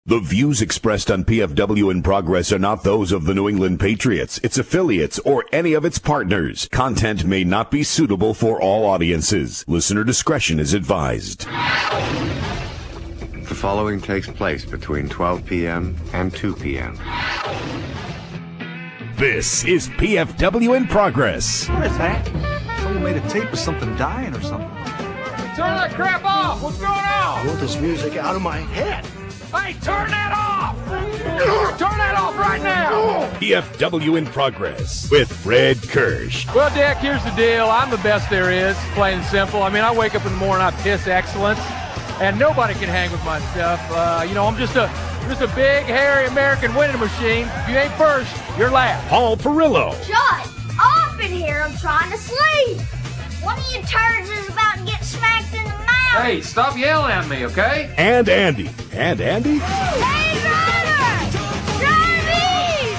The views expressed on PFW in Progress are not those of the New England Patriots, its affiliates, or any of its partners. Content may not be suitable for all audiences. Listener discretion is advised. The following takes place between 12 p.m. and 2 p.m. This is PFW in Progress. What is that? Someone made a tape of something dying or something. Turn that crap off! What's going on? I want this music out of my head. Hey, turn that off! Turn that off right now! PFW in Progress with Fred Kirsch. Well, Dick, here's the deal. I'm the best there is, plain and simple. I mean, I wake up in the morning, I piss excellence, and nobody can hang with my stuff. I'm just a big, hairy American winning machine. If you ain't first, you're last. Paul Perillo. Shut up in here. I'm trying to sleep. One of you turds is about to get smacked in the mouth. Hey, stop yelling at me, okay? And Andy. And Andy? Hey, Ryder! Drive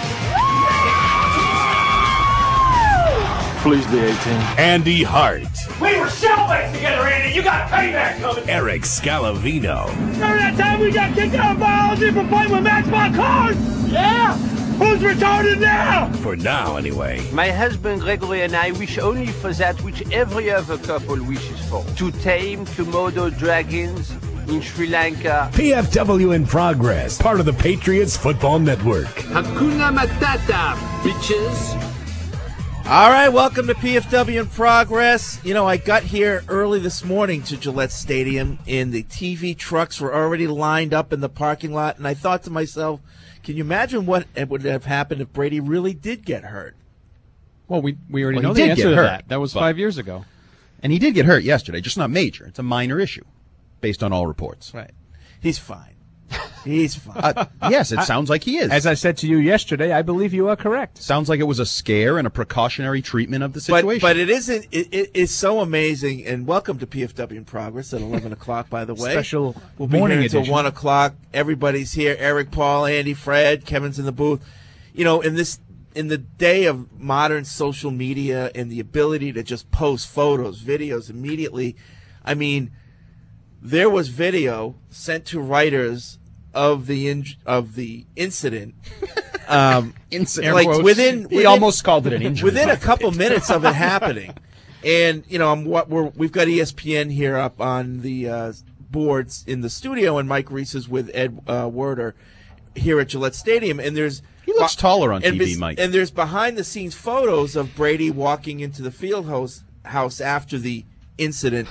Please be 18. Andy Hart. We were cellmates together, Andy. You got payback coming. Eric Scalavino. Remember that time we got kicked out of biology for playing with Matchbox cars? Yeah. Who's retarded now? For now, anyway. My husband Gregory and I wish only for that which every other couple wishes for. To tame Komodo dragons in Sri Lanka. PFW in Progress, part of the Patriots Football Network. Hakuna Matata, bitches. All right, welcome to PFW in Progress. You know, I got here early this morning to Gillette Stadium, and the TV trucks were already lined up in the parking lot, and I thought to myself, can you imagine what would have happened if Brady really did get hurt? Well, we already know the answer to that. That was 5 years ago. And he did get hurt yesterday, just not major. It's a minor issue, based on all reports. Right. He's fine. He's fine. Yes, it sounds like he is. As I said to you yesterday, I believe you are correct. Sounds like it was a scare and a precautionary treatment of the situation. But it isn't. It is so amazing. And welcome to PFW in Progress at 11 o'clock, by the way. Special we'll be morning here until edition. 1 o'clock. Everybody's here. Eric, Paul, Andy, Fred, Kevin's in the booth. You know, in the day of modern social media and the ability to just post photos, videos immediately, I mean, there was video sent to writers of the incident. Incident. Like within he almost called it an injury. Within a couple minutes of it happening, and you know, we've got ESPN here up on the boards in the studio, and Mike Reese is with Ed Werder here at Gillette Stadium, and he looks taller on TV, Mike. And there's behind the scenes photos of Brady walking into the field house after the incident.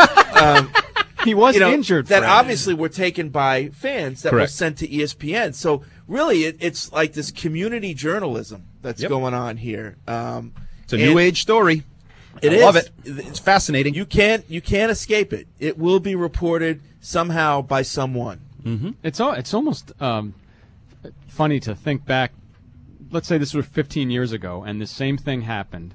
He was injured. That obviously were taken by fans that Correct. were sent to ESPN. So really, it's like this community journalism that's going on here. It's a new age story. I love it. It's fascinating. You can't escape it. It will be reported somehow by someone. Mm-hmm. It's almost funny to think back. Let's say this was 15 years ago, and the same thing happened.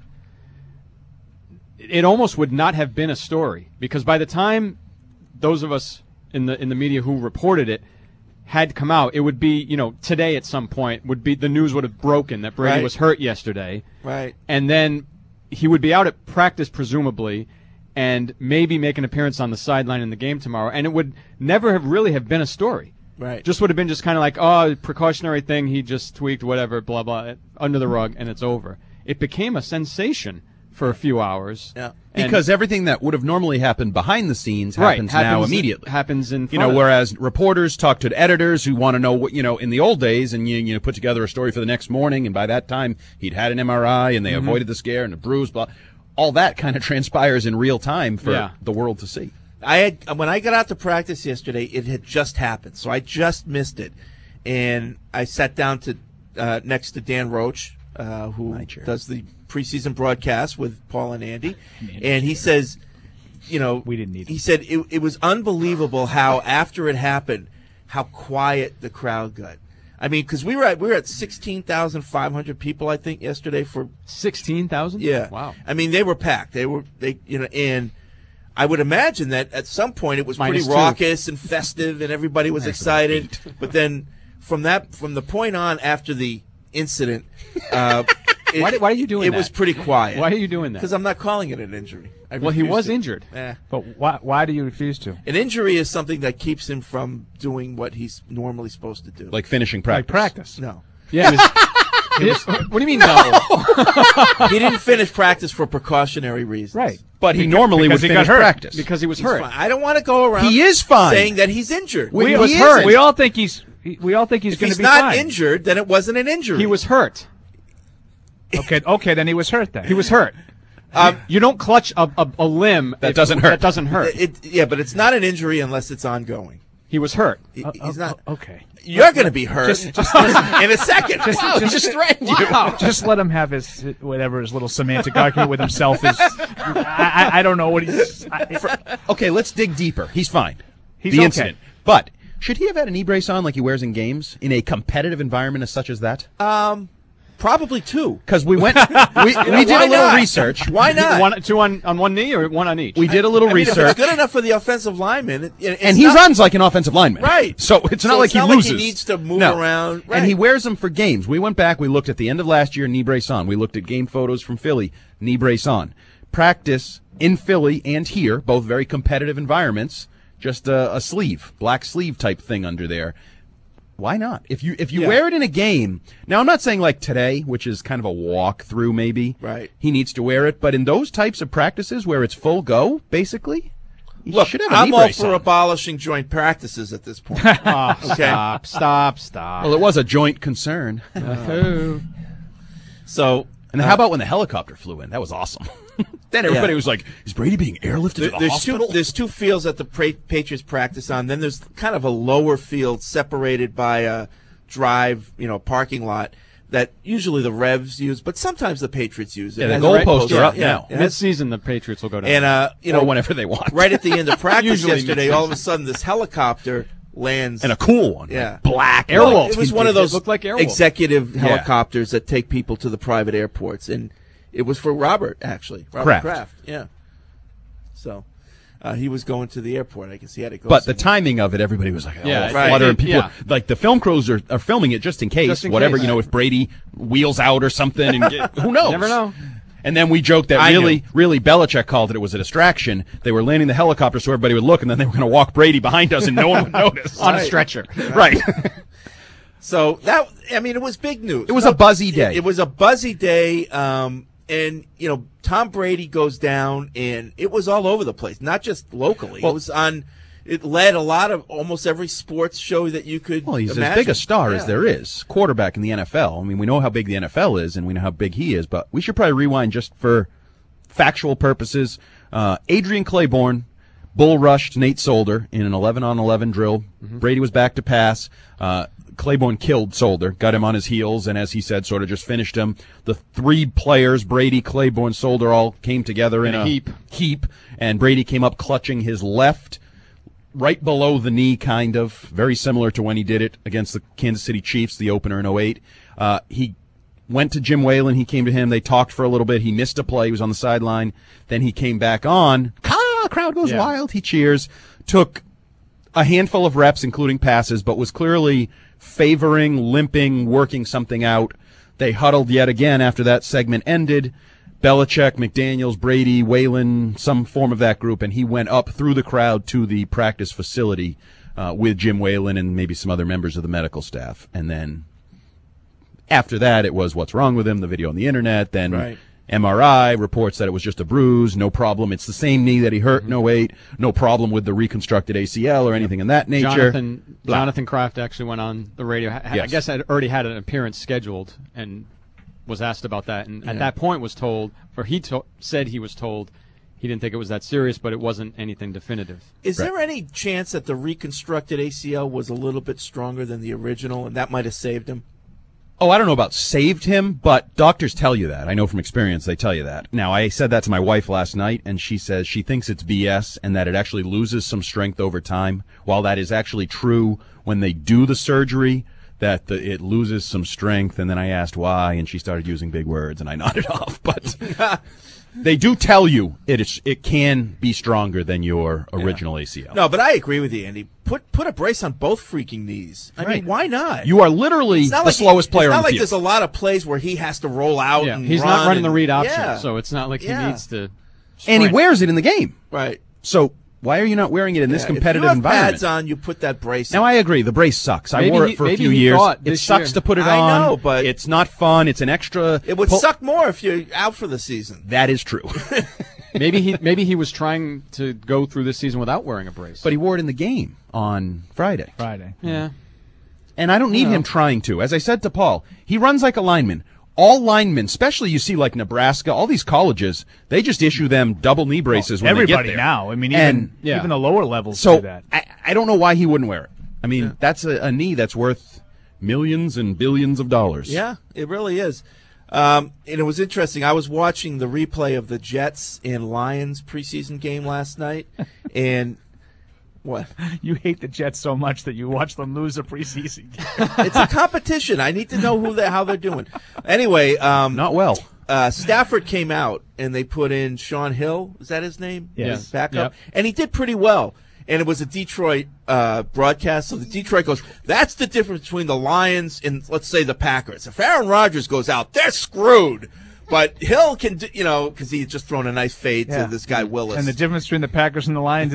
It almost would not have been a story, because by the time those of us in the media who reported it had come out, it would be, today at some point the news would have broken that Brady was hurt yesterday. Right. And then he would be out at practice presumably and maybe make an appearance on the sideline in the game tomorrow, and it would never have really have been a story. Right. Just would have been just kind of like, precautionary thing, he just tweaked whatever, blah, blah, under the rug, and it's over. It became a sensation for a few hours. Yeah. Because everything that would have normally happened behind the scenes happens now immediately. Happens in front whereas reporters talk to editors who want to know what, in the old days, and you put together a story for the next morning, and by that time he'd had an MRI and they avoided the scare and the bruise, blah. All that kind of transpires in real time for the world to see. When I got out to practice yesterday, it had just happened, so I just missed it, and I sat down to next to Dan Roach, who does the preseason broadcast with Paul and Andy, and he says, we didn't need it. He said it was unbelievable how after it happened, how quiet the crowd got. I mean, because we were at 16,500 people, I think, yesterday for 16,000. Yeah, wow. I mean, they were packed. And I would imagine that at some point it was Minus pretty raucous and festive, and everybody was excited. But then from the point on after the incident. Why are you doing that? It was pretty quiet. Why are you doing that? Because I'm not calling it an injury. Well, he was injured. But why do you refuse to? An injury is something that keeps him from doing what he's normally supposed to do. Like finishing practice. Like practice. No. Yeah. What do you mean no? He didn't finish practice for precautionary reasons. Right. But he normally would because he finish got hurt. practice. Because he was He's hurt. fine. I don't want to go around. He is fine. Saying that he's injured. We was hurt. We all think he's going to be fine. If he's not injured, then it wasn't an injury. He was hurt. Okay, then he was hurt then. He was hurt. You don't clutch a limb That doesn't hurt. That doesn't hurt. Yeah, but it's not an injury unless it's ongoing. He was hurt. He's not. Okay. You're going to be hurt Just in a second. Just threatened you. Just let him have his little semantic argument with himself. I don't know what he's. Okay, let's dig deeper. He's fine. He's the okay. incident. But should he have had a knee brace on like he wears in games in a competitive environment as such as that? Probably two. Because we went, we did a little research. Why not? Two on one knee or one on each? We did a little I mean, if research. it's good enough for the offensive lineman. And he's on like an offensive lineman. Right. So it's not like he loses. Like he needs to move around. Right. And he wears them for games. We went back. We looked at the end of last year, knee brace on. We looked at game photos from Philly, knee brace on. Practice in Philly and here, both very competitive environments, just a sleeve, black sleeve type thing under there. Why not? If you wear it in a game, now I'm not saying like today, which is kind of a walkthrough maybe. Right. He needs to wear it, but in those types of practices where it's full go, basically, you should have a I'm knee all brace for on. abolishing joint practices at this point. Okay. Stop. Well, it was a joint concern. So, and how about when the helicopter flew in? That was awesome. Then everybody was like, "Is Brady being airlifted to the hospital?" There's two fields that the Patriots practice on. Then there's kind of a lower field separated by a drive, parking lot that usually the Revs use, but sometimes the Patriots use it. Yeah, the goalposts are up now. Mid-season, the Patriots will go down. And or whenever they want. Right at the end of practice Usually yesterday, all of a sudden this helicopter lands. And a cool one. Yeah. Like black. Airwolf. It was one of those looked like Airwolf. executive helicopters that take people to the private airports. And it was for Robert, actually. Robert Kraft. Yeah. So he was going to the airport. I guess he had to go But somewhere. the timing of it, everybody was like, Yeah, flutter. And people, yeah. like the film crews are filming it just in case, whatever, if Brady wheels out or something. And who knows? Never know. And then we joked that really Belichick called it was a distraction. They were landing the helicopter so everybody would look, and then they were going to walk Brady behind us and no one would notice. On a stretcher. Right. So it was big news. It was a buzzy day. It was a buzzy day. And, Tom Brady goes down, and it was all over the place, not just locally. Well, it led almost every sports show that you could Well, he's imagine. as big a star as there is, quarterback in the NFL. I mean, we know how big the NFL is, and we know how big he is, but we should probably rewind just for factual purposes. Adrian Claiborne bull rushed Nate Solder in an 11-on-11 drill. Mm-hmm. Brady was back to pass. Claiborne killed Solder, got him on his heels, and as he said, sort of just finished him. The three players, Brady, Claiborne, Solder, all came together in a heap, and Brady came up clutching his left, right below the knee, kind of, very similar to when he did it against the Kansas City Chiefs, the opener in 2008. He went to Jim Whalen. He came to him. They talked for a little bit. He missed a play. He was on the sideline. Then he came back on. Crowd goes wild. He cheers. Took a handful of reps, including passes, but was clearly favoring, limping, working something out. They huddled yet again after that segment ended. Belichick, McDaniels, Brady, Whalen, some form of that group, and he went up through the crowd to the practice facility with Jim Whalen and maybe some other members of the medical staff. And then after that, it was what's wrong with him, the video on the internet, then MRI reports that it was just a bruise, no problem. It's the same knee that he hurt in 2008, no problem with the reconstructed ACL or anything in that nature. Jonathan Kraft actually went on the radio. I guess had already had an appearance scheduled and was asked about that. And at that point was told, or said he was told, he didn't think it was that serious, but it wasn't anything definitive. Is there any chance that the reconstructed ACL was a little bit stronger than the original, and that might have saved him? Oh, I don't know about saved him, but doctors tell you that. I know from experience they tell you that. Now, I said that to my wife last night, and she says she thinks it's BS and that it actually loses some strength over time. While that is actually true when they do the surgery, that it loses some strength. And then I asked why, and she started using big words, and I nodded off. But they do tell you it can be stronger than your original ACL. No, but I agree with you, Andy. Put a brace on both freaking knees. I mean, why not? You are literally the slowest player on the field. It's not like there's a lot of plays where he has to roll out and he's run not running the read option, so it's not like he needs to. And he wears it in the game. Right. So why are you not wearing it in this competitive if you have environment? pads on, you put that brace Now, on. I agree. The brace sucks. I Maybe wore he- it for a maybe few he years. thought It this sucks year. to put it I on. know, but- it's not fun. It's an extra. It would suck more if you're out for the season. That is true. Maybe he was trying to go through this season without wearing a brace. But he wore it in the game on Friday. Yeah. And I don't need him trying to. As I said to Paul, he runs like a lineman. All linemen, especially you see like Nebraska, all these colleges, they just issue them double knee braces when they get Everybody there. now. I mean, And- even the lower levels So do that. I don't know why he wouldn't wear it. I mean, that's a knee that's worth millions and billions of dollars. Yeah, it really is. And it was interesting. I was watching the replay of the Jets and Lions preseason game last night, and what? You hate the Jets so much that you watch them lose a preseason game. It's a competition. I need to know how they're doing. Anyway, not well. Stafford came out and they put in Sean Hill. Is that his name? Yes. His backup, Yep. and he did pretty well. And it was a Detroit broadcast, so the Detroit goes, that's the difference between the Lions and, let's say, the Packers. If Aaron Rodgers goes out, they're screwed. But Hill can, because he's just thrown a nice fade to this guy Willis. And the difference between the Packers and the Lions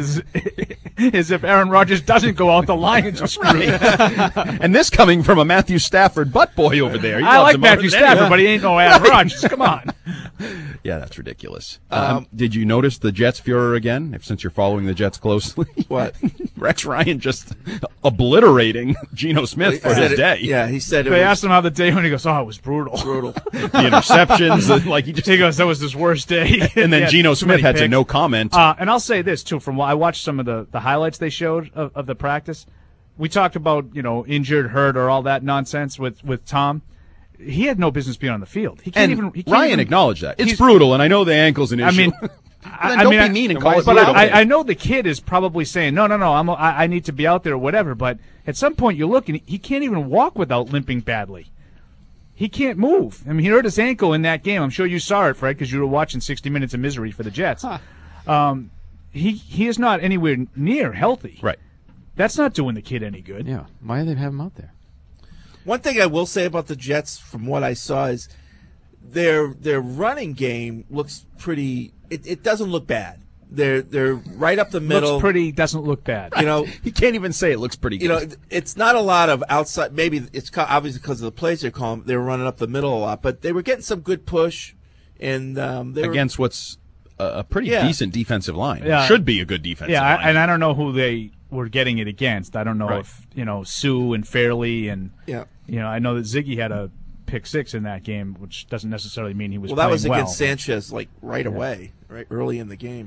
is if Aaron Rodgers doesn't go out, the Lions are screwed. And this coming from a Matthew Stafford butt boy over there. He I loves like him more Matthew than Stafford, anyone. but he ain't no Aaron Rodgers. Come on. Yeah, that's ridiculous. Did you notice the Jets Fuhrer again? Since you're following the Jets closely, What? Rex Ryan just obliterating Geno Smith for his day. Yeah, he said it They was asked him how the day went. He goes, "Oh, it was brutal." brutal. The interceptions, like He goes, "That was his worst day." and then Yeah, Geno too Smith many had to picks. no comment. And I'll say this too: from what I watched some of the highlights they showed of the practice, we talked about injured, hurt, or all that nonsense with Tom. He had no business being on the field. He can't And even. He can't Ryan even, acknowledged that. It's he's- brutal, and I know the ankle's an issue. I mean, Then don't be mean and call it but brutal. I know the kid is probably saying, no, I need to be out there or whatever. But at some point, you look and he can't even walk without limping badly. He can't move. I mean, he hurt his ankle in that game. I'm sure you saw it, Fred, because you were watching 60 Minutes of Misery for the Jets. He is not anywhere near healthy. Right. That's not doing the kid any good. Yeah. Why do they have him out there? One thing I will say about the Jets, from what I saw, is their running game looks pretty. It doesn't look bad. They're right up the middle. Looks pretty, doesn't look bad. He can't even say it looks pretty good. It's not a lot of outside. Maybe it's obviously because of the plays they're calling. They're running up the middle a lot, but they were getting some good push, and they were Against what's a pretty Yeah. decent defensive line. Yeah. Should be a good defensive Yeah, line. and I don't know who they were getting it against. I don't know Right. if Sue and Fairley and Yeah. I know that Ziggy had a pick six in that game, which doesn't necessarily mean he was. Well, that playing was against well. Sanchez, right away, right early in the game.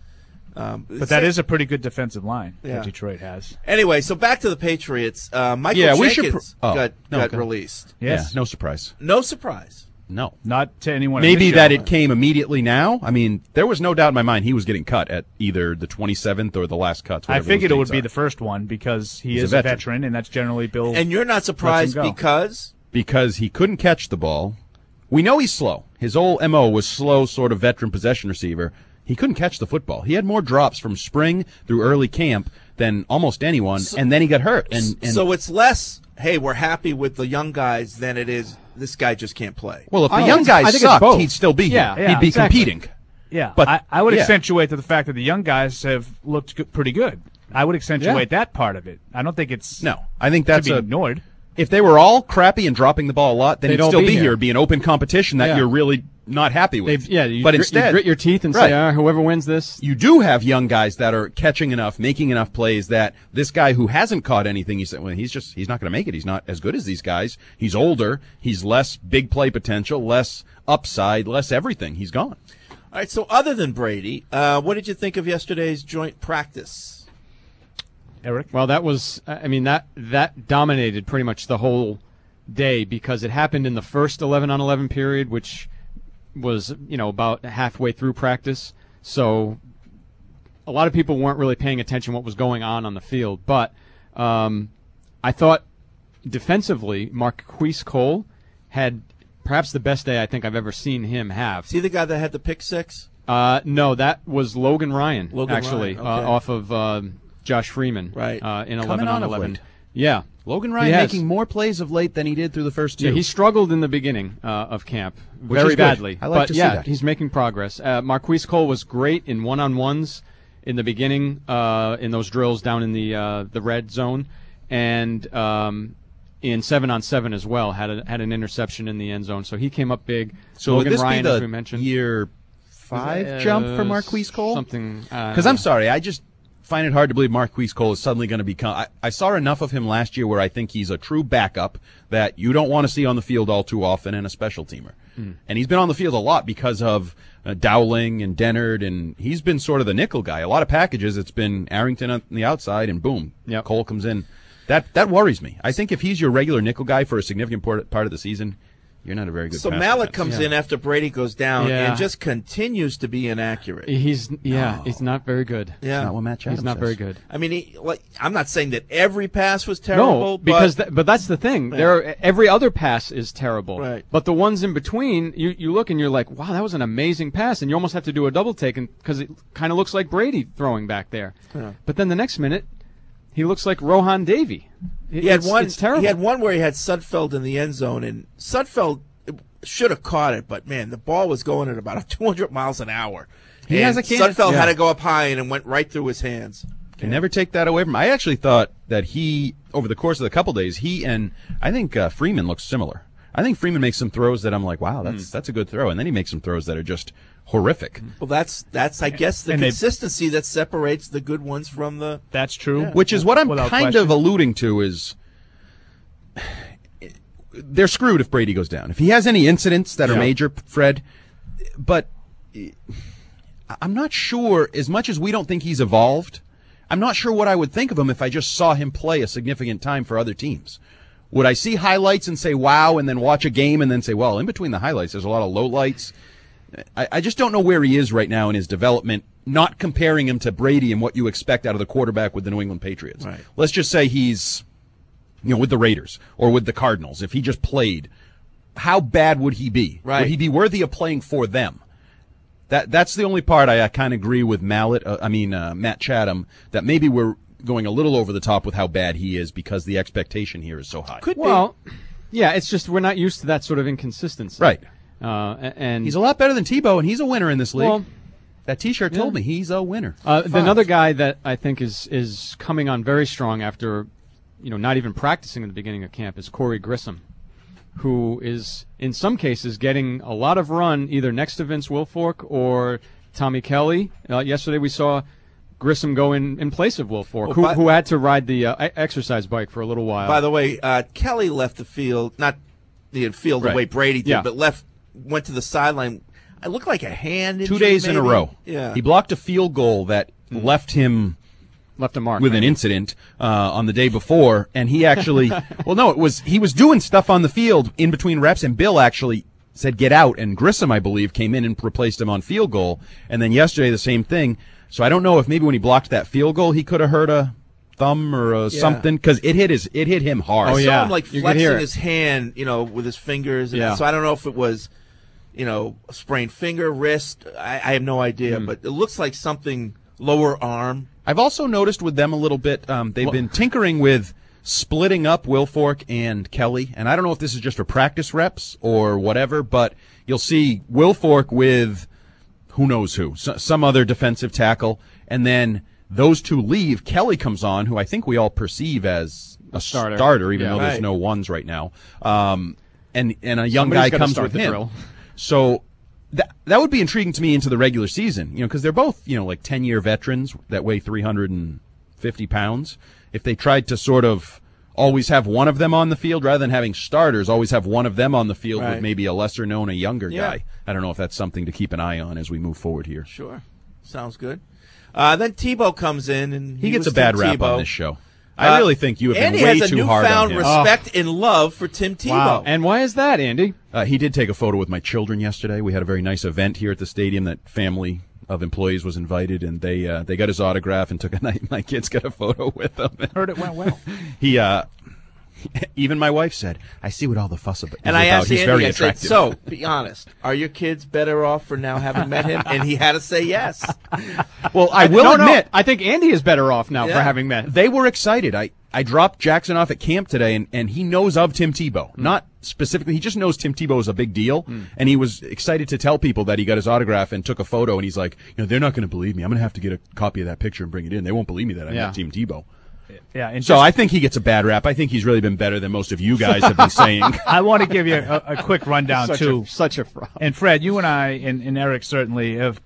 But that is a pretty good defensive line Yeah. that Detroit has. Anyway, so back to the Patriots. Michael Yeah, we should Jenkins no, got okay. released. Yes, Yeah, no surprise. No surprise. No. not to anyone. Maybe in this that show. it came immediately now. I mean, there was no doubt in my mind he was getting cut at either the 27th or the last cuts. I whatever figured it those would dates be are. the first one because he He's is a a veteran. veteran, and that's generally Bill. And you're not surprised go. because he couldn't catch the ball. We know he's slow. His old MO was slow, sort of veteran possession receiver. He couldn't catch the football. He had more drops from spring through early camp than almost anyone, and then he got hurt. And so it's less, hey, we're happy with the young guys than it is this guy just can't play. well, if the I young think guy it's sucked, both. he'd still be Yeah, here. yeah, He'd be exactly. competing. Yeah, But- I would yeah. accentuate to the fact that the young guys have looked pretty good. I would accentuate that part of it. I don't think it's No, I think to that's be ignored. If they were all crappy and dropping the ball a lot, then They'd he'd all still be be here. here. It'd be an open competition that Yeah. you're really not happy with. You but grit, instead, you grit your teeth and Right. say, whoever wins this. you do have young guys that are catching enough, making enough plays that this guy who hasn't caught anything, you say, well, he's not going to make it. He's not as good as these guys. He's older. He's less big play potential, less upside, less everything. He's gone. All right, so other than Brady, what did you think of yesterday's joint practice? Eric? Well, that was, that dominated pretty much the whole day because it happened in the first 11-on-11 period, which was, about halfway through practice. So a lot of people weren't really paying attention what was going on the field. But I thought defensively, Marquise Cole had perhaps the best day I think I've ever seen him have. See the guy that had the pick six? No, that was Logan Ryan, Logan actually, Ryan, okay. off of Josh Freeman Right. in Coming on of 11-on-11. late. Yeah. Logan He Ryan has. making more plays of late than he did through the first two. Yeah, he struggled in the beginning of camp Which very is good. badly. I like but to see yeah, that. he's making progress. Marquise Cole was great in one-on-ones in the beginning in those drills down in the red zone, and in 7-on-7 as well had an interception in the end zone. So he came up big. So Logan would this Ryan, be the as we mentioned, year 5 jump for Marquise Cole? Something. Because I'm sorry, I just find it hard to believe Marquise Cole is suddenly going to become. I saw enough of him last year where I think he's a true backup that you don't want to see on the field all too often, and a special teamer. And he's been on the field a lot because of Dowling and Dennard, and he's been sort of the nickel guy. A lot of packages, it's been Arrington on the outside, and boom, Cole comes in. That worries me. I think if he's your regular nickel guy for a significant part of the season, you're not a very good So pass Mallett defense. comes in after Brady goes down and just continues to be inaccurate. He's not very good. Yeah. Not what Matt Chatham He's not says. very good. I mean, I'm not saying that every pass was terrible. No, because but that's the thing. Yeah. Every other pass is terrible. Right. But the ones in between, you look and you're like, wow, that was an amazing pass, and you almost have to do a double take because it kind of looks like Brady throwing back there. Yeah. But then the next minute, he looks like Rohan Davey. It's terrible. He had one where he had Sudfeld in the end zone, and Sudfeld should have caught it, but man, the ball was going at about 200 miles an hour. He and has a cannon. Sudfeld Yeah. had to go up high, and it went right through his hands. Can never take that away from him. I actually thought that he, over the course of the couple days, he and I think Freeman looks similar. I think Freeman makes some throws that I'm like, wow, that's a good throw, and then he makes some throws that are just horrific. Well, that's I guess the And they- consistency that separates the good ones from the. That's true. Yeah. Which is what I'm Without kind question. of alluding to is they're screwed if Brady goes down. If he has any incidents that are major, Fred, but I'm not sure, as much as we don't think he's evolved, I'm not sure what I would think of him if I just saw him play a significant time for other teams. Would I see highlights and say, wow, and then watch a game and then say, well, in between the highlights, there's a lot of lowlights. I just don't know where he is right now in his development, not comparing him to Brady and what you expect out of the quarterback with the New England Patriots. Right. Let's just say he's, with the Raiders or with the Cardinals. If he just played, how bad would he be? Right. Would he be worthy of playing for them? That's the only part I kind of agree with Matt Chatham, that maybe we're going a little over the top with how bad he is because the expectation here is so high. Could Well, yeah, it's just we're not used to that sort of inconsistency. Right. And He's a lot better than Tebow, and he's a winner in this league. Well, that T-shirt told me he's a winner. another guy that I think is coming on very strong after, not even practicing at the beginning of camp is Corey Grissom, who is in some cases getting a lot of run either next to Vince Wilfork or Tommy Kelly. Yesterday we saw Grissom go in place of Wilfork, who had to ride the exercise bike for a little while. By the way, Kelly left the field, not the field the Right. way Brady did, Yeah. but went to the sideline. It looked like a hand injury. 2 days in a maybe. row. Yeah. He blocked a field goal that left him left a mark with an incident on the day before, and he actually he was doing stuff on the field in between reps, and Bill actually said get out, and Grissom, I believe, came in and replaced him on field goal, and then yesterday the same thing. So I don't know if maybe when he blocked that field goal he could have hurt a thumb or something, because it hit him hard. I saw yeah. him like You could hear flexing it. his hand, with his fingers. And Yeah. So I don't know if it was, a sprained finger, wrist. I have no idea, but it looks like something lower arm. I've also noticed with them a little bit, they've been tinkering with splitting up Wilfork and Kelly, and I don't know if this is just for practice reps or whatever, but you'll see Wilfork with who knows who, some other defensive tackle, and then those two leave. Kelly comes on, who I think we all perceive as a starter even though there's no ones right now. And a young Somebody's guy gotta comes start with the him. drill. So that would be intriguing to me into the regular season, because they're both, like 10-year veterans that weigh 350 pounds. If they tried to sort of always have one of them on the field rather than having starters, always have one of them on the field with maybe a lesser known, a younger guy. I don't know if that's something to keep an eye on as we move forward here. Sure. Sounds good. Then Tebow comes in, and He gets was a bad Tim rap Tebow. on this show. I really think you have been Andy way has a too hard on newfound him. respect and love for Tim Tebow. Wow. And why is that, Andy? He did take a photo with my children yesterday. We had a very nice event here at the stadium that family of employees was invited, and they got his autograph and took a night. My kids got a photo with him. Heard it went well. Even my wife said, "I see what all the fuss about." And I asked He's Andy, very I said, attractive. so, be honest, are your kids better off for now having met him? And he had to say yes. Well, I will admit, I think Andy is better off now Yeah. for having met. they were excited. I dropped Jackson off at camp today, and he knows of Tim Tebow. Not specifically, he just knows Tim Tebow is a big deal, and he was excited to tell people that he got his autograph and took a photo, and he's like, they're not going to believe me. I'm going to have to get a copy of that picture and bring it in. They won't believe me that I met Tim Tebow. Yeah, and So I think he gets a bad rap. I think he's really been better than most of you guys have been saying. I want to give you a quick rundown, too. Such a fraud. And Fred, you and I and Eric certainly have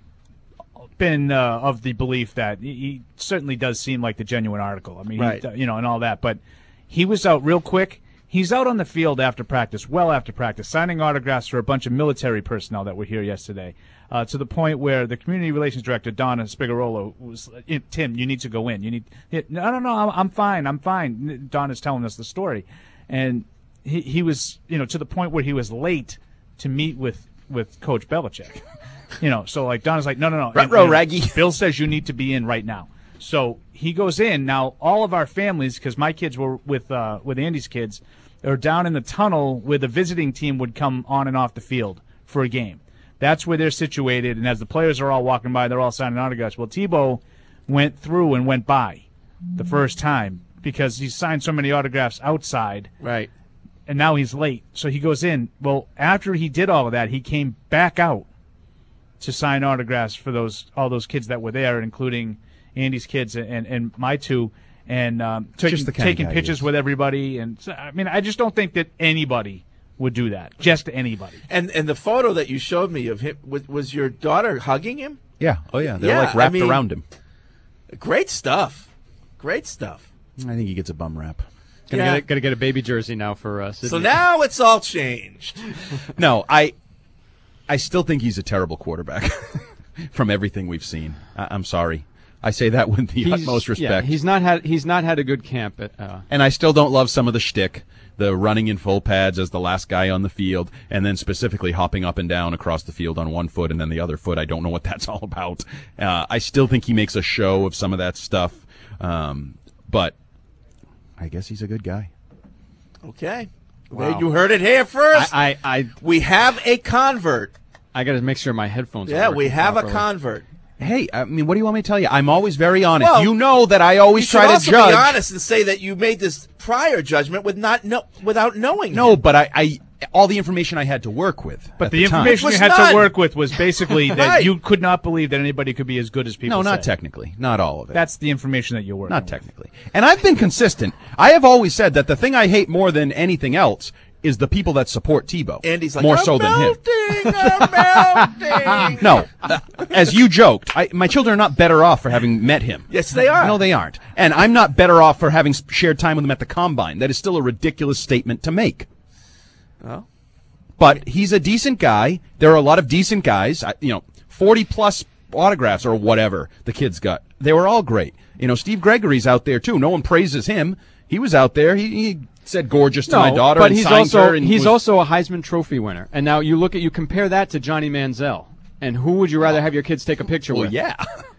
been of the belief that he certainly does seem like the genuine article. I mean, Right. and all that. But he was out real quick. He's out on the field after practice, well after practice, signing autographs for a bunch of military personnel that were here yesterday, to the point where the community relations director, Donna Spigarolo, was, Tim, you need to go in. No, I'm fine. I'm fine. Donna's telling us the story. And he was, to the point where he was late to meet with Coach Belichick. So like Donna's like, no. Ruh-roh, Raggy. Bill says you need to be in right now. So he goes in. Now, all of our families, because my kids were with Andy's kids, are down in the tunnel where the visiting team would come on and off the field for a game. That's where they're situated. And as the players are all walking by, they're all signing autographs. Well, Tebow went through and went by the first time because he signed so many autographs outside. Right. And now he's late. So he goes in. Well, after he did all of that, he came back out to sign autographs for all those kids that were there, including Andy's kids and my two, and taking pictures with everybody. And so, I mean, I just don't think that anybody would do that. Just anybody. And the photo that you showed me of him, was your daughter hugging him? Yeah. Oh, yeah. They're like wrapped around him. Great stuff. Great stuff. I think he gets a bum rap. Gotta get a baby jersey now for us. So now it's all changed. No, I still think he's a terrible quarterback from everything we've seen. I'm sorry. I say that with the utmost respect. Yeah, he's not had a good camp. And I still don't love some of the shtick, the running in full pads as the last guy on the field, and then specifically hopping up and down across the field on one foot and then the other foot. I don't know what that's all about. I still think he makes a show of some of that stuff, but I guess he's a good guy. Okay. Wow. You heard it here first. We have a convert. I got to make sure my headphones are Yeah, we working have properly. a convert. Hey, I mean, what do you want me to tell you? I'm always very honest. Well, you know that I always try to also judge. Be honest and say that you made this prior judgment without knowing. No, him. but I all the information I had to work with. But at the time. information you had to work with was basically that Right. you could not believe that anybody could be as good as people No, not say. technically. Not all of it. That's the information that you're working Not with. technically. And I've been consistent. I have always said that the thing I hate more than anything else is the people that support Tebow. Andy's like, more I'm so than him. melting. No, as you joked, my children are not better off for having met him. Yes, they are. No, they aren't. And I'm not better off for having shared time with him at the Combine. That is still a ridiculous statement to make. Oh. But he's a decent guy. There are a lot of decent guys. 40-plus autographs or whatever the kids got. They were all great. Steve Gregory's out there, too. No one praises him. He was out there. He said gorgeous to my daughter but and he's signed her. And he's also a Heisman Trophy winner. And now you compare that to Johnny Manziel. And who would you rather have your kids take a picture with? Well, yeah.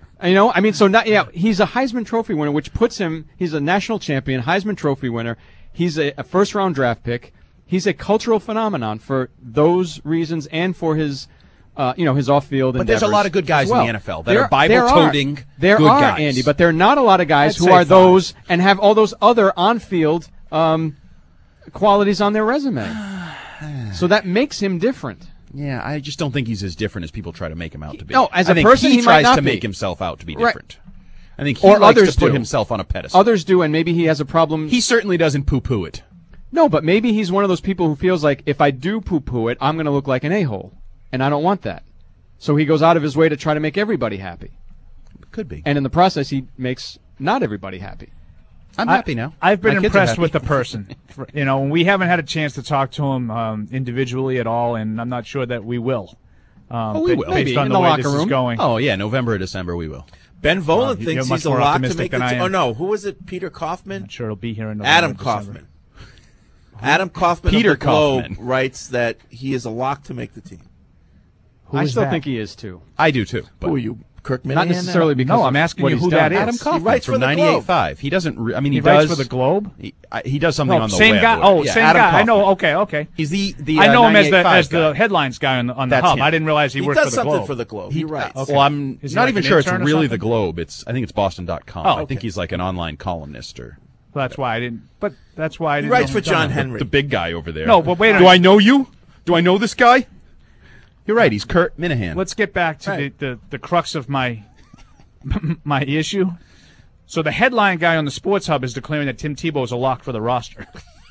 He's a Heisman Trophy winner, which puts him, he's a national champion, Heisman Trophy winner. He's a first-round draft pick. He's a cultural phenomenon for those reasons and for his his off-field endeavors. But there's a lot of good guys well. in the NFL that are Bible-toting good guys. Andy, but there are not a lot of guys I'd who say are 5. those and have all those other on-field qualities on their resume. So that makes him different. Yeah, I just don't think he's as different as people try to make him out to be. No, as I a think person, he he tries might not to be. make himself out to be Right. different. I think he Or likes others to put do. himself on a pedestal. Others do, and maybe he has a problem. He certainly doesn't poo-poo it. No, but maybe he's one of those people who feels like if I do poo-poo it, I'm going to look like an a-hole, and I don't want that. So he goes out of his way to try to make everybody happy. Could be. And in the process, he makes not everybody happy. I'm happy now. I've been My kids are impressed happy. with the person. We haven't had a chance to talk to him individually at all, and I'm not sure that we will. We will. Based Maybe on in the the way locker this is room. going. Oh, yeah, November or December we will. Ben Volen You're thinks much he's a more lock to optimistic make the than I team. am. Oh, no. Who was it? Peter Kaufman? I'm sure it'll be here in November. Adam December. Kaufman. Adam Kaufman Peter of the Globe Kaufman. writes that he is a lock to make the team. Who I is still that? think he is, too. I do, too. But Who are you? Kirk Minahan? Not necessarily because No, of I'm asking what you he's who done. that is. Adam Kaufman writes from for the 98.5. He doesn't. He He does writes for the Globe. He does something No, on the same web. guy. Oh, same Adam guy. I Kaufman. know. Okay. He's the I know him as 98.5 the guy. headlines guy on the That's Hub. him. I didn't realize he He worked does for the something Globe. for the Globe. He writes. Okay. Well, I'm Is he not like even an sure it's intern or really something? the Globe. I think it's Boston.com. Oh, I think okay. he's like an online columnist or That's why I didn't. But that's why I He didn't. writes know for who done John that. Henry. the big guy over there. No, but wait a Do minute. I know you? Do I know this guy? You're right. He's Kurt Minahan. Let's get back to the crux of my my issue. So the headline guy on the Sports Hub is declaring that Tim Tebow is a lock for the roster.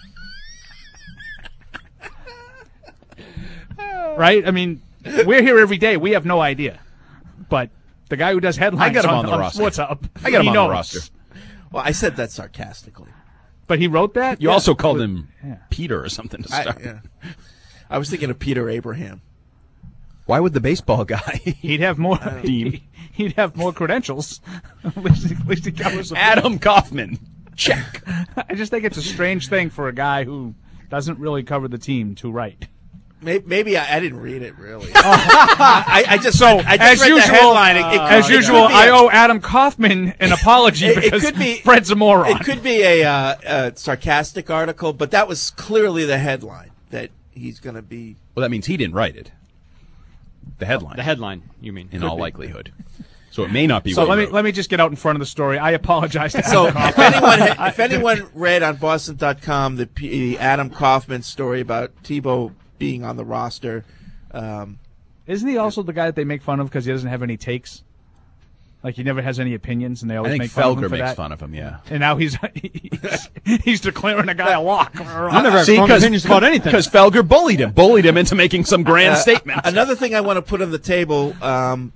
Right? I mean, we're here every day. We have no idea. But the guy who does headlines I got him on the roster. Sports Hub, I got him he on knows. the roster. Well, I said that sarcastically. But he wrote that? You also called him Yeah. Peter or something to start. I was thinking of Peter Abraham. Why would the baseball guy? He'd have more. Dean. He'd have more credentials. At least he covers a Adam Kaufman. Check. I just think it's a strange thing for a guy who doesn't really cover the team to write. Maybe I didn't read it really. I just read as the usual, headline. As usual, I owe Adam Kaufman an apology because Fred's a moron. It could be a sarcastic article, but that was clearly the headline that he's going to be. Well, that means he didn't write it. The headline. The headline, you mean? In Could all be. likelihood. So it may not be. So what he let me just get out in front of the story. I apologize to So Adam Kaufman. if anyone read on Boston.com the Adam Kaufman story about Tebow being on the roster, Isn't he also the guy that they make fun of because he doesn't have any takes? Like he never has any opinions, and they always I think make fun of him Felger for makes that. fun of him. Yeah. And now he's declaring a guy a lock. I never have strong opinions about anything. Because Felger bullied him into making some grand statement. Another thing I want to put on the table. How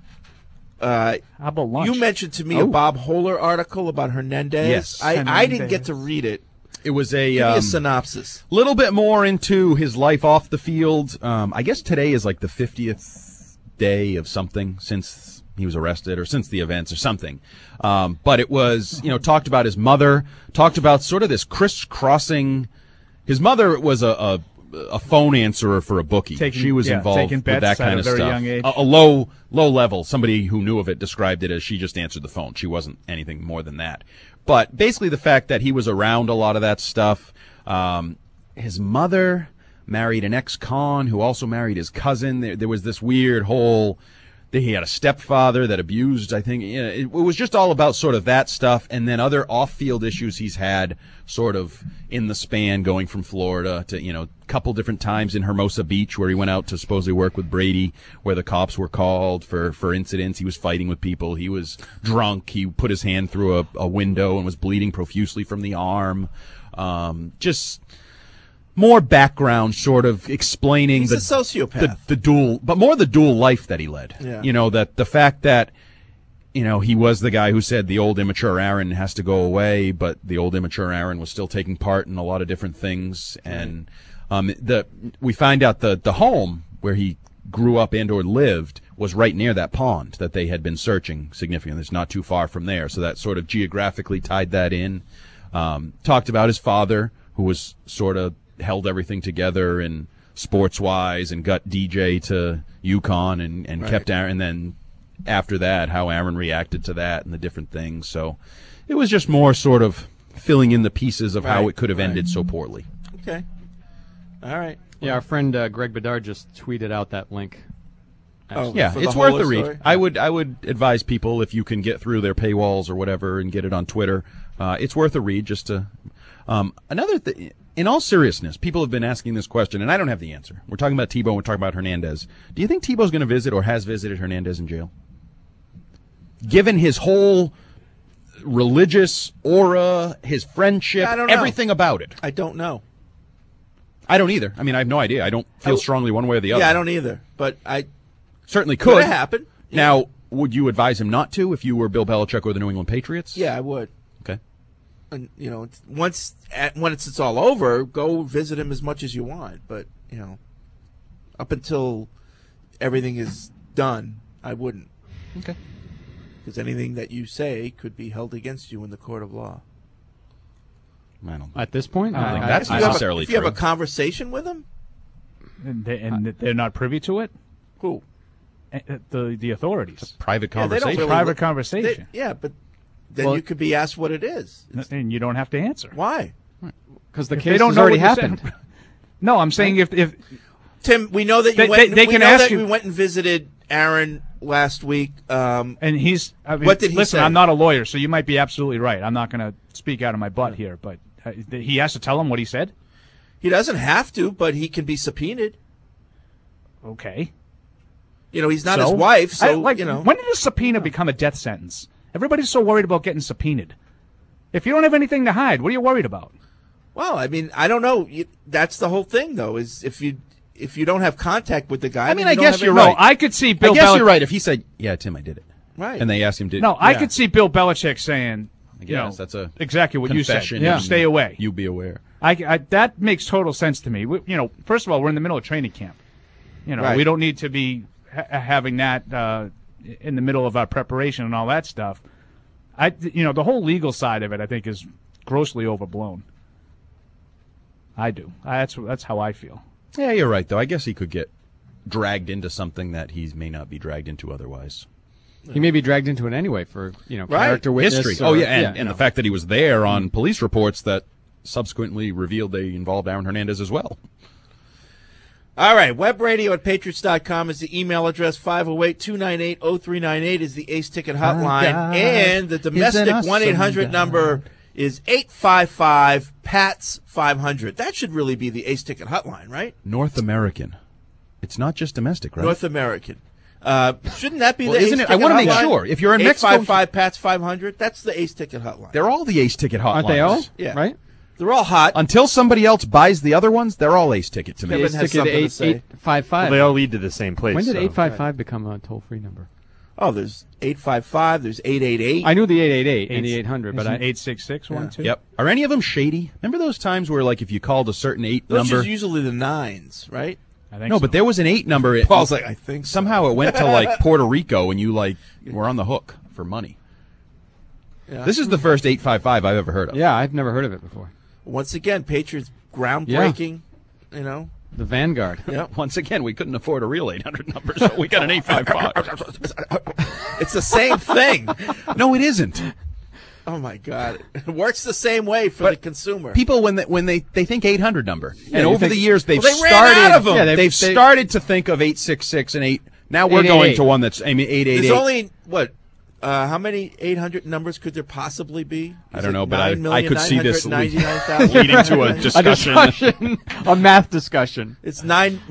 about lunch? You mentioned to me a Bob Hohler article about Hernandez. Yes. I didn't get to read it. It was Give me a synopsis. Little bit more into his life off the field. I guess today is like the 50th day of something since he was arrested or since the events or something. But it was, talked about his mother, talked about sort of this crisscrossing. His mother was a phone answerer for a bookie. She was involved with that kind of stuff. Young age. A low level. Somebody who knew of it described it as she just answered the phone. She wasn't anything more than that. But basically the fact that he was around a lot of that stuff. His mother married an ex-con who also married his cousin. There was this weird whole... He had a stepfather that abused, I think. It was just all about sort of that stuff, and then other off-field issues he's had sort of in the span going from Florida to, a couple different times in Hermosa Beach where he went out to supposedly work with Brady, where the cops were called for incidents. He was fighting with people. He was drunk. He put his hand through a window and was bleeding profusely from the arm. Just... more background, sort of explaining He's a sociopath. the dual, but more the dual life that he led. Yeah. That the fact that, he was the guy who said the old immature Aaron has to go away, but the old immature Aaron was still taking part in a lot of different things. And we find out the home where he grew up and or lived was right near that pond that they had been searching significantly. It's not too far from there, so that sort of geographically tied that in. Talked about his father, who was sort of held everything together and sports-wise and got DJ to UConn and kept Aaron. And then after that, how Aaron reacted to that and the different things. So it was just more sort of filling in the pieces of how it could have ended so poorly. Okay. All right. Yeah, our friend Greg Bedard just tweeted out that link. Yeah, it's worth a read. I would advise people, if you can get through their paywalls or whatever and get it on Twitter, it's worth a read just to... another thing... In all seriousness, people have been asking this question, and I don't have the answer. We're talking about Tebow, we're talking about Hernandez. Do you think Tebow's going to visit or has visited Hernandez in jail? Given his whole religious aura, his friendship, everything about it. I don't know. I don't either. I mean, I have no idea. I don't feel strongly one way or the other. Yeah, I don't either. But I certainly could happen. Now, would you advise him not to if you were Bill Belichick or the New England Patriots? Yeah, I would. Okay. And once it's all over, go visit him as much as you want. But up until everything is done, I wouldn't. Okay. Because anything that you say could be held against you in the court of law. I don't. At this point, I don't think that's necessarily true. If you have a conversation with him, and they're not privy to it. Who? the authorities. Private Yeah, they don't conversation. really Private look- conversation. but then you could be asked what it is. And you don't have to answer. Why? Because the If case they don't has know already what you happened. said. No, I'm saying if Tim, we know that you They- went. they we can know ask that you- we went and visited Aaron last week. and he's what did he listen, say? I'm not a lawyer, so you might be absolutely right. I'm not going to speak out of my butt here, but he has to tell him what he said. He doesn't have to, but he can be subpoenaed. Okay. He's not So? his wife, so when did a subpoena become a death sentence? Everybody's so worried about getting subpoenaed. If you don't have anything to hide, what are you worried about? Well, I mean, I don't know. That's the whole thing, though. Is if you don't have contact with the guy. I mean, then I you don't guess have you're any- right. No, I could see Bill I guess Belichick. you're right. If he said, "Yeah, Tim, I did it," Right. and they asked him, "Did?" No, I Yeah. could see Bill Belichick saying, I guess that's a exactly what you said. confession. Yeah. and Stay away. You be aware. I that makes total sense to me. First of all, we're in the middle of training camp. Right. We don't need to be having that in the middle of our preparation and all that stuff. The whole legal side of it, I think, is grossly overblown. I do. That's how I feel. Yeah, you're right. Though I guess he could get dragged into something that he may not be dragged into otherwise. He may be dragged into it anyway for Right. character witness. History. or- And the fact that he was there on police reports that subsequently revealed they involved Aaron Hernandez as well. All right, webradio@patriots.com is the email address. 508-298-0398 is the Ace Ticket hotline, and the domestic 1-800 number is 855-PATS-500. That should really be the Ace Ticket hotline, right? North American. It's not just domestic, right? North American. Shouldn't that be Well, the isn't Ace it? I Ticket want to make hotline? sure. If you're in Mexico, 855-PATS-500. That's the Ace Ticket hotline. they're all the Ace Ticket hotlines. Aren't they all? Yeah. Right? They're all hot. Until somebody else buys the other ones, they're all Ace Ticket to me. Kevin Ace has ticket something to say. 8855. They all lead to the same place. When did so. 855 become a toll-free number? Oh, there's 855. There's 888. I knew the 888 and the 800, but I 866 one too. Yep. Are any of them shady? Remember those times where, like, if you called a certain 8 Those number? are usually the 9s, right? I think No, so. but there was an 8 number. Paul's like, I think so. Somehow it went to, like, Puerto Rico, and you, like, were on the hook for money. Yeah. This is the first 855 I've ever heard of. yeah, I've never heard of it before. Once again, Patriots groundbreaking, The Vanguard. Yep. Once again, we couldn't afford a real 800 number, so we got an 855. It's the same thing. No, it isn't. Oh my God! It works the same way for the consumer. People, when they think 800 number, Yeah, and you over think- the years they've Well, they ran started. out of 'em. Yeah, they've they- started to think of 866 and 8. Now we're going 888. to one that's 888. There's only how many 800 numbers could there possibly be? I Is don't it know, but I could see this 9,999,000? leading to a discussion. A math discussion. It's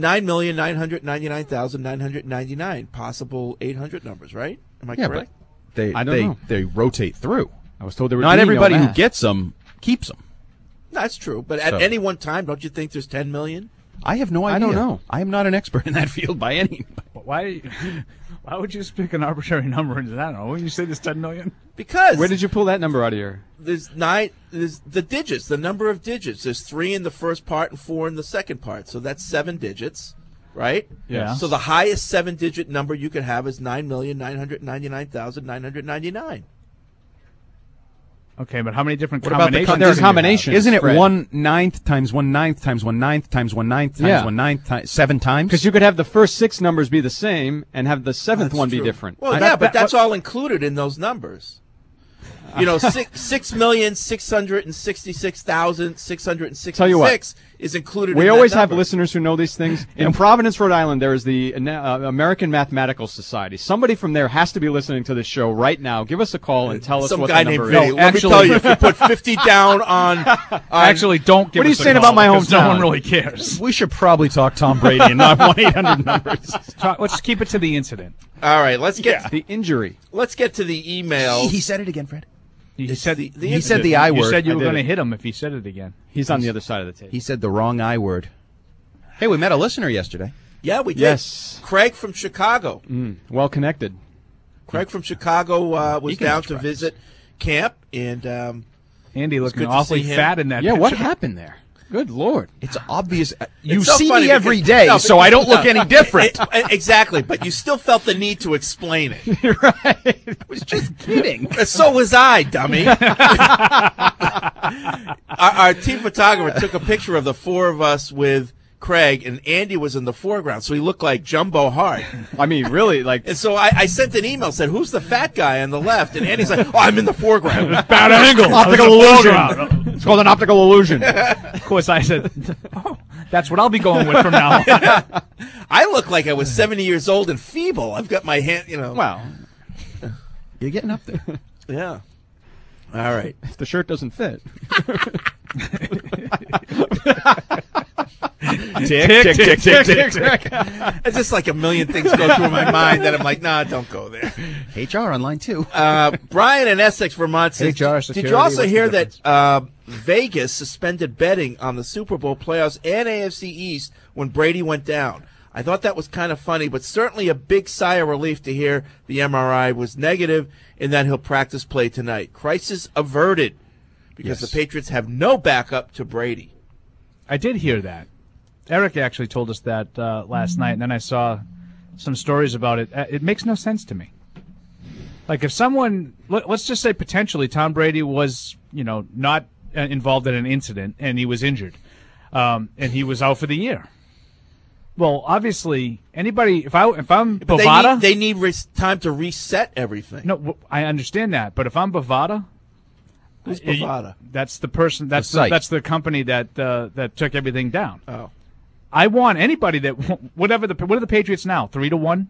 9,999,999 possible 800 numbers, right? Am I Yeah, correct? but I don't know. they rotate through. I was told there were Not everybody who gets them keeps them. That's true. But at So- any one time, don't you think there's 10 million? I have no idea. I don't know. I am not an expert in that field by any. Why would you just pick an arbitrary number and I don't know? When you say there's 10 million? Because Where did you pull that number out of your? there's the digits, the number of digits. There's 3 in the first part and 4 in the second part. So that's 7 digits, right? Yeah. So the highest 7-digit number you could have is 9,999,999. Okay, but how many different What about the combinations? There are do you have? combinations. Isn't it Fred. 1/9 times 1/9 times 1/9 times 1/9 times Yeah. 1/9 7 times? Because you could have the first 6 numbers be the same and have the 7th That's one be true. different. Well, yeah, but that's all included in those numbers. 6,666,666 Tell you what. is included. We in always that have number. listeners who know these things. In Providence, Rhode Island, there is the American Mathematical Society. Somebody from there has to be listening to this show right now. Give us a call and tell us Some what guy the named number Vinny. is. Let me tell you, if you put 50 down on Actually, don't give What are you us a saying call about my because No hometown? one really cares. We should probably talk Tom Brady and not 1-800 numbers. Let's keep it to the incident. all right, let's get The injury. let's get to the email. He said it again, Fred. He said the He said the I You word. said you I were did going to it. hit him if he said it again. He's on the other side of the table. He said the wrong I word. Hey, we met a listener yesterday. Yeah, we did. Yes. Craig from Chicago. Well connected. Craig from Chicago was He can down to express. visit camp, and Andy looking good to awfully see him. fat in that Yeah, picture. what happened there? Good Lord. It's obvious. You It's so see funny me every because- day, no, so but- I don't look any different. Exactly, but you still felt the need to explain it. I was just kidding. So was I, dummy. our team photographer took a picture of the 4 of us with Craig, and Andy was in the foreground, so he looked like Jumbo Hart. I mean, really, like. And so I sent an email, said, "Who's the fat guy on the left?" And Andy's like, "Oh, I'm in the foreground." Bad angle. Optical illusion. It's called an optical illusion. Of course, I said, "Oh, that's what I'll be going with from now on." I look like I was 70 years old and feeble. I've got my hand, Well, You're getting up there. Yeah. All right. if the shirt doesn't fit. Tick, tick, tick, tick, tick. It's just like a million things go through my mind that I'm like, nah, don't go there. HR on line 2. Brian in Essex, Vermont says, HR did security, you also what's the hear difference? that Vegas suspended betting on the Super Bowl playoffs and AFC East when Brady went down? I thought that was kind of funny, but certainly a big sigh of relief to hear the MRI was negative and that he'll practice play tonight. Crisis averted because the Patriots have no backup to Brady. I did hear that. Eric actually told us that last night, and then I saw some stories about it. It makes no sense to me. Like if someone, let's just say potentially Tom Brady was, not involved in an incident and he was injured, and he was out for the year. Well, obviously, anybody, if I'm But Bovada, they need time to reset everything. No, I understand that, but if I'm Bovada, Who's Bovada? That's the person. That's the company that took everything down. Oh, I want anybody that what are the Patriots now? 3-1,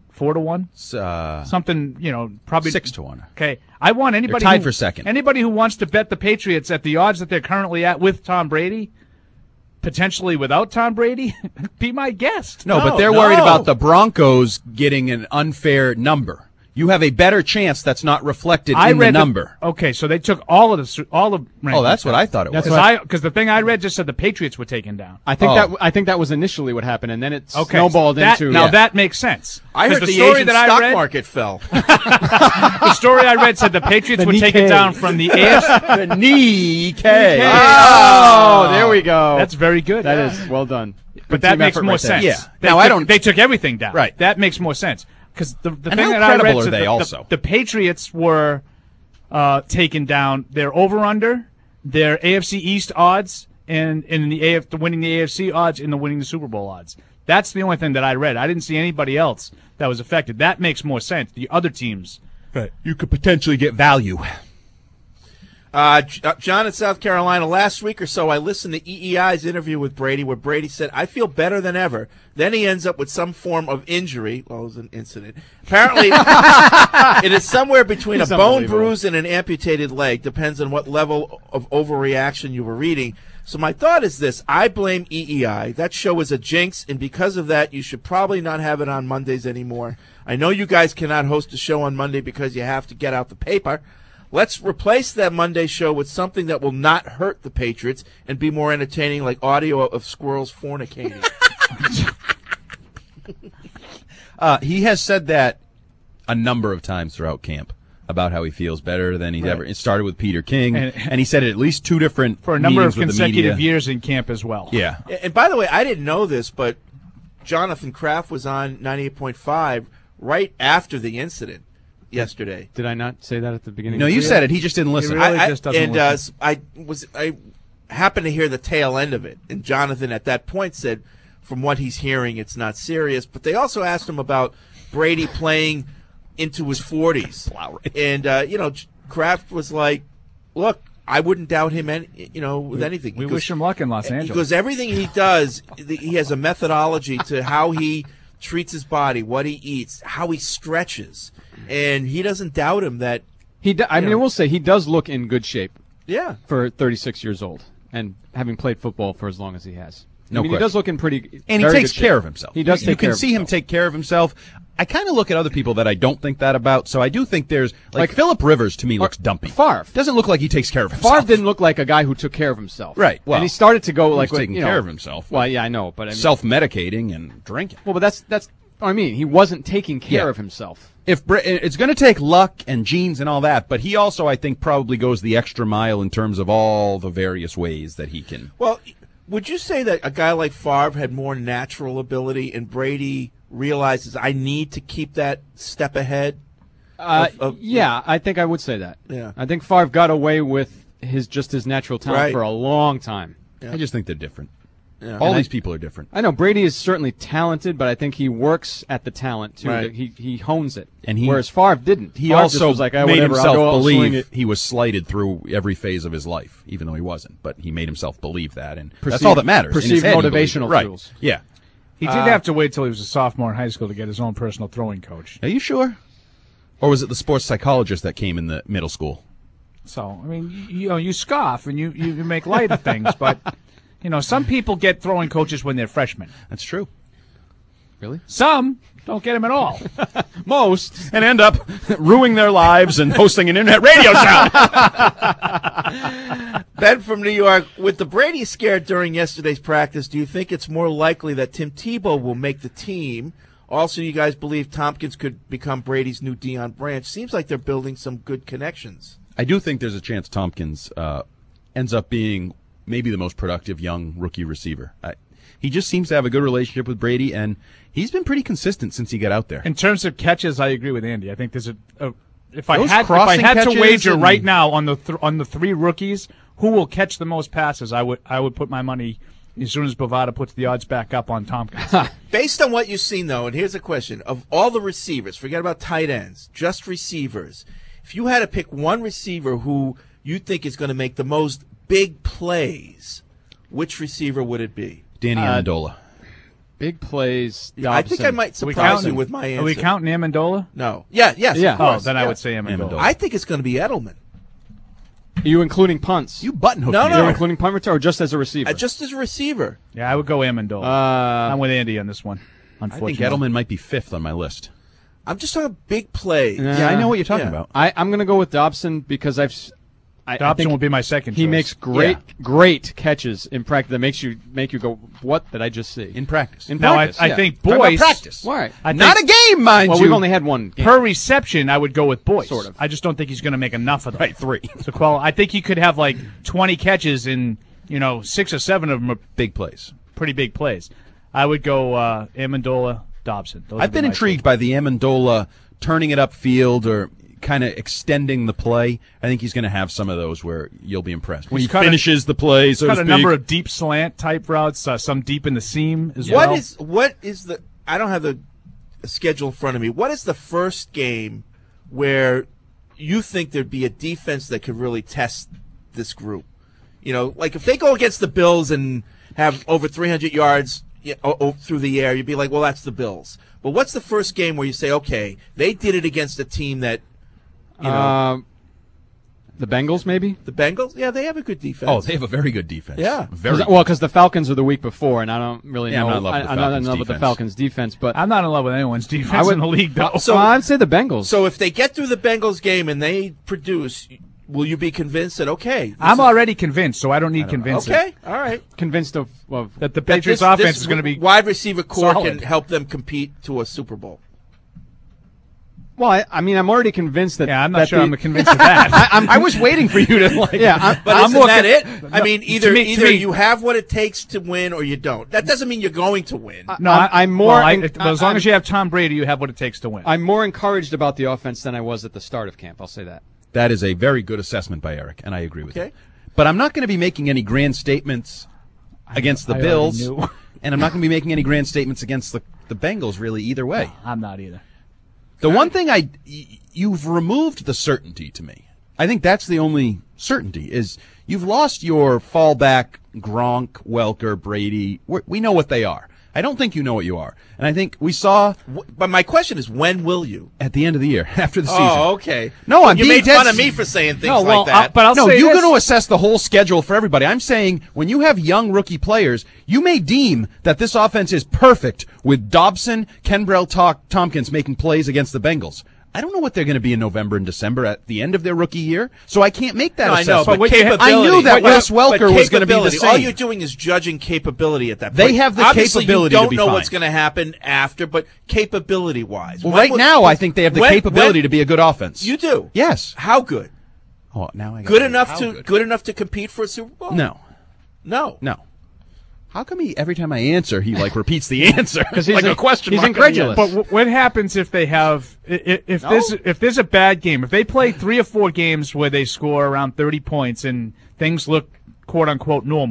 4-1, something. Probably 6-1. Okay, I want anybody They're tied for second. Anybody who wants to bet the Patriots at the odds that they're currently at with Tom Brady, potentially without Tom Brady, be my guest. No, but they're worried about the Broncos getting an unfair number. You have a better chance that's not reflected in the number. Okay, so they took all of rankings. Oh, that's what I thought it was. Because the thing I read just said the Patriots were taken down. I think that was initially what happened, and then it snowballed into. Now that makes sense. I heard the story Asian that I stock read, market fell. The story I read said the Patriots were taken down from the AFC. The Nikkei. Oh, there we go. That's very good. That is well done. But that makes more sense. Yeah. They took everything down. Right. That makes more sense. Because the thing how that I read credible are said they also? the Patriots were taken down. Their over/under, their AFC East odds, and in the winning the AFC odds, and the winning the Super Bowl odds. That's the only thing that I read. I didn't see anybody else that was affected. That makes more sense. The other teams, Right. You could potentially get value. John in South Carolina, last week or so, I listened to EEI's interview with Brady where Brady said, I feel better than ever. Then he ends up with some form of injury. Well, it was an incident. Apparently, it is somewhere between a bone bruise and an amputated leg. Depends on what level of overreaction you were reading. So my thought is this. I blame EEI. That show is a jinx, and because of that, you should probably not have it on Mondays anymore. I know you guys cannot host a show on Monday because you have to get out the paper. Let's replace that Monday show with something that will not hurt the Patriots and be more entertaining, like audio of squirrels fornicating. He has said that a number of times throughout camp about how he feels better than he's ever. It started with Peter King, and he said it at least 2 different for a number of meetings with consecutive the media. years in camp as well. Yeah. And by the way, I didn't know this, but Jonathan Kraft was on 98.5 right after the incident yesterday. Did I not say that at the beginning? No, you said it. He just didn't listen. I happened to hear the tail end of it, and Jonathan at that point said, from what he's hearing, it's not serious. But they also asked him about Brady playing into his 40s. And, Kraft was like, look, I wouldn't doubt him with anything. We wish him luck in Los Angeles. Because everything he does, he has a methodology to how he treats his body, what he eats, how he stretches. And he doesn't doubt him that I will say he does look in good shape. Yeah. For 36 years old and having played football for as long as he has. No he question. does look in pretty. And he takes care of himself. He does take care of himself. You can see him take care of himself. I kind of look at other people that I don't think that about. So I do think there's like Phillip Rivers to me looks dumpy. Favre doesn't look like he takes care of himself. Favre didn't look like a guy who took care of himself. Right. Well, and he started to go like taking care of himself. Well, yeah, I know, but self-medicating and drinking. Well, but that's what I mean. He wasn't taking care of himself. It's going to take luck and genes and all that, but he also, I think, probably goes the extra mile in terms of all the various ways that he can. Well, would you say that a guy like Favre had more natural ability and Brady realizes I need to keep that step ahead? Yeah, I think I would say that. Yeah. I think Favre got away with his natural talent Right. for a long time. Yeah. I just think they're different. Yeah. All these people are different. I know Brady is certainly talented, but I think he works at the talent too. Right. He hones it. And whereas Favre didn't. He Favre also just was like, made whatever, I'll himself go out and swing believe it. he was slighted through every phase of his life, even though he wasn't. But he made himself believe that, and that's Perceived- all that matters. In his perceived head, he believed motivational it. Right. tools. Yeah. He did have to wait till he was a sophomore in high school to get his own personal throwing coach. Are you sure? Or was it the sports psychologist that came in the middle school? So, I mean, you scoff and you make light of things, but, some people get throwing coaches when they're freshmen. That's true. Really? Some don't get them at all. Most. And end up ruining their lives and hosting an internet radio show. Ben from New York, with the Brady scare during yesterday's practice, do you think it's more likely that Tim Tebow will make the team? Also, you guys believe Tompkins could become Brady's new Deion Branch? Seems like they're building some good connections. I do think there's a chance Tompkins ends up being maybe the most productive young rookie receiver. He just seems to have a good relationship with Brady, and he's been pretty consistent since he got out there. In terms of catches, I agree with Andy. I think there's if I Those had crossing to catches wager and- right now on the three rookies who will catch the most passes, I would put my money as soon as Bovada puts the odds back up on Tompkins. Based on what you've seen, though, and here's a question. Of all the receivers, forget about tight ends, just receivers, if you had to pick one receiver who you think is going to make the most big plays, which receiver would it be? Danny Amendola. Big plays. Yeah, I think I might surprise you with my answer. Are we counting Amendola? No. Yes, Yeah. of course. Oh, then I Yeah. would say Amendola. I think it's going to be Edelman. Are you including punts? You button hook No, me. no. You're including punt return or just as a receiver? Just as a receiver. Yeah, I would go Amendola. I'm with Andy on this one, I think unfortunately. Edelman might be fifth on my list. I'm just talking big plays. Yeah, I know what you're talking Yeah. about. I'm going to go with Dobson because I Dobson think will be my second he choice. makes great catches in practice that make you go, what did I just see? In practice. In Now, practice, I yeah. think Talking about Boyce. practice. Right. I Not a think game, mind Well, you. we've only had one game. per reception, I would go with Boyce. Sort of. I just don't think he's going to make enough of them. Right, 3. So, I think he could have like 20 catches and 6 or 7 of them are Big plays. pretty big plays. I would go Amendola, Dobson. Those I've would be been my intrigued by the Amendola turning it upfield or kind of extending the play. I think he's going to have some of those where you'll be impressed. When He's he cut a- finishes the play, so Got to a speak. number of deep slant type routes, some deep in the seam as well. What is the? I don't have the schedule in front of me. What is the first game where you think there'd be a defense that could really test this group? Like if they go against the Bills and have over 300 yards through the air, you'd be like, well, that's the Bills. But what's the first game where you say, okay, they did it against a team that, the Bengals, maybe? the Bengals? Yeah, they have a good defense. Oh, they have a very good defense. Yeah. Very good. Because the Falcons are the week before, and I don't really Yeah, know. I'm not in love with the I'm not in Falcons' love with the defense. Falcons' defense, but I'm not in love with anyone's defense in the league, though. So I'd say the Bengals. So if they get through the Bengals game and they produce, will you be convinced that, okay, I'm already convinced, so I don't need convincing. okay, all right. convinced of That the That Patriots this offense is going to be wide receiver core solid. can help them compete to a Super Bowl. well, I'm already convinced that. Yeah, I'm not that sure the- I'm convinced of that. I was waiting for you to like. Yeah, But I'm isn't that looking- it? I mean, to either me- you have what it takes to win or you don't. That doesn't mean you're going to win. No, I'm more. Well, en- as long as you have Tom Brady, you have what it takes to win. I'm more encouraged about the offense than I was at the start of camp. I'll say that. That is a very good assessment by Eric, and I agree with Okay. you. But I'm not going to be making any grand statements against the I Bills, already knew. and I'm not going to be making any grand statements against the Bengals, really, either way. I'm not either. The one thing you've removed the certainty to me. I think that's the only certainty is you've lost your fallback Gronk, Welker, Brady. We know what they are. I don't think you know what you are. And I think we saw But my question is, when will you? at the end of the year, after the season. Oh, okay. No, I'm you being made dead fun of se- me for saying things No, well, like that. but I'll no, say you're this. going to assess the whole schedule for everybody. I'm saying when you have young rookie players, you may deem that this offense is perfect with Dobson, Kenbrell, Tompkins making plays against the Bengals. I don't know what they're going to be in November and December at the end of their rookie year, so I can't make that No, I know, assessment. but capability. I knew that But- Wes but Welker was going to be the capability. same. All you're doing is judging capability at that point. They have the Obviously, capability you to don't be know fine. what's going to happen after, but capability-wise. Well, When right would- now, I think they have the capability to be a good offense. You do? Yes. How good? Oh, now I got Good it. enough How to good enough to compete for a Super Bowl? No, No. no. How come every time I answer, he repeats the answer? Because like a question he's mark at the end. incredulous. But what happens if they have if there's a bad game? If they play 3 or 4 games where they score around 30 points and things look quote unquote normal,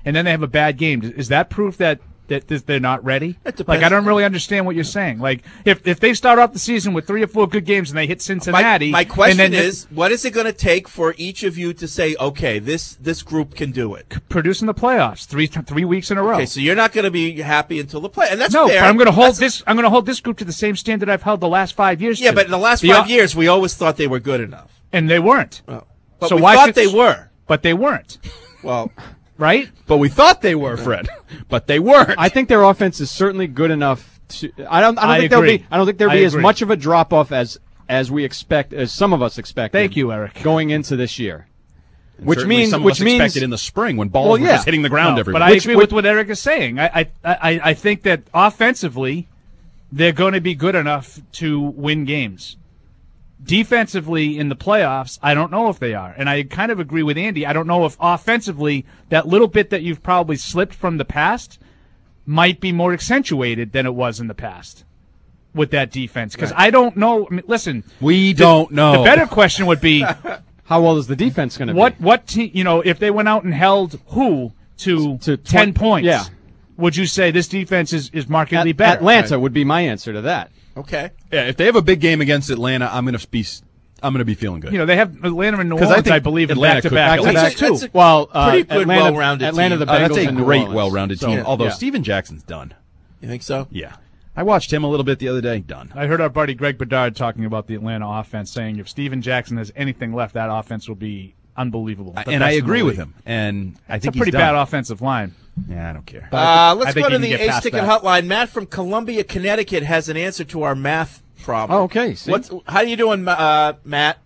and then they have a bad game. Is that proof that they're not ready? Like, I don't really understand what you're saying. Like, if they start off the season with 3 or 4 good games and they hit Cincinnati, my question is, what is it going to take for each of you to say, okay, this group can do it? Producing the playoffs 3 weeks in a row. Okay, so you're not going to be happy until the play, and that's no. fair. But I'm going to hold this. I'm going to hold this group to the same standard I've held the last 5 years. Yeah, to. but in the last 5 years, we always thought they were good enough, and they weren't. But so we why thought should, they were. But they weren't. Well. Right? But we thought they were, Fred. But they weren't. I think their offense is certainly good enough to. I don't think agree. there'll be as much of a drop off as we expect, as some of us expected. Thank you, Eric. Going into this year, and which means expected in the spring when balls were just hitting the ground everywhere. But I agree with what Eric is saying. I think that offensively, they're going to be good enough to win games. Defensively in the playoffs, I don't know if they are. And I kind of agree with Andy. I don't know if offensively, that little bit that you've probably slipped from the past might be more accentuated than it was in the past with that defense. Because I don't know. I mean, listen. We don't know. The better question would be, how well is the defense going to be? What team, if they went out and held who to 10 points, yeah. Would you say this defense is markedly better? Atlanta would be my answer to that. Okay. Yeah, if they have a big game against Atlanta, I'm going to be feeling good. They have Atlanta and New Orleans, I believe, in back-to-back. That's too. Well, pretty good, well-rounded Atlanta, team. The Bengals, that's a and New great, Orleans. well-rounded team. So, although Steven Jackson's done. You think so? Yeah. I watched him a little bit the other day. Done. I heard our buddy Greg Bedard talking about the Atlanta offense, saying if Steven Jackson has anything left, that offense will be unbelievable. And I agree with him. And I think it's a pretty bad offensive line. Yeah, I don't care. Let's go to the Ace Ticket Hotline. Matt from Columbia, Connecticut, has an answer to our math problem. Oh, okay. See? How you doing, Matt? Matt?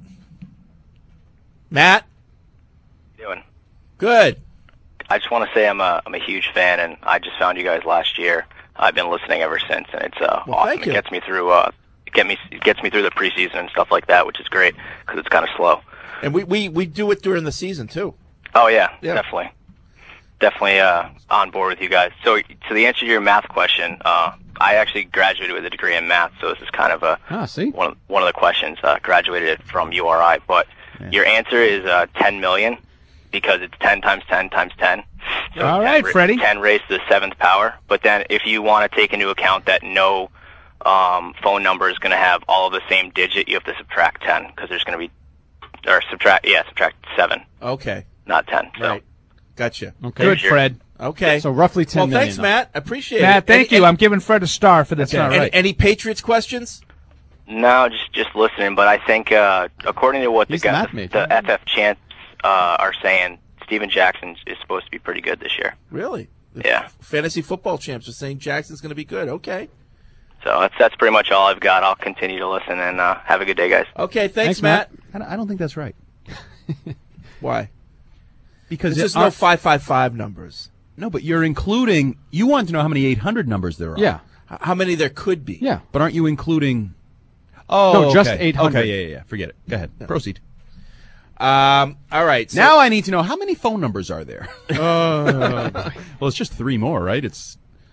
How you doing? Good. I just want to say I'm a huge fan, and I just found you guys last year. I've been listening ever since, and it's awesome. Thank you. It gets me through it gets me through the preseason and stuff like that, which is great because it's kind of slow. And we do it during the season too. Oh yeah. Definitely on board with you guys. So to the answer to your math question, I actually graduated with a degree in math, so this is kind of one of the questions. Graduated from URI, but your answer is 10 million because it's 10 times 10 times 10. So all right, Freddie. 10 raised to the 7th power. But then if you want to take into account that no phone number is going to have all of the same digit, you have to subtract 10 because there's going to be subtract 7. Okay. Not 10. So. Right. Gotcha. Okay. Good, Fred. Okay. So roughly 10 million. Well, thanks, Matt. I appreciate it. Matt, thank you. I'm giving Fred a star for this. Okay. Any Patriots questions? No, just listening. But I think according to what the FF chants are saying, Steven Jackson is supposed to be pretty good this year. Really? Yeah. Fantasy football champs are saying Jackson's going to be good. Okay. So that's pretty much all I've got. I'll continue to listen, and have a good day, guys. Okay, thanks Matt. I don't think that's right. Why? Because there's no 555 numbers. No, but you're including. You want to know how many 800 numbers there are. Yeah. How many there could be. Yeah. But aren't you including? Oh, no, just okay. 800. Okay, yeah. Forget it. Go ahead. Yeah. Proceed. All right. So now I need to know how many phone numbers are there. Well, it's just 3 more, right? It's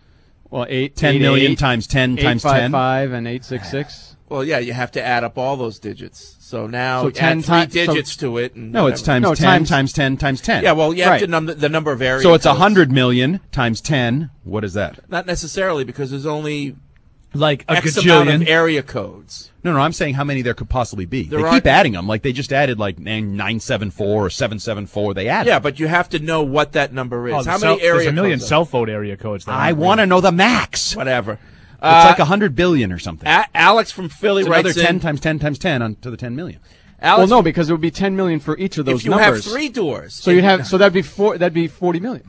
10 million times 10 times 10. 855 and 866. Well, yeah, you have to add up all those digits. So now 10 add 3 digits to it. And no, it's times 10 times 10 times 10. Yeah, well, you have to the number of areas. So it's 100 million times 10. What is that? Not necessarily, because there's only like a X gajillion amount of area codes. No, I'm saying how many there could possibly be. They keep adding them. Like they just added like 974 or 774. They added. Yeah, but you have to know what that number is. Oh, how many area there's a million codes cell phone area codes. I want to know the max. Whatever. It's like 100 billion or something. Alex from Philly it's writes another 10 times 10 times 10 on to the 10 million. Alex, well, no, because it would be 10 million for each of those if you numbers. have 3 doors. So you'd have that'd be 40 million.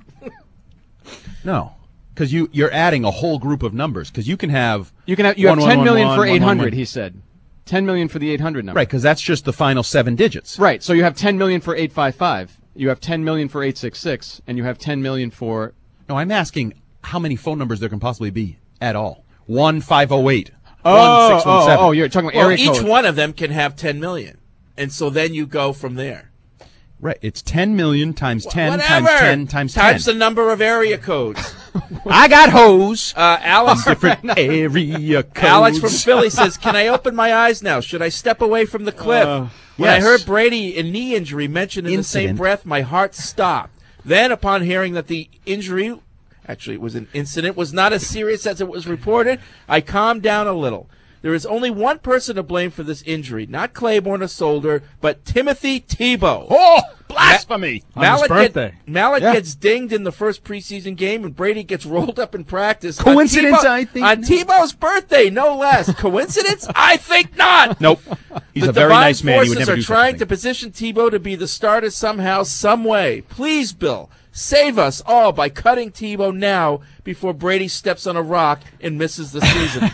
No. Because you're adding a whole group of numbers. Because you have 10 million for 800. He said 10 million for the 800 number. Right, because that's just the final 7 digits. Right. So you have 10 million for 855. You have 10 million for 866, and you have 10 million for. No, I'm asking how many phone numbers there can possibly be at all. 1508. Oh, 1617. oh, you're talking about area each code. one of them can have 10 million, and so then you go from there. Right, it's 10 million times 10 Whatever. times 10 times 10. Times the number of area codes. I got hose. Alex, different area codes. Alex from Philly says, "Can I open my eyes now? Should I step away from the cliff?" When I yes. heard Brady a knee injury mentioned in the same breath, my heart stopped. Then, upon hearing that the injury, actually it was an incident, was not as serious as it was reported, I calmed down a little. There is only one person to blame for this injury, not Claiborne or Solder, but Timothy Tebow. Oh, blasphemy! Mallet gets dinged in the first preseason game, and Brady gets rolled up in practice. Coincidence, I think. On Tebow's birthday, no less. Coincidence? I think not. Nope. He's a very nice man. He would never do forces are trying to position Tebow to be the starter somehow, some way. Please, Bill, save us all by cutting Tebow now before Brady steps on a rock and misses the season.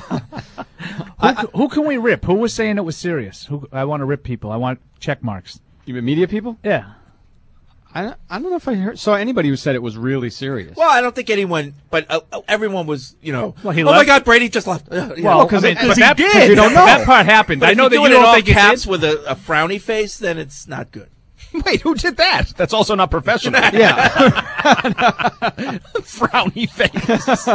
Who can we rip? Who was saying it was serious? I want to rip people. I want check marks. You mean media people? Yeah. I don't know if I saw anybody who said it was really serious. Well, I don't think anyone, but everyone was, Well, oh left. my God, Brady just left. Because he did. You don't know. That part happened. But I know if that you you do it in don't all think caps it with a frowny face, then it's not good. Wait, who did that? That's also not professional. Yeah. Frowny face.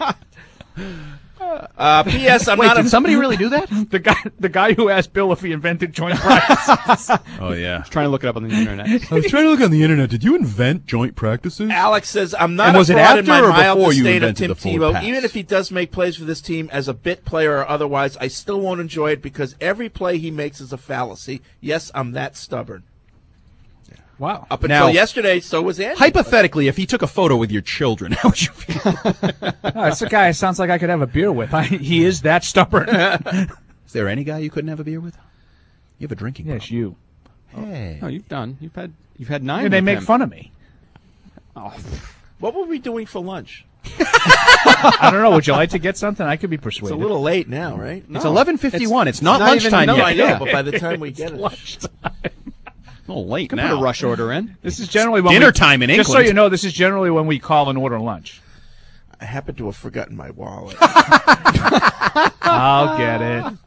P.S. I'm Wait, not. Did somebody really do that? The guy who asked Bill if he invented joint practices. Oh yeah. I was trying to look it up on the internet. I was trying to look on the internet. Did you invent joint practices? Alex says, I'm not And was a it fraud in my after or mild before you state of invented Tim the forward Tebow. pass? Even if he does make plays for this team as a bit player or otherwise, I still won't enjoy it because every play he makes is a fallacy. Yes, I'm that stubborn. Wow. Up until yesterday, so was Andy. Hypothetically, if he took a photo with your children, how would you feel? That's a guy sounds like I could have a beer with. He is that stubborn. Is there any guy you couldn't have a beer with? You have a drinking problem. Yes, you. Hey. Oh, you've had 9. And they with make him. fun of me. Oh. What were we doing for lunch? I don't know. Would you like to get something? I could be persuaded. It's a little late now, right? It's 11:51. It's not even, lunchtime No, yet. I know, Yeah. but by the time we get it. lunchtime. A little late Could now. put a rush order in. This is generally when Dinner time in Just so England. you know, this is generally when we call and order lunch. I happen to have forgotten my wallet. I'll get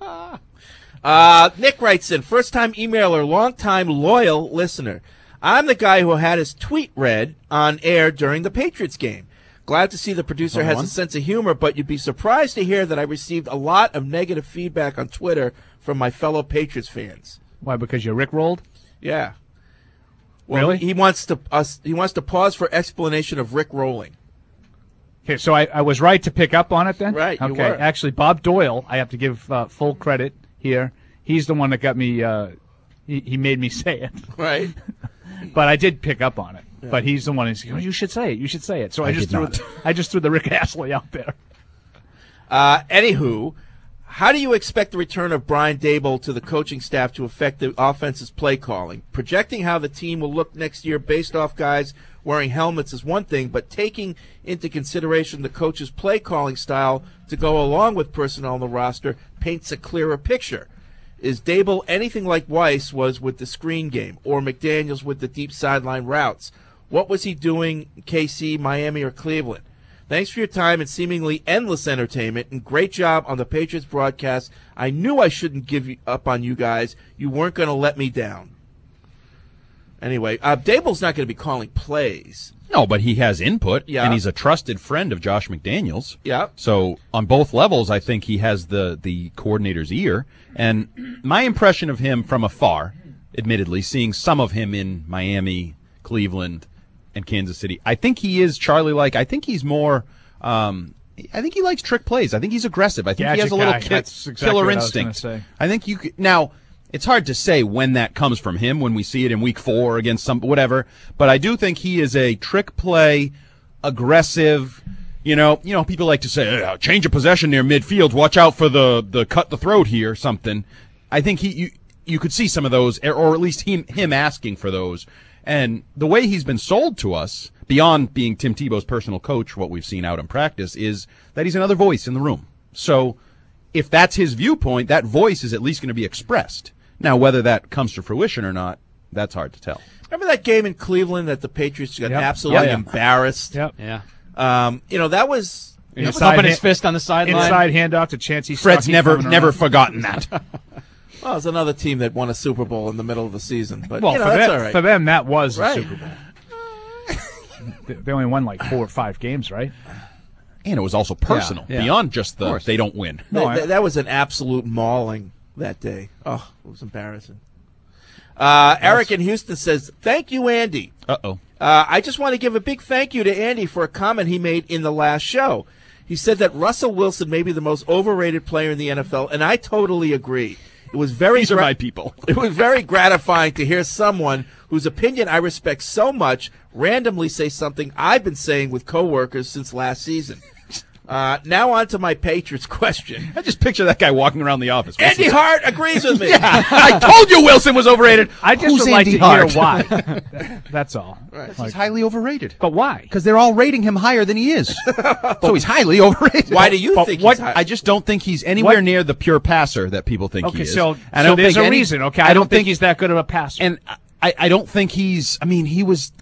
it. Nick writes in, first-time emailer, long-time loyal listener. I'm the guy who had his tweet read on air during the Patriots game. Glad to see the producer has a sense of humor, but you'd be surprised to hear that I received a lot of negative feedback on Twitter from my fellow Patriots fans. Why? Because you rickrolled? Yeah. Well, Really? He wants to pause for explanation of Rick rolling. Okay, so I was right to pick up on it then? Right, you Okay, were. actually, Bob Doyle, I have to give full credit here. He's the one that got me, he made me say it. Right. But I did pick up on it. Yeah. But he's the one who's like, oh, you should say it. So I just threw the Rick Astley out there. Anywho, how do you expect the return of Brian Daboll to the coaching staff to affect the offense's play calling? Projecting how the team will look next year based off guys wearing helmets is one thing, but taking into consideration the coach's play calling style to go along with personnel on the roster paints a clearer picture. Is Daboll anything like Weiss was with the screen game or McDaniels with the deep sideline routes? What was he doing in KC, Miami, or Cleveland? Thanks for your time and seemingly endless entertainment, and great job on the Patriots broadcast. I knew I shouldn't give up on you guys. You weren't going to let me down. Anyway, Daboll's not going to be calling plays. No, but he has input, Yeah. and he's a trusted friend of Josh McDaniels. Yeah. So on both levels, I think he has the coordinator's ear. And my impression of him from afar, admittedly, seeing some of him in Miami, Cleveland, and Kansas City, I think he is Charlie-like. I think he's more I think he likes trick plays. I think he's aggressive. I think he has a little That's exactly killer what instinct. I was gonna say. I think you could, now, it's hard to say when that comes from him, when we see it in week 4 against some whatever, but I do think he is a trick play, aggressive. You know, people like to say, change of possession near midfield, watch out for the cut the throat here, something. I think you could see some of those, or at least him asking for those. And the way he's been sold to us, beyond being Tim Tebow's personal coach, what we've seen out in practice, is that he's another voice in the room. So if that's his viewpoint, that voice is at least going to be expressed. Now, whether that comes to fruition or not, that's hard to tell. Remember that game in Cleveland that the Patriots got absolutely embarrassed? Yep. Yeah. That was... He was pumping his fist on the sideline. Inside handoff to Chancey. Fred's never forgotten that. Well, it's another team that won a Super Bowl in the middle of the season, but Well, that's all right. For them, that was Right. a Super Bowl. They only won like 4 or 5 games, right? And it was also personal, beyond just they don't win. That was an absolute mauling that day. Oh, it was embarrassing. Eric in Houston says, thank you, Andy. Uh-oh. I just want to give a big thank you to Andy for a comment he made in the last show. He said that Russell Wilson may be the most overrated player in the NFL, and I totally agree. It was very These are my people. It was very gratifying to hear someone whose opinion I respect so much randomly say something I've been saying with coworkers since last season. Now on to my Patriots question. I just picture that guy walking around the office. Andy Hart agrees with me. Yeah, I told you Wilson was overrated. I just Who's would like Andy to Hart? hear why. That's all. Right. He's highly overrated. But why? Because they're all rating him higher than he is. So he's highly overrated. Why do you think he's high? I just don't think he's anywhere near the pure passer that people think he is. So I don't there's think a reason, okay? I don't think he's that good of a passer. And I don't think he's, I mean, he was,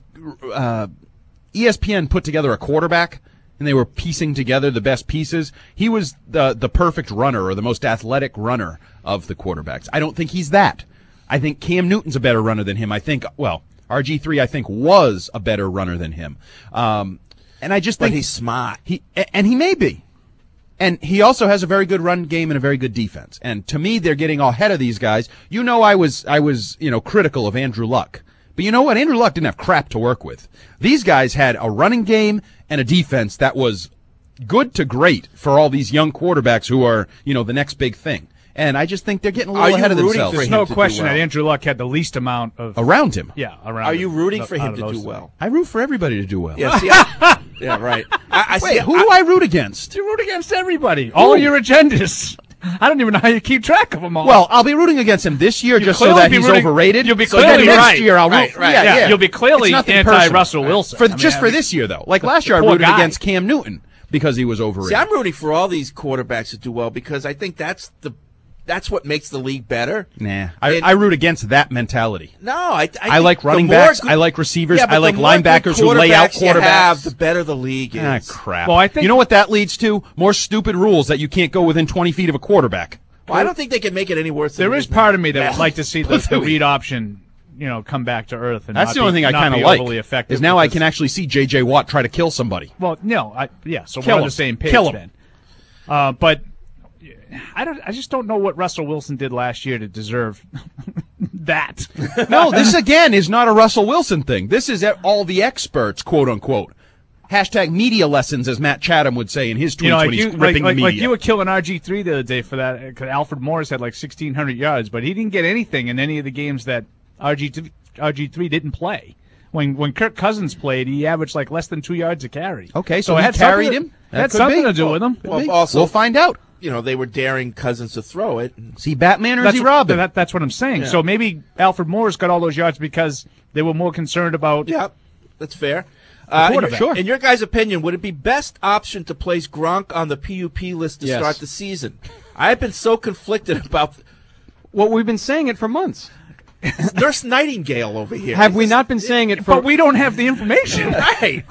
ESPN put together a quarterback, and they were piecing together the best pieces. He was the perfect runner, or the most athletic runner of the quarterbacks. I don't think he's that. I think Cam Newton's a better runner than him. I think, well, RG3 I think was a better runner than him. And I just think he's smart. He may be. And he also has a very good run game and a very good defense. And to me, they're getting ahead of these guys. You know, I was critical of Andrew Luck. But you know what? Andrew Luck didn't have crap to work with. These guys had a running game and a defense that was good to great for all these young quarterbacks who are, the next big thing. And I just think they're getting a little ahead of themselves. There's no question that Andrew Luck had the least amount of around him. Yeah, around. Are you rooting for him to do well? I root for everybody to do well. Yeah, see, yeah, right. Who do I root against? You root against everybody. All of your agendas. I don't even know how you keep track of them all. Well, I'll be rooting against him this year just so that he's overrated. You'll be so clearly next right. year I'll root. Right. Yeah. You'll be clearly anti-Russell Wilson. For this year, though. Like last year, I rooted against Cam Newton because he was overrated. See, I'm rooting for all these quarterbacks to do well because I think that's what makes the league better. Nah, I root against that mentality. No, I like running backs. I like receivers. Yeah, I like linebackers who lay out quarterbacks. The better the league is. Ah, crap. Well, I think you know what that leads to? More stupid rules that you can't go within 20 feet of a quarterback. Well, I don't think they can make it any worse. There is part of me that would like to see the read option, come back to earth. And that's the only thing I kind of like. Is now I can actually see J.J. Watt try to kill somebody. Well, no, so we're on the same page then. But I just don't know what Russell Wilson did last year to deserve that. No, this again is not a Russell Wilson thing. This is all the experts, quote unquote. Hashtag media lessons, as Matt Chatham would say in his tweets when he's ripping the media. Like you were killing RG3 the other day for that, because Alfred Morris had like 1,600 yards, but he didn't get anything in any of the games that RG3 didn't play. When Kirk Cousins played, he averaged like less than 2 yards a carry. Okay, so he carried him? That had something to do with him. Well, also, we'll find out. They were daring Cousins to throw it. Is he Batman or is he Robin? That's what I'm saying. Yeah. So maybe Alfred Morris got all those yards because they were more concerned about. Yeah, that's fair. In your guys' opinion, would it be best option to place Gronk on the PUP list to start the season? I've been so conflicted about. Well, we've been saying it for months. Nurse Nightingale over here. Have we not been saying it for? But we don't have the information, right?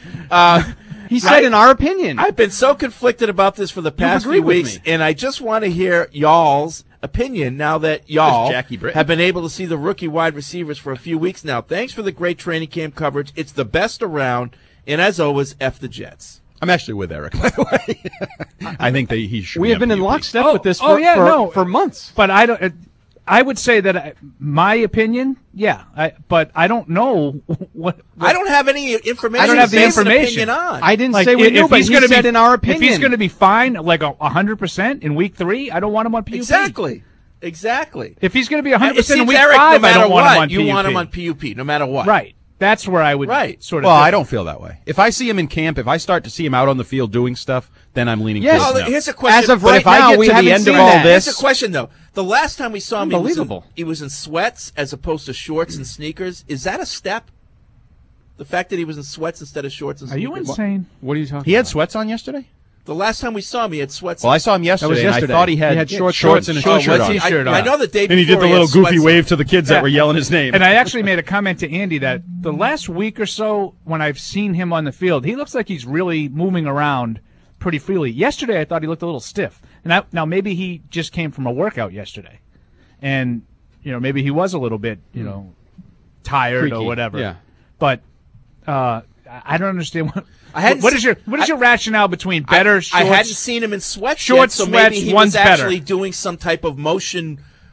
He said, in our opinion. I've been so conflicted about this for the past few weeks, and I just want to hear y'all's opinion now that y'all have been able to see the rookie wide receivers for a few weeks now. Thanks for the great training camp coverage. It's the best around, and as always, F the Jets. I'm actually with Eric, by the way. I think he should. We have been in lockstep with this for months. But I don't. I would say that my opinion, but I don't know what I don't have any information. I don't have the information on. I didn't say we knew, but he said in our opinion. If he's going to be fine, like 100% in week 3, I don't want him on PUP. Exactly. If he's going to be 100% in week Eric, 5, no I don't want him on PUP. You want him on PUP, no matter what. Right. That's where I would sort of. Well, I don't feel that way. If I see him in camp, if I start to see him out on the field doing stuff, then I'm leaning towards no. Here's a question. As of right now, we haven't seen that. Here's a question, though. The last time we saw him, unbelievable. He was in sweats as opposed to shorts and sneakers. Is that a step? The fact that he was in sweats instead of shorts and sneakers? Are you insane? What are you talking about? He had sweats on yesterday? The last time we saw him, he had sweats. Well, I saw him yesterday, and I thought he had shorts and a t-shirt on. I know the day before and he did the little goofy wave to the kids that Yeah. were yelling his name. And I actually made a comment to Andy that the last week or so, when I've seen him on the field, he looks like he's really moving around pretty freely. Yesterday, I thought he looked a little stiff. And now maybe he just came from a workout yesterday, and maybe he was a little bit tired Freaky. or whatever. Yeah. But I don't understand what is your rationale between better shorts? I hadn't seen him in sweats short yet, so sweats, maybe he one's was actually better. doing some type of motion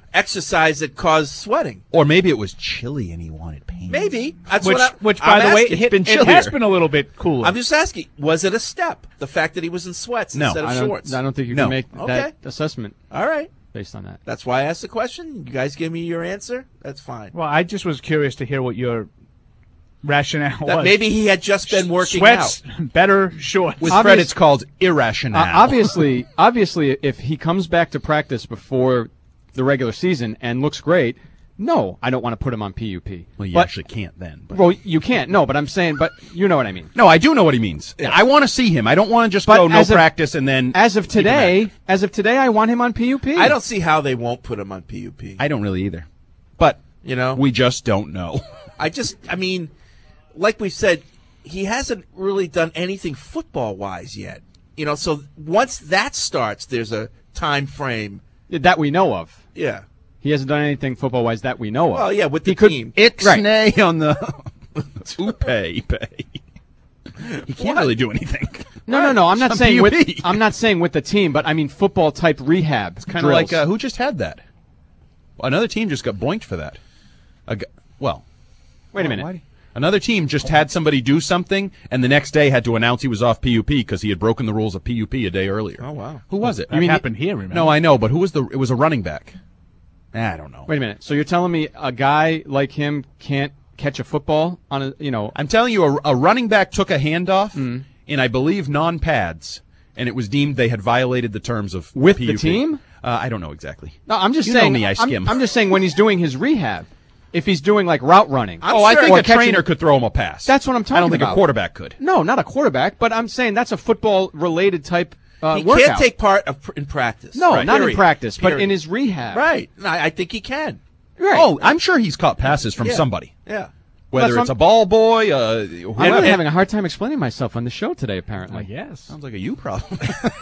exercise that caused sweating. Or maybe it was chilly and he wanted pants. Maybe. That's Which, by the way, asking. it has been a little bit cooler. I'm just asking, was it a step? The fact that he was in sweats instead of shorts? I don't think you can make that assessment. All right. Based on that. That's why I asked the question. You guys give me your answer. That's fine. Well, I just was curious to hear what your rationale that was. Maybe he had just been working Sweats, out. better shorts. With Fred, it's called irrational. Obviously, if he comes back to practice before the regular season and looks great, no, I don't want to put him on PUP. Well, you actually can't then. But. Well, you can't. No, but I'm saying, but you know what I mean. No, I do know what he means. Yeah. I want to see him. I don't want to just go no practice and then. As of today, I want him on PUP. I don't see how they won't put him on PUP. I don't really either. But we just don't know. I mean, like we said, he hasn't really done anything football-wise yet. So once that starts, there's a time frame that we know of. Yeah. He hasn't done anything football-wise that we know of. Well, yeah, with the team. Ixnay on the Upe. He can't really do anything. No. I'm not saying with the team, but I mean football type rehab. It's kind of like who just had that? Another team just got boinked for that. Wait a minute. Another team just had somebody do something, and the next day had to announce he was off PUP because he had broken the rules of PUP a day earlier. Oh wow! Who was it? That happened here. Remember? No, I know, but who was it was a running back. I don't know. Wait a minute. So you're telling me a guy like him can't catch a football on a, I'm telling you, a running back took a handoff in, I believe, non-pads, and it was deemed they had violated the terms of with PUP. The team? I don't know exactly. No, I'm just you saying. Know me, I skim. I'm just saying when he's doing his rehab, if he's doing like route running. I think a trainer could throw him a pass. That's what I'm talking about. I don't think a quarterback could. No, not a quarterback, but I'm saying that's a football-related type. He workout. can't take part in practice. No, not in practice, but in his rehab. Right. I think he can. Right. Oh, I'm sure he's caught passes from somebody. Yeah. Whether it's a ball boy, I'm really having a hard time explaining myself on the show today, apparently. Yes. Sounds like a you problem.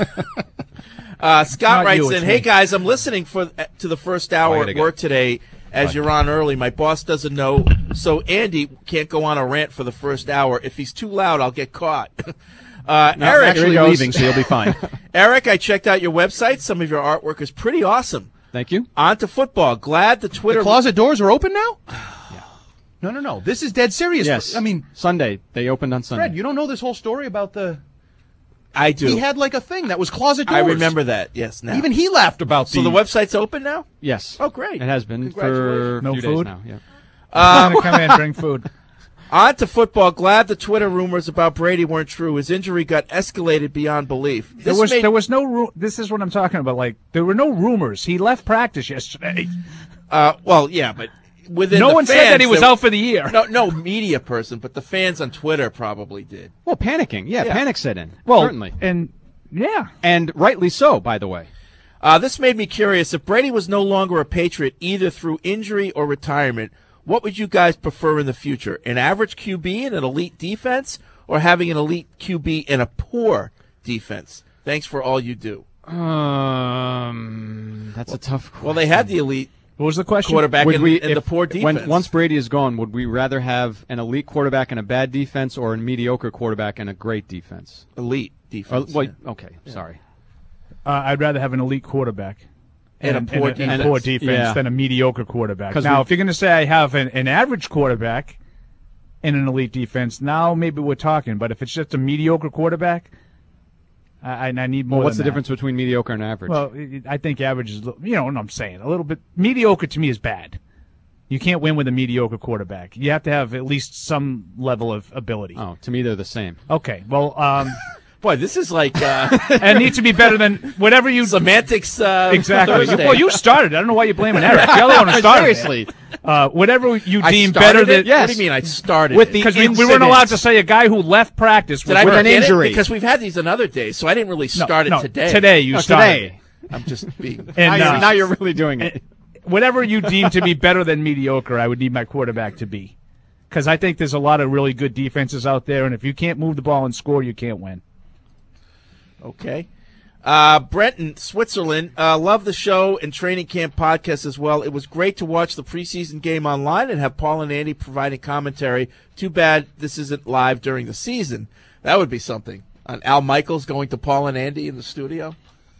Scott writes in, hey, guys, I'm listening to the first hour at work today as you're on early. My boss doesn't know, so Andy can't go on a rant for the first hour. If he's too loud, I'll get caught. Eric, actually leaving, so you'll be fine. Eric, I checked out your website. Some of your artwork is pretty awesome. Thank you. On to football. Glad the Twitter... The closet doors are open now? Yeah. No. This is dead serious. Yes. I mean... Sunday. They opened on Sunday. Fred, you don't know this whole story about the... I do. He had like a thing that was closet doors. I remember that, yes. Now. Even he laughed about So the website's open now? Yes. Oh, great. It has been for a few days now. Yeah. I'm going to come in and bring food. On to football. Glad the Twitter rumors about Brady weren't true. His injury got escalated beyond belief. There was no. This is what I'm talking about. Like there were no rumors. He left practice yesterday. Well, yeah, but within no the one fans, said that he was out for the year. No media person, but the fans on Twitter probably did. Well, panicking. Yeah. Panic set in. Well, certainly. And rightly so, by the way. This made me curious. If Brady was no longer a Patriot, either through injury or retirement, what would you guys prefer in the future? An average QB in an elite defense, or having an elite QB in a poor defense? Thanks for all you do. That's a tough question. Well, they had the elite what was the question? quarterback in the poor defense. Once Brady is gone, would we rather have an elite quarterback in a bad defense or a mediocre quarterback in a great defense? Elite defense. Okay, sorry. I'd rather have an elite quarterback. And a poor defense than a mediocre quarterback. Now, if you're going to say I have an average quarterback and an elite defense, now maybe we're talking. But if it's just a mediocre quarterback, I need more. Well, what's the than difference between mediocre and average? Well, I think average is, you know what I'm saying, a little bit. Mediocre to me is bad. You can't win with a mediocre quarterback. You have to have at least some level of ability. Oh, to me they're the same. Okay, well, boy, this is like and needs to be better than whatever you semantics. Exactly. Thursday. Well, you started. I don't know why you're blaming Eric. You're the one who started. Seriously. Whatever you deem better than. Yes. What do you mean I started? Because we weren't allowed to say a guy who left practice with an injury. Because we've had these on other days, so I didn't really start it today. Today you started. Today. I'm just being. And now you're really doing it. Whatever you deem to be better than mediocre, I would need my quarterback to be. Because I think there's a lot of really good defenses out there, and if you can't move the ball and score, you can't win. Okay. Brent in Switzerland, love the show and training camp podcast as well. It was great to watch the preseason game online and have Paul and Andy providing commentary. Too bad this isn't live during the season. That would be something. Al Michaels going to Paul and Andy in the studio.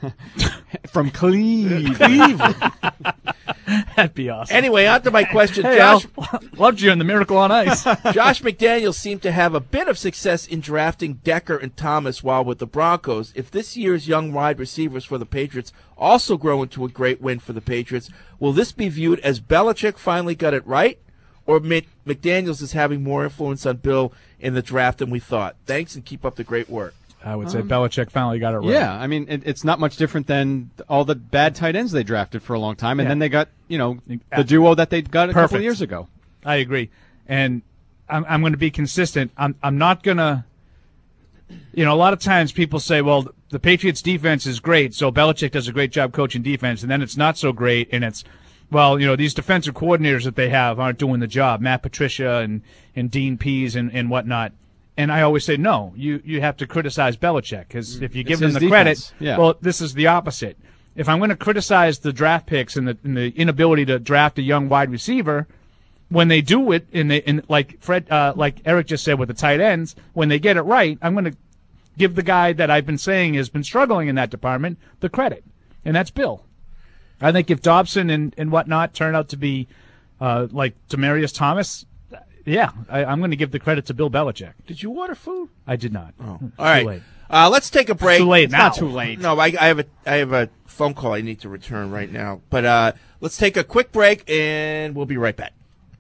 From Cleveland. That'd be awesome. Anyway, on to my question. Hey, Josh, loved you in the Miracle on Ice. Josh McDaniels seemed to have a bit of success in drafting Decker and Thomas while with the Broncos. If this year's young wide receivers for the Patriots also grow into a great win for the Patriots, will this be viewed as Belichick finally got it right, or McDaniels is having more influence on Bill in the draft than we thought? Thanks, and keep up the great work. I would say Belichick finally got it right. Yeah, I mean, it's not much different than all the bad tight ends they drafted for a long time, and then they got, the duo that they got a couple of years ago. I agree. And I'm going to be consistent. I'm not going to, a lot of times people say, well, the Patriots defense is great, so Belichick does a great job coaching defense, and then it's not so great, and it's, well, these defensive coordinators that they have aren't doing the job, Matt Patricia and Dean Pease and whatnot. And I always say, no, you have to criticize Belichick, because if you give them the credit, well, this is the opposite. If I'm going to criticize the draft picks and the inability to draft a young wide receiver, when they do it, like Eric just said with the tight ends, when they get it right, I'm going to give the guy that I've been saying has been struggling in that department the credit, and that's Bill. I think if Dobson and whatnot turn out to be like Demaryius Thomas, yeah, I'm going to give the credit to Bill Belichick. Did you order food? I did not. Oh. All right. Let's take a break. It's too late now. Not too late. No, I have a phone call I need to return right now. But let's take a quick break, and we'll be right back.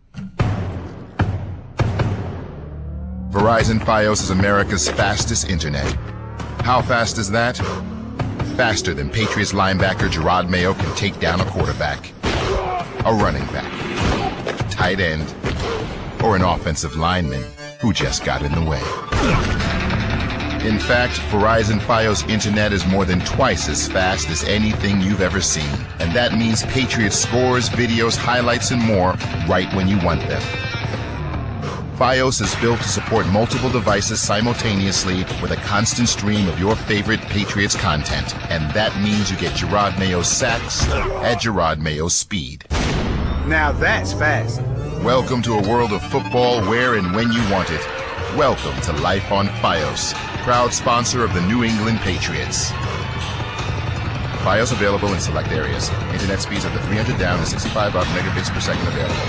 Verizon Fios is America's fastest internet. How fast is that? Faster than Patriots linebacker Gerard Mayo can take down a quarterback, a running back, tight end, or an offensive lineman who just got in the way. In fact, Verizon Fios Internet is more than twice as fast as anything you've ever seen. And that means Patriots scores, videos, highlights, and more right when you want them. Fios is built to support multiple devices simultaneously with a constant stream of your favorite Patriots content. And that means you get Gerard Mayo's sacks at Gerard Mayo's speed. Now that's fast. Welcome to a world of football where and when you want it. Welcome to Life on Fios, proud sponsor of the New England Patriots. Fios available in select areas. Internet speeds up to 300 down and 65 up megabits per second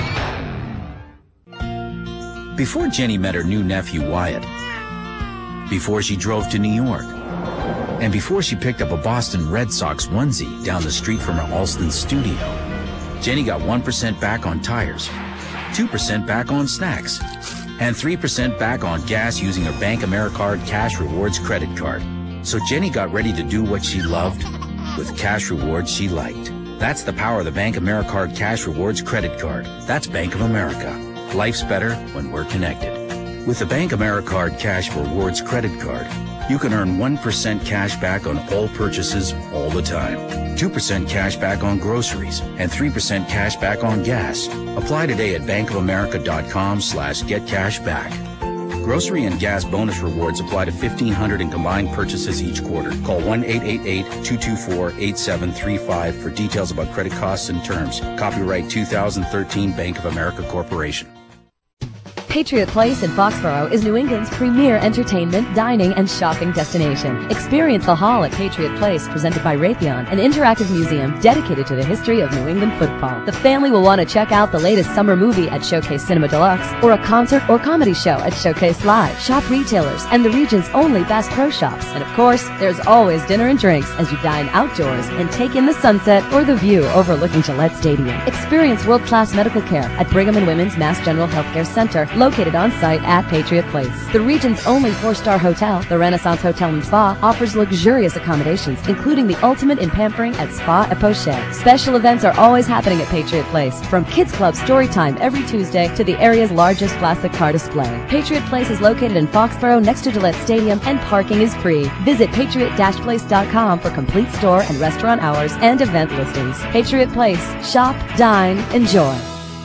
available. Before Jenny met her new nephew Wyatt, before she drove to New York, and before she picked up a Boston Red Sox onesie down the street from her Alston studio, Jenny got 1% back on tires, 2% back on snacks, and 3% back on gas using her Bank AmeriCard Cash Rewards credit card. So Jenny got ready to do what she loved with cash rewards she liked. That's the power of the Bank AmeriCard Cash Rewards credit card. That's Bank of America. Life's better when we're connected. With the Bank AmeriCard Cash Rewards credit card, you can earn 1% cash back on all purchases all the time, 2% cash back on groceries, and 3% cash back on gas. Apply today at bankofamerica.com/getcashback. Grocery and gas bonus rewards apply to 1,500 in combined purchases each quarter. Call 1-888-224-8735 for details about credit costs and terms. Copyright 2013 Bank of America Corporation. Patriot Place in Foxborough is New England's premier entertainment, dining, and shopping destination. Experience the Hall at Patriot Place, presented by Raytheon, an interactive museum dedicated to the history of New England football. The family will want to check out the latest summer movie at Showcase Cinema Deluxe, or a concert or comedy show at Showcase Live. Shop retailers and the region's only Bass Pro Shops. And of course, there's always dinner and drinks as you dine outdoors and take in the sunset or the view overlooking Gillette Stadium. Experience world-class medical care at Brigham and Women's Mass General Healthcare Center, located on site at Patriot Place. The region's only 4-star hotel, the Renaissance Hotel and Spa, offers luxurious accommodations, including the ultimate in pampering at Spa et Poche. Special events are always happening at Patriot Place, from Kids Club Story Time every Tuesday to the area's largest classic car display. Patriot Place is located in Foxborough next to Gillette Stadium, and parking is free. Visit patriot-place.com for complete store and restaurant hours and event listings. Patriot Place. Shop, dine, enjoy.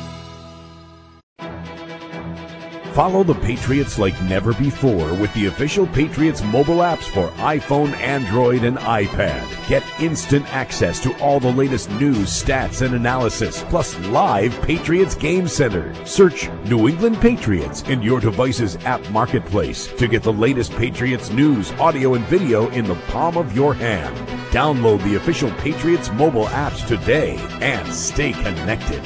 Follow the Patriots like never before with the official Patriots mobile apps for iPhone, Android, and iPad. Get instant access to all the latest news, stats, and analysis, plus live Patriots Game Center. Search New England Patriots in your device's app marketplace to get the latest Patriots news, audio, and video in the palm of your hand. Download the official Patriots mobile apps today and stay connected.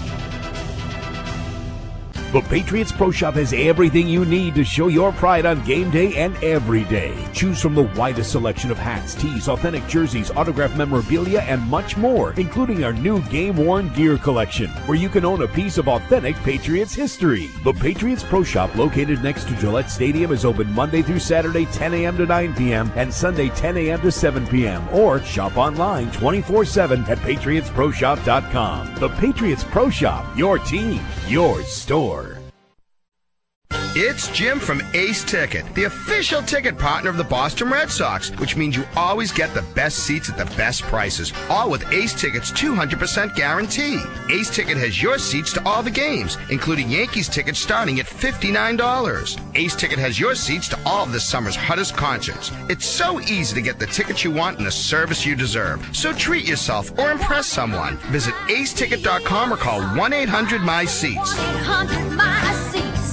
The Patriots Pro Shop has everything you need to show your pride on game day and every day. Choose from the widest selection of hats, tees, authentic jerseys, autographed memorabilia, and much more, including our new game-worn gear collection, where you can own a piece of authentic Patriots history. The Patriots Pro Shop, located next to Gillette Stadium, is open Monday through Saturday, 10 a.m. to 9 p.m., and Sunday, 10 a.m. to 7 p.m., or shop online 24/7 at PatriotsProShop.com. The Patriots Pro Shop, your team, your store. It's Jim from Ace Ticket, the official ticket partner of the Boston Red Sox, which means you always get the best seats at the best prices, all with Ace Ticket's 200% guarantee. Ace Ticket has your seats to all the games, including Yankees tickets starting at $59. Ace Ticket has your seats to all of this summer's hottest concerts. It's so easy to get the tickets you want and the service you deserve. So treat yourself or impress someone. Visit aceticket.com or call 1-800-MY-SEATS. 1-800-MY-SEATS.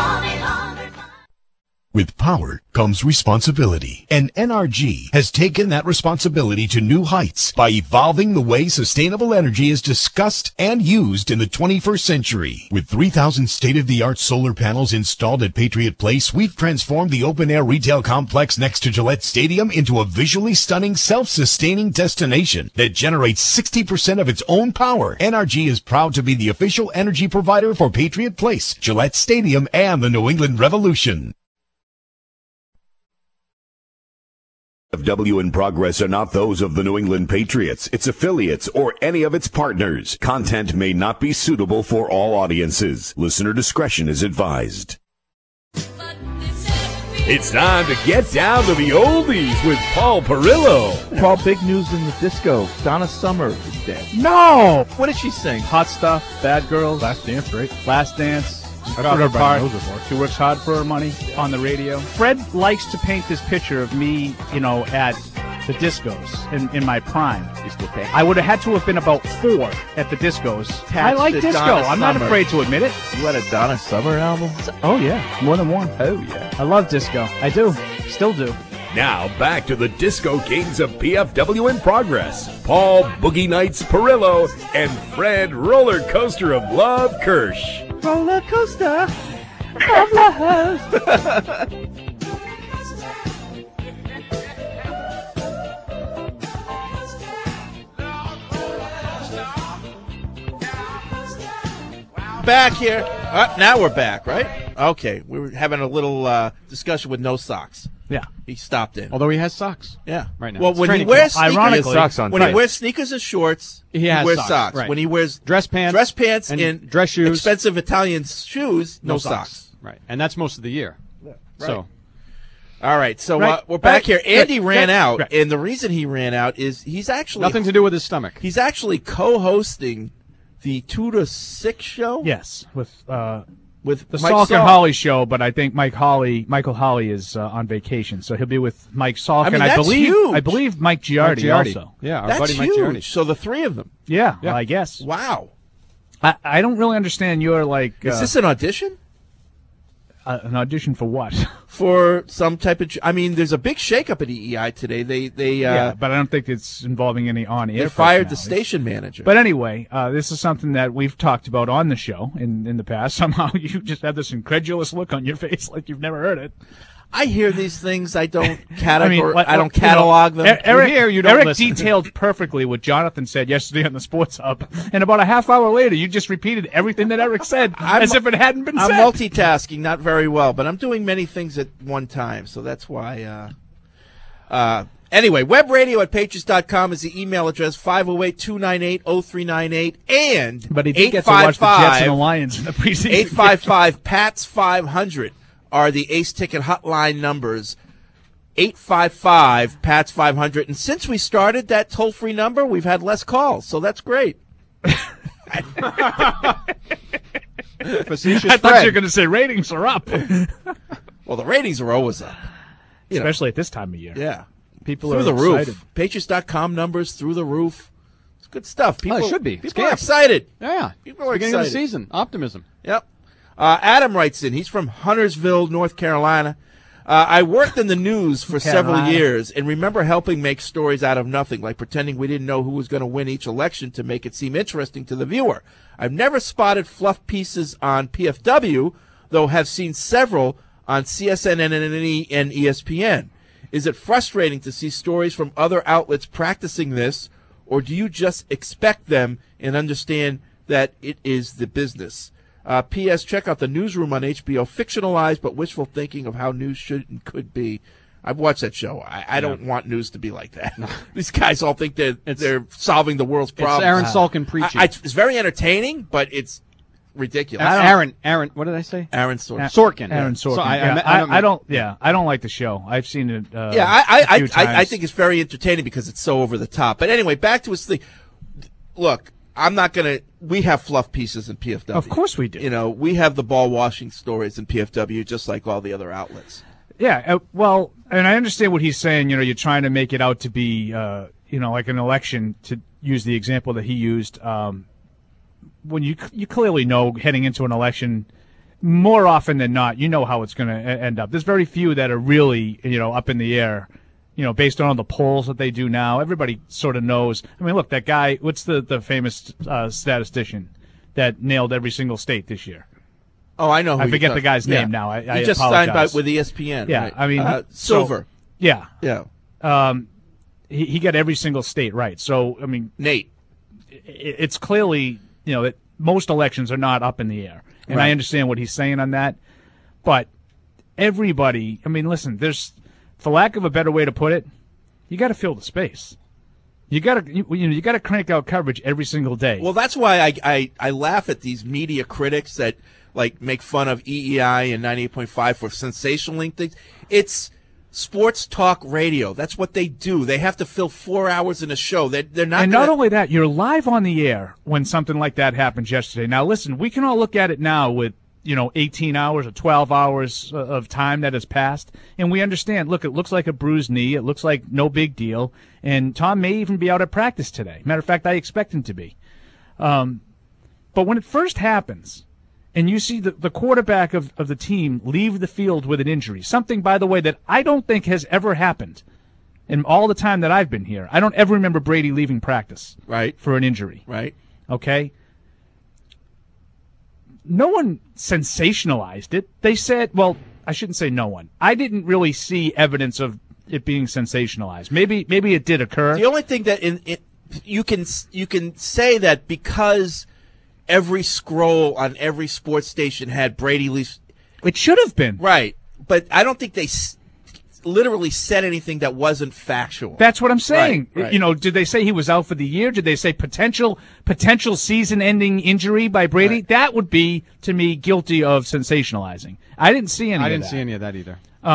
With power comes responsibility, and NRG has taken that responsibility to new heights by evolving the way sustainable energy is discussed and used in the 21st century. With 3,000 state-of-the-art solar panels installed at Patriot Place, we've transformed the open-air retail complex next to Gillette Stadium into a visually stunning, self-sustaining destination that generates 60% of its own power. NRG is proud to be the official energy provider for Patriot Place, Gillette Stadium, and the New England Revolution. PFW in progress are not those of the New England Patriots, its affiliates, or any of its partners. Content may not be suitable for all audiences. Listener discretion is advised. It's time to get down to the oldies with Paul Perillo. Paul, big news in the disco. Donna Summer is dead. No! What did she sing? Hot Stuff, Bad Girls. Last Dance, right? Last Dance. I've heard her part. She works hard for her money on the radio. Fred likes to paint this picture of me, at the discos in my prime. I would have had to have been about 4 at the discos. I like disco. I'm not afraid to admit it. You had a Donna Summer album? Oh, yeah. More than one. Oh, yeah. I love disco. I do. Still do. Now back to the Disco Kings of PFW in progress. Paul Boogie Nights Perillo and Fred Roller Coaster of Love Kirsch. Roller coaster of love. Back here. Now we're back, right? Okay. We were having a little discussion with no socks. Yeah. He stopped in. Although he has socks. Yeah. Right now. Well, It's when he training wears camp. sneakers, Ironically, socks on when he wears sneakers and shorts, he has wears socks. Right. When he wears dress pants and dress shoes, expensive Italian shoes, no socks. Right. And that's most of the year. Right. So. All right, so Right. we're back Right. here. Andy Right. ran Right. out, Right. and the reason he ran out is he's actually Nothing to do with his stomach. He's actually co-hosting the 2 to 6 show. Yes, with the Mike Salk and Holly show, but I think Michael Holly is on vacation, so he'll be with Mike Salk, I mean, and that's huge. I believe Mike Giardi also. Yeah, our That's buddy Mike huge. Giardi. So the 3 of them. Yeah, well, I guess. Wow. I don't really understand your Is this an audition? An audition for what? For some type of. I mean, there's a big shakeup at EEI today. They yeah, but I don't think it's involving any on-air. They fired the personalities. station manager. But anyway, this is something that we've talked about on the show in the past. Somehow you just have this incredulous look on your face, like you've never heard it. I hear these things. I don't I don't catalog them. Eric detailed perfectly what Jonathan said yesterday on the Sports Hub, and about a half hour later, you just repeated everything that Eric said as if it hadn't been said. I'm multitasking, not very well, but I'm doing many things at one time, so that's why. Anyway, webradio at patriots.com is the email address, 508-298-0398, and but he did get to watch the Jets and the Lions in the preseason. 855-PATS-500 are the Ace Ticket hotline numbers. 855-PATS-500. And since we started that toll-free number, we've had less calls, so that's great. Facetious I thought you were going to say ratings are up. Well, the ratings are always up. Especially at this time of year. Yeah. People through are the excited. roof. Patriots.com numbers through the roof. It's good stuff. People, it should be. People are excited. Yeah. People are Beginning excited. of the season. Optimism. Yep. Adam writes in. He's from Huntersville, North Carolina. I worked in the news for several Carolina. years and remember helping make stories out of nothing, like pretending we didn't know who was going to win each election to make it seem interesting to the viewer. I've never spotted fluff pieces on PFW, though have seen several on CSNN and ESPN. Is it frustrating to see stories from other outlets practicing this, or do you just expect them and understand that it is the business? P.S. Check out The Newsroom on HBO. Fictionalized but wishful thinking of how news should and could be. I've watched that show. I don't want news to be like that. These guys all think they're solving the world's problems. It's Aaron Sorkin preaching. It's very entertaining, but it's ridiculous. Aaron, what did I say? Aaron Sorkin. Sorkin. Aaron Sorkin. So I don't like the show. I've seen it. I think it's very entertaining because it's so over the top. But anyway, back to his thing. Look, I'm not going to. We have fluff pieces in PFW. Of course we do. You know, we have the ball washing stories in PFW just like all the other outlets. Yeah, well, and I understand what he's saying. You know, you're trying to make it out to be, like an election, to use the example that he used. When you clearly know heading into an election, more often than not, you know how it's going to end up. There's very few that are really, up in the air, based on all the polls that they do now. Everybody sort of knows. I mean, look, that guy, what's the famous statistician that nailed every single state this year? Oh, I know who I forget you're the guy's talking- name now. I he just apologize. signed with ESPN. Yeah, right? I mean, Silver. Yeah. Yeah. He got every single state right. So, I mean, Nate, it's clearly, that most elections are not up in the air. And Right. I understand what he's saying on that. But everybody, I mean, listen, there's, for lack of a better way to put it, you got to fill the space. You got to crank out coverage every single day. Well, that's why I laugh at these media critics that make fun of EEI and 98.5 for sensationaling things. It's sports talk radio. That's what they do. They have to fill 4 hours in a show. They're not. And not only that, you're live on the air when something like that happened yesterday. Now, listen, we can all look at it now with 18 hours or 12 hours of time that has passed, and we understand. Look, it looks like a bruised knee. It looks like no big deal. And Tom may even be out at practice today. Matter of fact, I expect him to be. But when it first happens, and you see the quarterback of the team leave the field with an injury, something, by the way, that I don't think has ever happened in all the time that I've been here. I don't ever remember Brady leaving practice for an injury. Right. Okay? No one sensationalized it. They said, well, I shouldn't say no one. I didn't really see evidence of it being sensationalized. Maybe it did occur. The only thing that you can say that because every scroll on every sports station had Brady leaves. It should have been. Right. But I don't think they literally said anything that wasn't factual. That's what I'm saying. Right. Did they say he was out for the year? Did they say potential season-ending injury by Brady? Right. That would be, to me, guilty of sensationalizing. I didn't see any of that. I didn't see any of that either.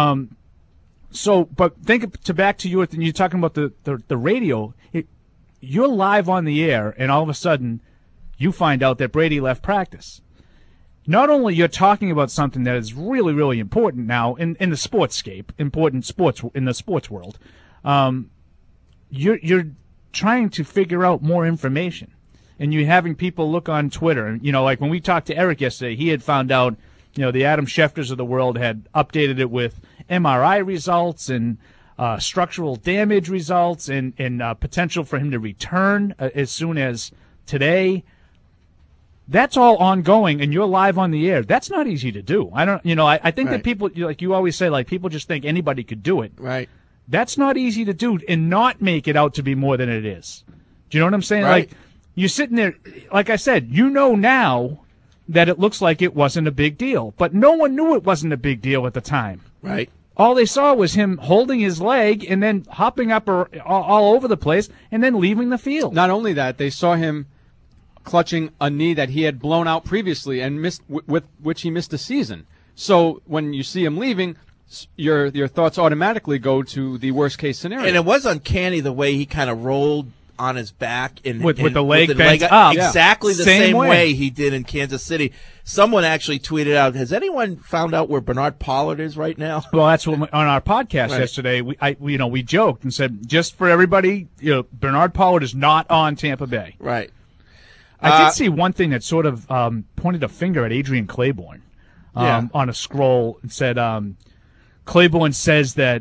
But back to you, you're talking about the radio. You're live on the air, and all of a sudden, you find out that Brady left practice. Not only you're talking about something that is really, really important now in the sportscape, important sports in the sports world, you're trying to figure out more information, and you're having people look on Twitter. And like when we talked to Eric yesterday, he had found out, the Adam Schefters of the world had updated it with MRI results and structural damage results and potential for him to return as soon as today. That's all ongoing, and you're live on the air. That's not easy to do. I think that people, like you always say, people just think anybody could do it. Right. That's not easy to do and not make it out to be more than it is. Do you know what I'm saying? Right. Like, you're sitting there, like I said, now that it looks like it wasn't a big deal, but no one knew it wasn't a big deal at the time. Right. All they saw was him holding his leg and then hopping up all over the place and then leaving the field. Not only that, they saw him clutching a knee that he had blown out previously and missed, with which he missed a season. So when you see him leaving, your thoughts automatically go to the worst case scenario. And it was uncanny the way he kind of rolled on his back and with the leg bent up, exactly the same way he did in Kansas City. Someone actually tweeted out, "Has anyone found out where Bernard Pollard is right now?" Well, that's what on our podcast yesterday. We joked and said, just for everybody, Bernard Pollard is not on Tampa Bay. Right. I did see one thing that sort of pointed a finger at Adrian Claiborne on a scroll and said, Claiborne says that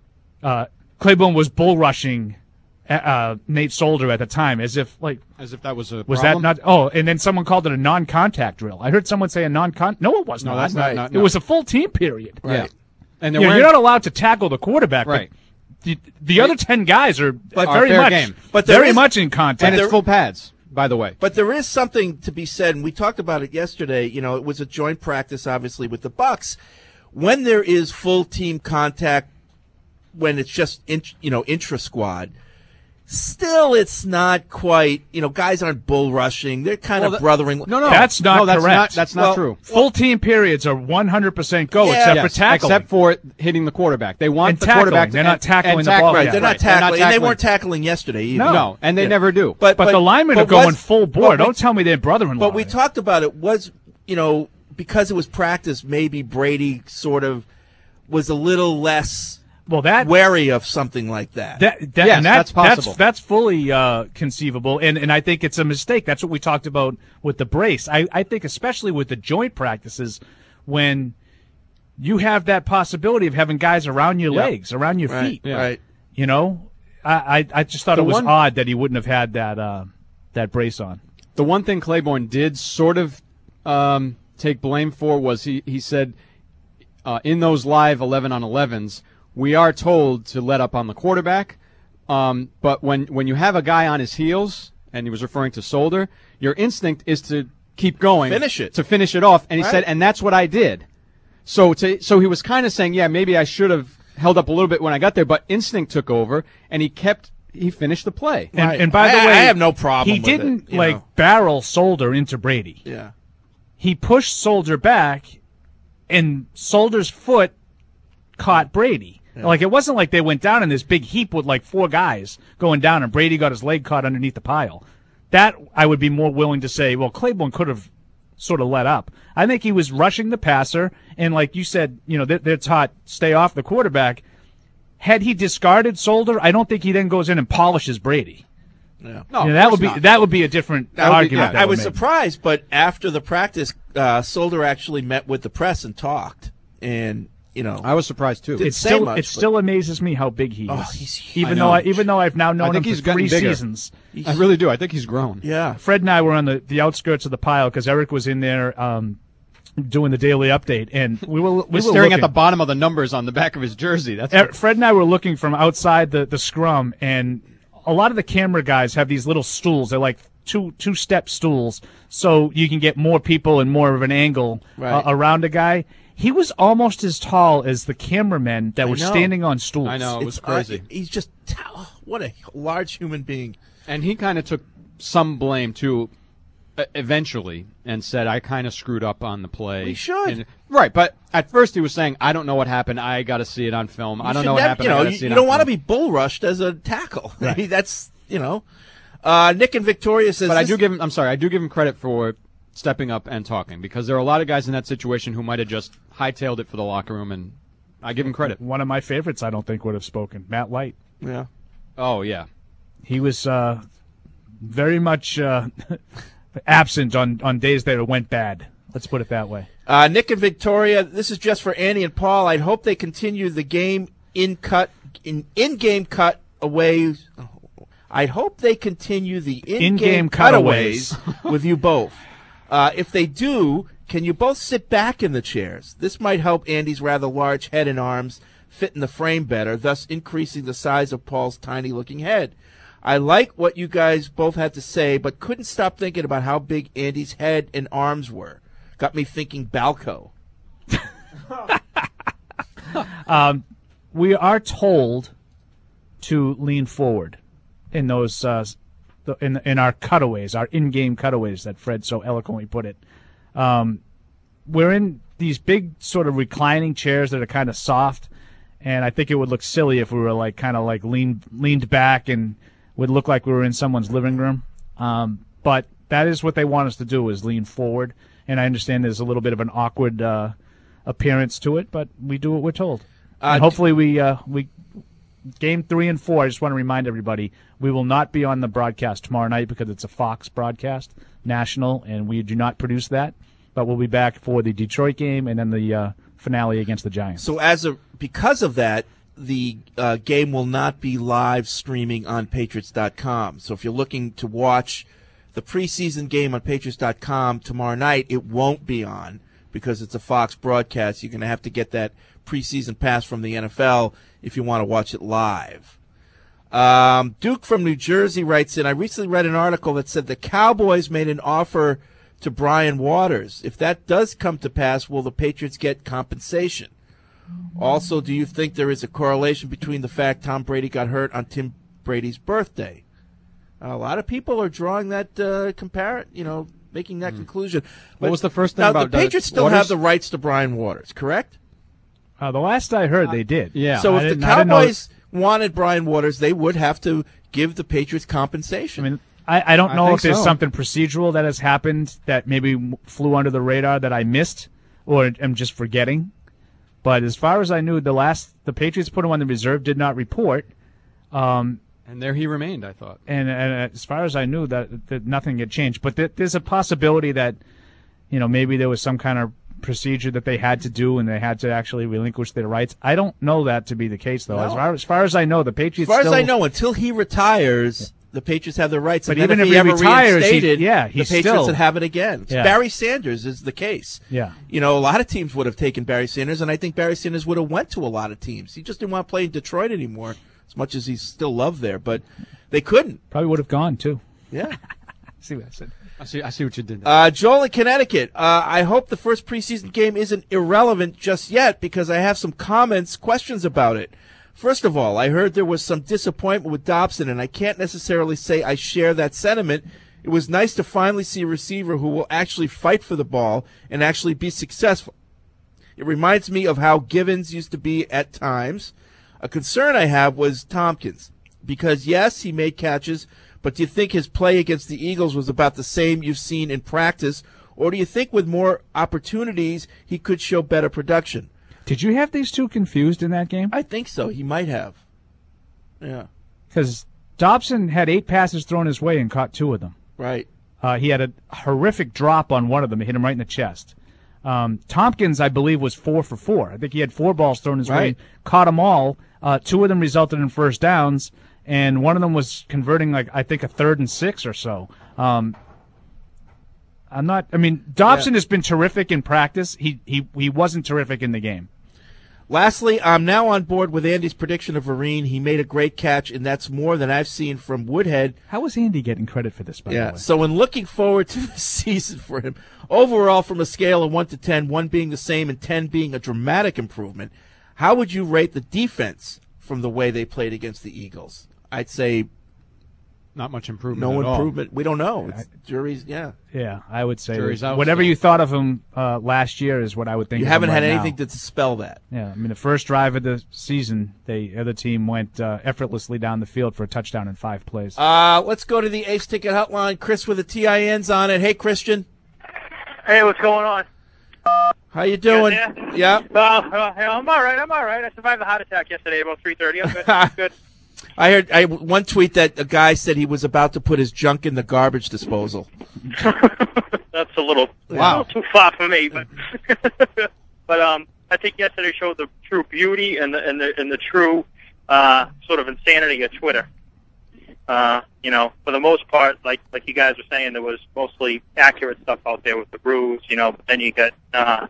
Claiborne was bull rushing Nate Solder at the time, as if that was a was problem? that not? Oh, and then someone called it a non-contact drill. I heard someone say a non-con. No, it was No, not. that's not. It was a full team period. Right. Yeah. And you're not allowed to tackle the quarterback. Right. But the other 10 guys are very fair much, game. But very much in contact. And it's full pads, by the way. But there is something to be said, and we talked about it yesterday. You know, it was a joint practice, obviously, with the Bucs. When there is full team contact, when it's just intra-squad, still it's not quite. You know, guys aren't bull rushing; they're kind of brothering. No, that's not correct. That's not true. Full team periods are 100% go, except for tackling. Except for hitting the quarterback. They want And the tackling. quarterback. They're not tackling the ball. Right, they're not tackling, and they weren't tackling yesterday either. No, and they never do. But the linemen are going full bore. Don't tell me they're brother-in-law. But we talked about it was, because it was practice, maybe Brady sort of was a little less wary of something like that. That's possible. That's fully conceivable, and I think it's a mistake. That's what we talked about with the brace. I think especially with the joint practices, when you have that possibility of having guys around your legs, around your feet. Right. You know, I just thought it was odd that he wouldn't have had that brace on. The one thing Claiborne did sort of take blame for was he said in those live 11-on-11s, we are told to let up on the quarterback, but when you have a guy on his heels, and he was referring to Solder, your instinct is to keep going, to finish it off, and he said, and that's what I did. So he was kind of saying, yeah, maybe I should have held up a little bit when I got there, but instinct took over, and he finished the play. And by the way, I have no problem. He with didn't it, barrel Solder into Brady. Yeah, he pushed Solder back, and Solder's foot caught Brady. Yeah. Like, it wasn't like they went down in this big heap with like 4 guys going down, and Brady got his leg caught underneath the pile. That I would be more willing to say, well, Claiborne could have sort of let up. I think he was rushing the passer, and like you said, they're taught stay off the quarterback. Had he discarded Solder, I don't think he then goes in and polishes Brady. Yeah. No, that would be a different argument. I was surprised, but after the practice, Solder actually met with the press and talked, and I was surprised too. It still amazes me how big he is. Oh, he's huge. Even though I've now known him for 3 seasons. I really do. I think he's grown. Yeah. Fred and I were on the outskirts of the pile because Eric was in there doing the daily update, and we were staring at the bottom of the numbers on the back of his jersey. Fred and I were looking from outside the scrum, and a lot of the camera guys have these little stools. They're like two-step stools, so you can get more people and more of an angle around a guy. He was almost as tall as the cameramen that were standing on stools. I know, it was crazy. He's just what a large human being. And he kind of took some blame too, eventually, and said, "I kind of screwed up on the play." He should, right? But at first, he was saying, "I don't know what happened. I got to see it on film. I don't know what happened. You don't want to be bull rushed as a tackle. Right. That's Nick and Victoria says, but I do give him. I'm sorry, I do give him credit for stepping up and talking, because there are a lot of guys in that situation who might have just hightailed it for the locker room, and I give him credit. One of my favorites I don't think would have spoken, Matt Light. Yeah. Oh, yeah. He was very much absent on days that it went bad. Let's put it that way. Nick and Victoria, this is just for Annie and Paul. I'd hope they continue the game in-game cutaways. I'd hope they continue the in-game cutaways with you both. If they do, can you both sit back in the chairs? This might help Andy's rather large head and arms fit in the frame better, thus increasing the size of Paul's tiny-looking head. I like what you guys both had to say, but couldn't stop thinking about how big Andy's head and arms were. Got me thinking Balco. We are told to lean forward in those in our cutaways, our in-game cutaways that Fred so eloquently put it. We're in these big sort of reclining chairs that are kind of soft, and I think it would look silly if we were leaned back and would look like we were in someone's living room. But that is what they want us to do, is lean forward. And I understand there's a little bit of an awkward appearance to it, but we do what we're told. And hopefully we Game 3 and 4, I just want to remind everybody, we will not be on the broadcast tomorrow night because it's a Fox broadcast, national, and we do not produce that. But we'll be back for the Detroit game and then the finale against the Giants. So because of that, the game will not be live streaming on Patriots.com. So if you're looking to watch the preseason game on Patriots.com tomorrow night, it won't be on because it's a Fox broadcast. You're going to have to get that preseason pass from the NFL if you want to watch it live. Duke from New Jersey writes in, I recently read an article that said the Cowboys made an offer to Brian Waters. If that does come to pass, will the Patriots get compensation? Also, do you think there is a correlation between the fact Tom Brady got hurt on Tim Brady's birthday? A lot of people are drawing that making that conclusion. What was the first thing now, about the Patriots still Waters? have the rights to Brian Waters, correct? The last I heard, they did. Yeah. So if the Cowboys wanted Brian Waters, they would have to give the Patriots compensation. I mean, I don't know if there's so. something procedural that has happened that maybe flew under the radar that I missed or am just forgetting. But as far as I knew, the Patriots put him on the reserve, did not report. And there he remained, I thought. And as far as I knew, that nothing had changed. But there's a possibility that, maybe there was some kind of procedure that they had to do and they had to actually relinquish their rights. I don't know that to be the case, though. No. As far as I know, the Patriots As far as I know, until he retires, the Patriots have their rights. But and even then if he he ever retires, reinstated, the the Patriots still would have it again. Yeah. Barry Sanders is the case. Yeah. A lot of teams would have taken Barry Sanders, and I think Barry Sanders would have went to a lot of teams. He just didn't want to play in Detroit anymore, as much as he's still loved there. But they couldn't. Probably would have gone, too. Yeah. See what I said? I see what you did there. Joel in Connecticut. I hope the first preseason game isn't irrelevant just yet because I have some questions about it. First of all, I heard there was some disappointment with Dobson, and I can't necessarily say I share that sentiment. It was nice to finally see a receiver who will actually fight for the ball and actually be successful. It reminds me of how Givens used to be at times. A concern I have was Tompkins because, yes, he made catches, but do you think his play against the Eagles was about the same you've seen in practice, or do you think with more opportunities he could show better production? Did you have these two confused in that game? I think so. He might have. Yeah. Because Dobson had 8 passes thrown his way and caught 2 of them. Right. He had a horrific drop on one of them. It hit him right in the chest. Tompkins, I believe, was 4 for 4. I think he had 4 balls thrown his way, caught them all. 2 of them resulted in first downs, and one of them was converting, I think, a 3rd and 6 or so. Dobson has been terrific in practice. He wasn't terrific in the game. Lastly, I'm now on board with Andy's prediction of Vereen. He made a great catch, and that's more than I've seen from Woodhead. How is Andy getting credit for this, by the way? So in looking forward to the season for him, overall from a scale of 1 to 10, 1 being the same and 10 being a dramatic improvement, how would you rate the defense from the way they played against the Eagles? I'd say not much improvement. No at all. improvement. We don't know. Jury's, Yeah, I would say Jury's out whatever still. you thought of him last year is what I would think. You of haven't him had right anything now. to dispel that. Yeah, the first drive of the season, the other team went effortlessly down the field for a touchdown in 5 plays. Let's go to the Ace Ticket Hotline. Chris with the TINs on it. Hey, Christian. Hey, what's going on? How you doing? Yeah. I'm all right. I survived the heart attack yesterday about 3:30. I'm good. I'm good. I heard one tweet that a guy said he was about to put his junk in the garbage disposal. That's a little too far for me, but I think yesterday showed the true beauty and the true sort of insanity of Twitter. For the most part, like you guys were saying, there was mostly accurate stuff out there with the Brews, but then you got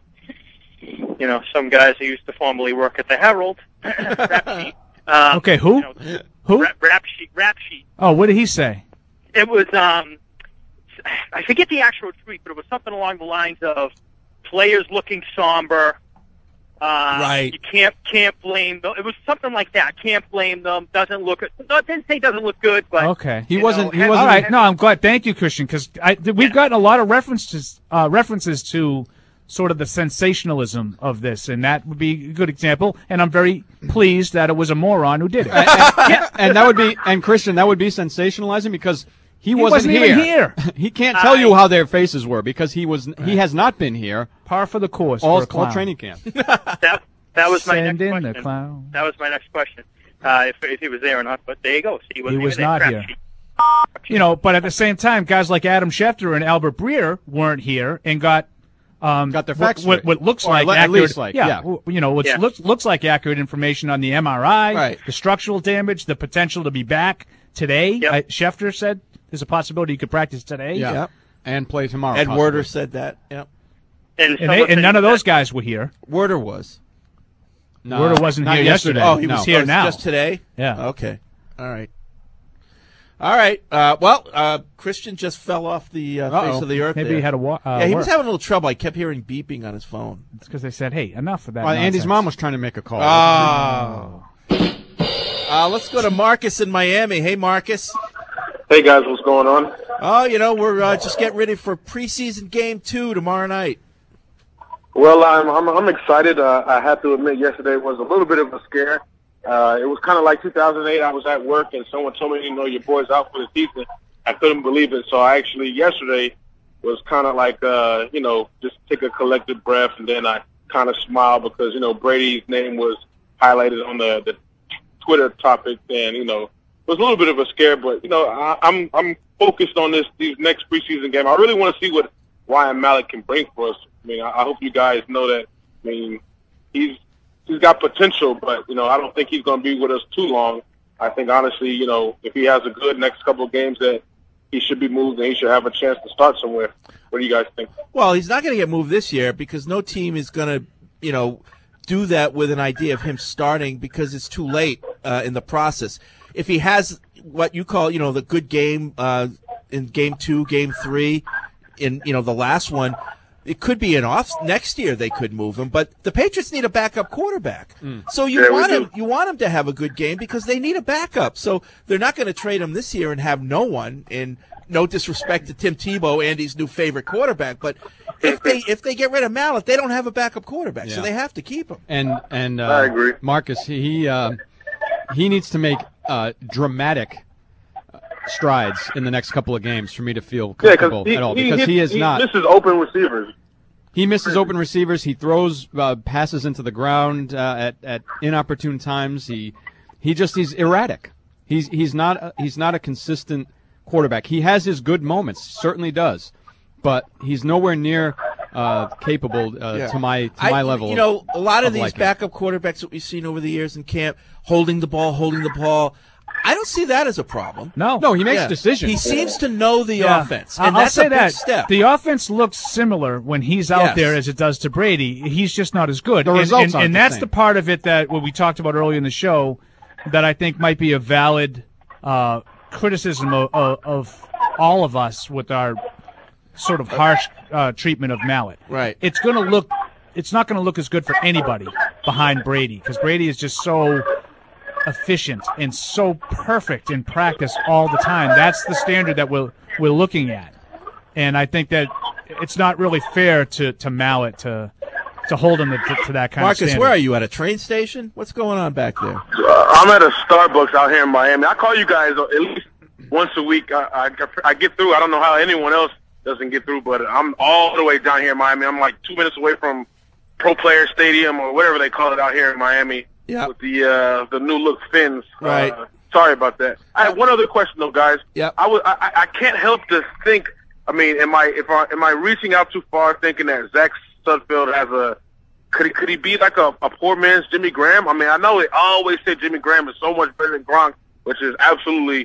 some guys who used to formerly work at the Herald. Rap sheet. Okay, who? Who? Rap sheet. Oh, what did he say? It was I forget the actual tweet, but it was something along the lines of players looking somber. Right. You can't blame them. It was something like that. Can't blame them. Doesn't look. No, didn't say doesn't look good, but okay. He wasn't. All right. No, I'm glad. Thank you, Christian, because we've gotten a lot of references to sort of the sensationalism of this, and that would be a good example. And I'm very pleased that it was a moron who did it. And that would be, and Christian, that would be sensationalizing because he wasn't even here. He can't tell you how their faces were because he has not been here. Par for the course. All for a clown. training camp. That was my Send next in question. the clown. That was my next question. If he was there or not, but there you go. See, He wasn't was even there. not Crap here. sheet. But at the same time, guys like Adam Schefter and Albert Breer weren't here and got got their facts what looks or like at accurate, least like looks like accurate information on the MRI, Right. the structural damage, the potential to be back today. Yep. Schefter said there's a possibility you could practice today. Yeah. Yep. And play tomorrow. Ed possibly. Werder said that. Yep. And none of those guys were here. Werder was. No, Werder wasn't not here yesterday. Oh, he No. was here now. Just today? Yeah. Okay. All right. Christian just fell off the face of the earth. Maybe there. he had a yeah, he was work. having a little trouble. I kept hearing beeping on his phone. It's because they said, "Hey, enough of that." Well, Andy's nonsense." mom was trying to make a call. Let's go to Marcus in Miami. Hey, Marcus. Hey guys, what's going on? Oh, we're just getting ready for preseason game 2 tomorrow night. Well, I'm excited. I have to admit, yesterday was a little bit of a scare. It was kind of like 2008. I was at work and someone told me, your boy's out for the season. I couldn't believe it. So I actually yesterday was kind of like, just take a collective breath, and then I kind of smiled because Brady's name was highlighted on the Twitter topic, and it was a little bit of a scare, but I'm focused on these next preseason game. I really want to see what Ryan Mallett can bring for us. I mean, I hope you guys know that. I mean, he's got potential, but I don't think he's going to be with us too long. I think honestly, if he has a good next couple of games, that he should be moved and he should have a chance to start somewhere. What do you guys think? Well, he's not going to get moved this year because no team is going to, do that with an idea of him starting because it's too late in the process. If he has what you call, the good game in game 2, game 3, in the last one, it could be an off next year. They could move him, but the Patriots need a backup quarterback. So you want him to have a good game because they need a backup. So they're not going to trade him this year and have no one. And no disrespect to Tim Tebow, Andy's new favorite quarterback, but if they get rid of Mallett, they don't have a backup quarterback, so they have to keep him. And I agree. Marcus, he needs to make dramatic strides in the next couple of games for me to feel comfortable at all, because he is not. He misses open receivers. He misses open receivers. He throws passes into the ground at inopportune times. He's erratic. He's not a consistent quarterback. He has his good moments, certainly does, but he's nowhere near capable to my level. A lot of these liking. backup quarterbacks that we've seen over the years in camp, holding the ball. I don't see that as a problem. No, he makes decisions. He seems to know the offense, and I'll that's say a big that. step. The offense looks similar when he's out there as it does to Brady. He's just not as good. The results aren't and the that's same. the part of it that what we talked about earlier in the show that I think might be a valid criticism of all of us with our sort of harsh treatment of Mallett. Right. It's not going to look as good for anybody behind Brady because Brady is just so efficient and so perfect in practice all the time. That's the standard that we're looking at, and I think that it's not really fair to Mallett to hold him to that kind of Marcus, standard. where are you, at a train station? What's going on back there? I'm at a Starbucks out here in Miami. I call you guys at least once a week. I get through. I don't know how anyone else doesn't get through, but I'm all the way down here in Miami. I'm like 2 minutes away from Pro Player Stadium or whatever they call it out here in Miami. Yeah. With the new look fins. Right. Sorry about that. I have one other question though, guys. Yeah. I can't help to think. I mean, am I reaching out too far thinking that Zach Sudfeld has could he be like a poor man's Jimmy Graham? I mean, I know they always say Jimmy Graham is so much better than Gronk, which is absolutely,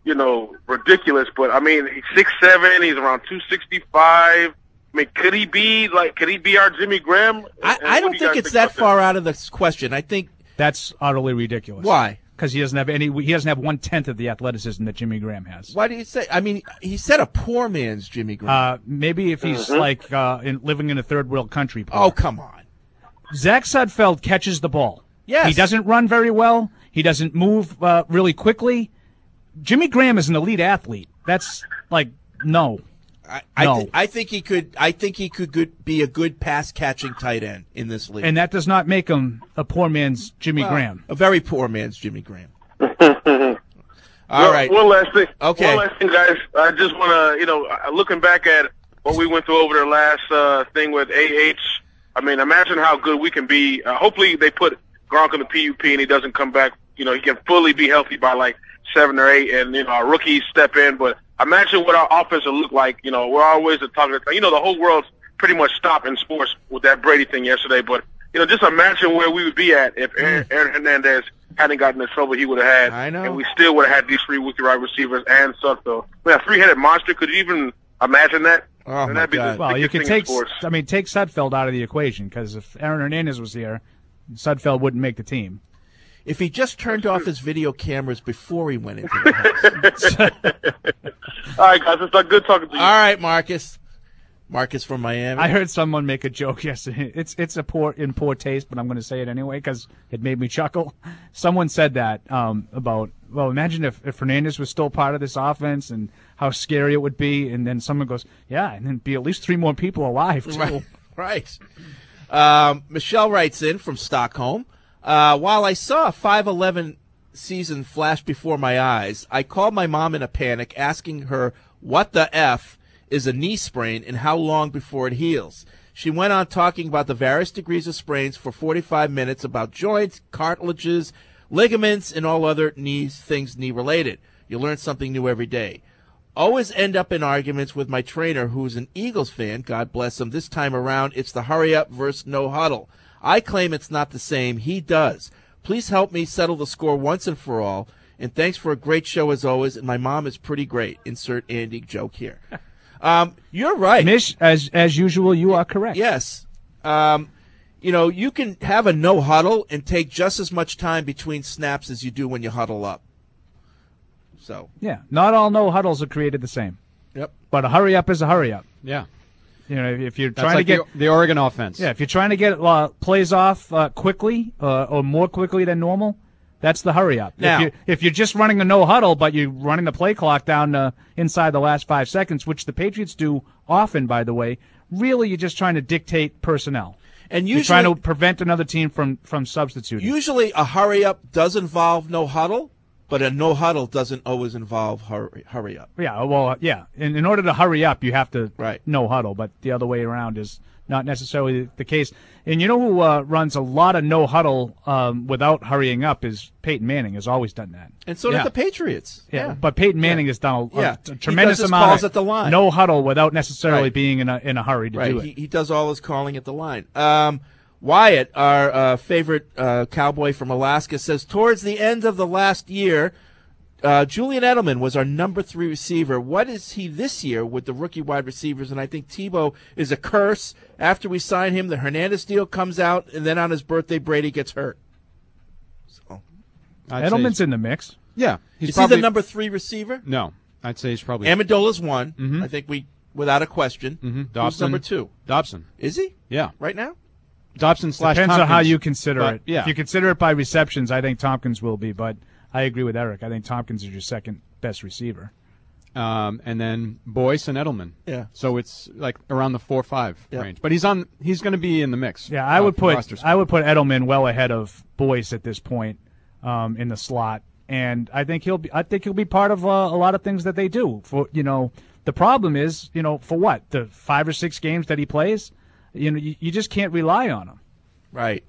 ridiculous. But I mean, he's 6'7", he's around 265. I mean, could he be our Jimmy Graham? I don't think it's that far out of the question. I think that's utterly ridiculous. Why? Because he doesn't have 1/10 of the athleticism that Jimmy Graham has. Why do you say? I mean, he said a poor man's Jimmy Graham. Maybe if he's living in a third world country. Poor. Oh, come on. Zach Sudfeld catches the ball. Yes. He doesn't run very well. He doesn't move really quickly. Jimmy Graham is an elite athlete. That's no. I think he could. I think he could be a good pass catching tight end in this league. And that does not make him a poor man's Jimmy Graham. A very poor man's Jimmy Graham. All right. One last thing. Okay. One last thing, guys. I just want to, looking back at what we went through over the last thing with AH. I mean, imagine how good we can be. Hopefully, they put Gronk on the PUP and he doesn't come back. He can fully be healthy by 7 or 8, and our rookies step in. But imagine what our offense will look like. We're always talking. The whole world's pretty much stop in sports with that Brady thing yesterday. But, just imagine where we would be at if Aaron Hernandez hadn't gotten the trouble he would have had. I know. And we still would have had these 3 rookie wide receivers and Sudfeld. A 3-headed monster. Could you even imagine that? Oh, my God. Well, you could take Sudfeld out of the equation, because if Aaron Hernandez was here, Sudfeld wouldn't make the team. If he just turned off his video cameras before he went into the house. All right, guys. It's good talking to you. All right, Marcus. Marcus from Miami. I heard someone make a joke yesterday. It's in poor taste, but I'm going to say it anyway because it made me chuckle. Someone said that about, imagine if Hernandez was still part of this offense and how scary it would be. And then someone goes, yeah, and then be at least 3 more people alive, too. Right. Michelle writes in from Stockholm. While I saw a 5'11" season flash before my eyes, I called my mom in a panic, asking her what the F is a knee sprain and how long before it heals. She went on talking about the various degrees of sprains for 45 minutes about joints, cartilages, ligaments, and all other things knee-related. You learn something new every day. Always end up in arguments with my trainer, who's an Eagles fan, God bless him. This time around, it's the hurry-up versus no huddle. I claim it's not the same. He does. Please help me settle the score once and for all. And thanks for a great show as always. And my mom is pretty great. Insert Andy joke here. You're right. Mish, as usual, you are correct. Yes. You can have a no huddle and take just as much time between snaps as you do when you huddle up. So. Yeah. Not all no huddles are created the same. Yep. But a hurry up is a hurry up. Yeah. If you're That's trying like to get the Oregon offense. Yeah, if you're trying to get plays off quickly or more quickly than normal, that's the hurry up. Now, if you're just running a no huddle, but you're running the play clock down inside the last 5 seconds, which the Patriots do often, by the way, really you're just trying to dictate personnel. And usually, you're trying to prevent another team from substituting. Usually a hurry up does involve no huddle, but a no huddle doesn't always involve hurry up. Yeah, well, yeah. In order to hurry up, you have to right. no huddle, but the other way around is not necessarily the case. And you know who runs a lot of no huddle without hurrying up is Peyton Manning. Has always done that. And so did the Patriots. Yeah, but Peyton Manning has done a tremendous calls amount at the line. No huddle without necessarily being in a hurry to do it. He does all his calling at the line. Wyatt, our favorite cowboy from Alaska, says, towards the end of the last year, Julian Edelman was our number 3 receiver. What is he this year with the rookie wide receivers? And I think Tebow is a curse. After we sign him, the Hernandez deal comes out, and then on his birthday, Brady gets hurt. So Edelman's in the mix. Yeah. Is he the number 3 receiver? No. I'd say he's probably... Amendola's 1. Mm-hmm. I think without a question. Mm-hmm. Who's number 2? Dobson. Is he? Yeah. Right now? Dobson / Depends Tompkins, on how you consider it. Yeah. If you consider it by receptions, I think Tompkins will be, but I agree with Eric. I think Tompkins is your second best receiver. And then Boyce and Edelman. Yeah. So it's like around the 4-5 range. But he's going to be in the mix. Yeah, I would put Edelman well ahead of Boyce at this point in the slot. And I think he'll be part of a lot of things that they do. The problem is, for what? The 5 or 6 games that he plays, you just can't rely on him. Right.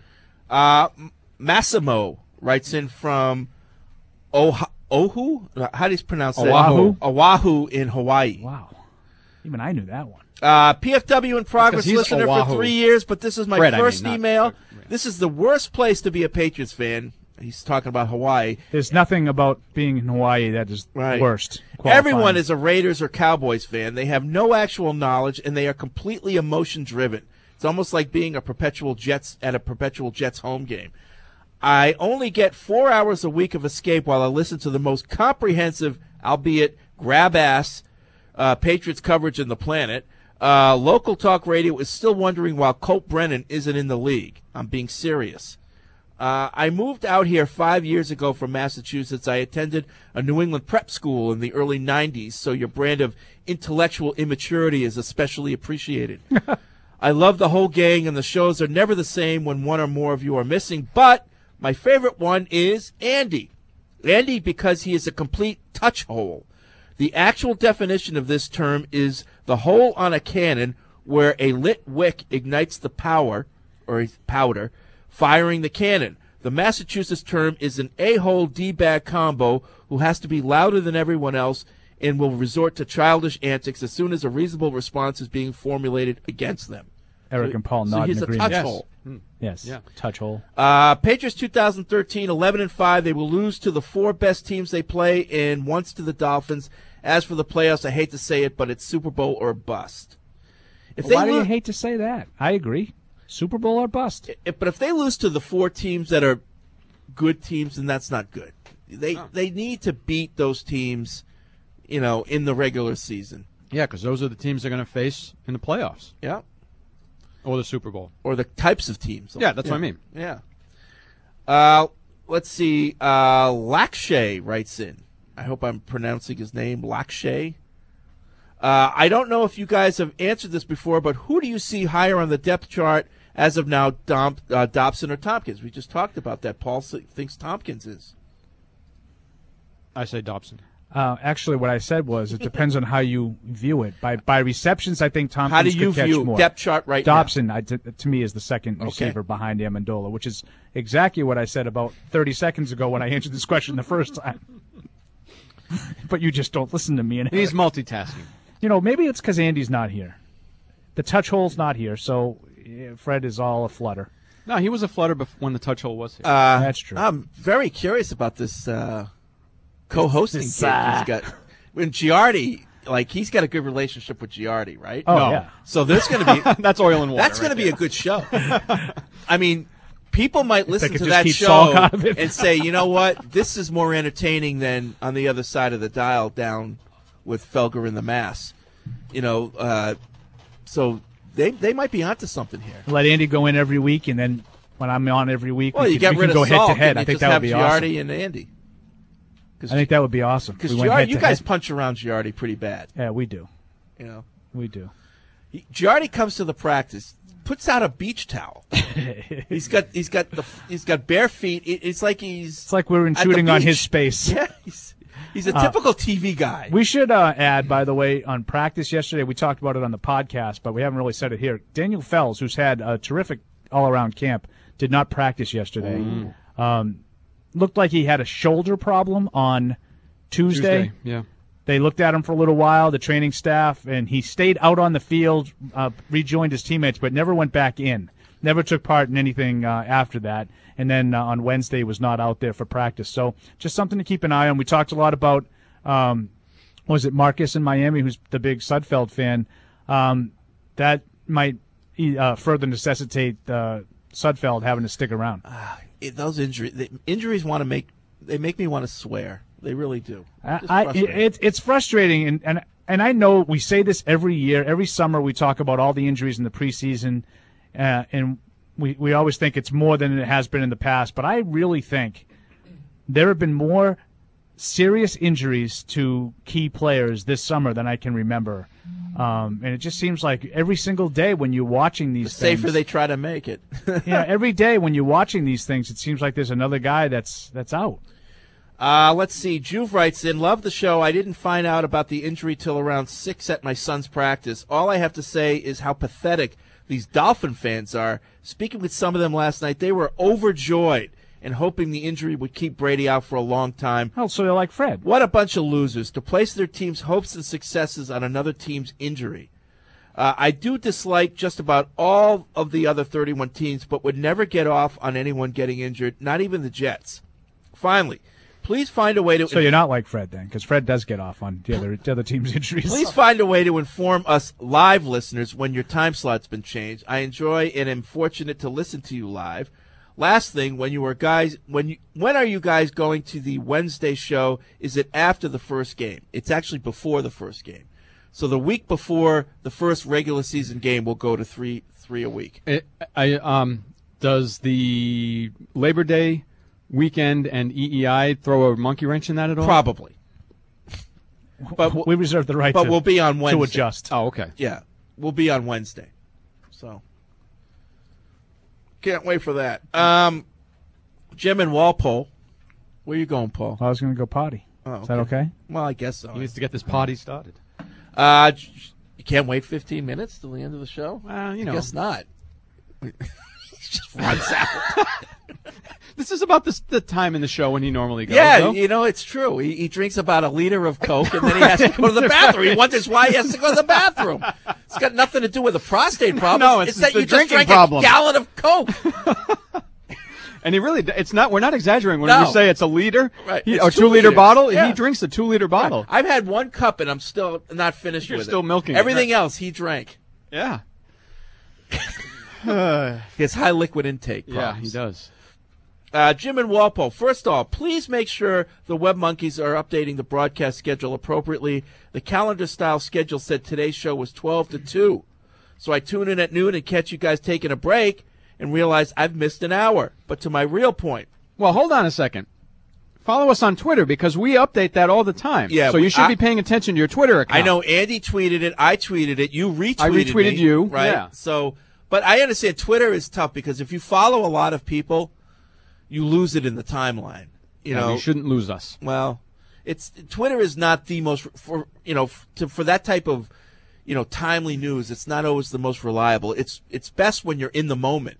Massimo writes in from Oahu? How do you pronounce that? Oahu. Oahu in Hawaii. Wow. Even I knew that one. PFW in progress listener Oahu. for 3 years, but this is my first email. Right. This is the worst place to be a Patriots fan. He's talking about Hawaii. There's nothing about being in Hawaii that is worst. Qualifying. Everyone is a Raiders or Cowboys fan. They have no actual knowledge, and they are completely emotion-driven. It's almost like being at a perpetual Jets home game. I only get 4 hours a week of escape while I listen to the most comprehensive, albeit grab-ass, Patriots coverage in the planet. Local talk radio is still wondering why Colt Brennan isn't in the league. I'm being serious. I moved out here 5 years ago from Massachusetts. I attended a New England prep school in the early 90s, so your brand of intellectual immaturity is especially appreciated. I love the whole gang, and the shows are never the same when one or more of you are missing, but my favorite one is Andy. Andy because he is a complete touch hole. The actual definition of this term is the hole on a cannon where a lit wick ignites the powder, firing the cannon. The Massachusetts term is an a-hole D-bag combo who has to be louder than everyone else and will resort to childish antics as soon as a reasonable response is being formulated against them. Eric and Paul so nod he's in a agreement. touch hole. Yes. Yeah. Touch hole. Patriots 2013, 11-5. They will lose to the 4 best teams they play and once to the Dolphins. As for the playoffs, I hate to say it, but it's Super Bowl or bust. Why do you hate to say that? I agree. Super Bowl or bust. But if they lose to the 4 teams that are good teams, then that's not good. They need to beat those teams, in the regular season. Yeah, because those are the teams they're going to face in the playoffs. Yeah. Or the Super Bowl. Or the types of teams. Yeah, that's what I mean. Yeah. Let's see. Lakshay writes in. I hope I'm pronouncing his name. Lakshay. I don't know if you guys have answered this before, but who do you see higher on the depth chart as of now, Dobson or Tompkins? We just talked about that. Paul thinks Tompkins is. I say Dobson. Actually, what I said was it depends on how you view it. By receptions, I think Tompkins How do you could catch view more. depth chart right Dobson, now? to me, is the second receiver behind Amendola, which is exactly what I said about 30 seconds ago when I answered this question the first time. But you just don't listen to me. And he's multitasking. Maybe it's because Andy's not here. The touch hole's not here, so Fred is all aflutter. No, he was a flutter when the touch hole was here. That's true. I'm very curious about this co-hosting gig he's got. When Giardi, he's got a good relationship with Giardi, right? Oh, yeah. So there's going to be... That's oil and water. That's going to be a good show. I mean, people might listen to that show out of it. and say, you know what, this is more entertaining than on the other side of the dial down with Felger and the Mass. So they might be onto something here. Let Andy go in every week, and then when I'm on every week, you get we rid can go of Salk head-to-head. and I you think just that would be have awesome. Giardi and Andy. I think that would be awesome. Because you guys punch around Giardi pretty bad. Yeah, we do. We do. Giardi comes to the practice, puts out a beach towel. he's got bare feet. It's like It's like we're intruding on his space. Yeah, he's a typical TV guy. We should add, by the way, on practice yesterday, we talked about it on the podcast, but we haven't really said it here. Daniel Fells, who's had a terrific all-around camp, did not practice yesterday. Looked like he had a shoulder problem on Tuesday. Yeah. They looked at him for a little while, the training staff, and he stayed out on the field, rejoined his teammates, but never went back in. Never took part in anything after that. And then on Wednesday was not out there for practice. So just something to keep an eye on. We talked a lot about, was it Marcus in Miami, who's the big Sudfeld fan. That might further necessitate Sudfeld having to stick around. Those injuries make me want to swear. They really do. It's frustrating, and I know we say this every year, every summer we talk about all the injuries in the preseason, and we always think it's more than it has been in the past. But I really think there have been more serious injuries to key players this summer than I can remember. And it just seems like every single day when you're watching these the safer they try to make it. Every day when you're watching these things, it seems like there's another guy that's out. Let's see. Juve writes in, love the show. I didn't find out about the injury till around 6 at my son's practice. All I have to say is how pathetic these Dolphin fans are. Speaking with some of them last night, they were overjoyed and hoping the injury would keep Brady out for a long time. Oh, so they're like Fred. What a bunch of losers to place their team's hopes and successes on another team's injury. I do dislike just about all of the other 31 teams, but would never get off on anyone getting injured, not even the Jets. Finally, please find a way to... So you're not like Fred then, because Fred does get off on the other team's injuries. Please find a way to inform us live listeners when your time slot's been changed. I enjoy and am fortunate to listen to you live. Last thing, when are you guys going to the Wednesday show? Is it after the first game? It's actually before the first game. So the week before the first regular season game, we'll go to three a week. Does the Labor Day weekend and EEI throw a monkey wrench in that at all? Probably. But we reserve the right we'll be on Wednesday. to adjust. Oh, okay. Yeah, we'll be on Wednesday. So can't wait for that. Jim in Walpole. Where you going, Paul? I was going to go potty. Oh, okay. Is that okay? Well, I guess so. He needs to get this potty started. You can't wait 15 minutes till the end of the show? I guess not. just runs out. This is about the time in the show when he normally goes. Yeah, though. it's true. He drinks about a liter of Coke, and then he has to go to the bathroom. He wonders why he has to go to the bathroom. It's got nothing to do with a prostate problem. No, it's that you just drank problem. a gallon of Coke. And it's not. We're not exaggerating when we say it's a liter, right? Or 2 liter bottle. Yeah. He drinks a 2 liter bottle. I've had 1 cup, and I'm still not finished with it. You're still milking everything it, right? else. He drank. Yeah. He has high liquid intake problems. Yeah, he does. Jim and Walpole, first off, please make sure the Web Monkeys are updating the broadcast schedule appropriately. The calendar-style schedule said today's show was 12 to 2. So I tune in at noon and catch you guys taking a break and realize I've missed an hour. But to my real point. Well, hold on a second. Follow us on Twitter because we update that all the time. Yeah, so you should be paying attention to your Twitter account. I know Andy tweeted it. I tweeted it. You retweeted I retweeted me, you. Right? Yeah. So, but I understand Twitter is tough because if you follow a lot of people, you lose it in the timeline. You know, you shouldn't lose us. Well, Twitter is not the most for that type of timely news. It's not always the most reliable. It's best when you're in the moment.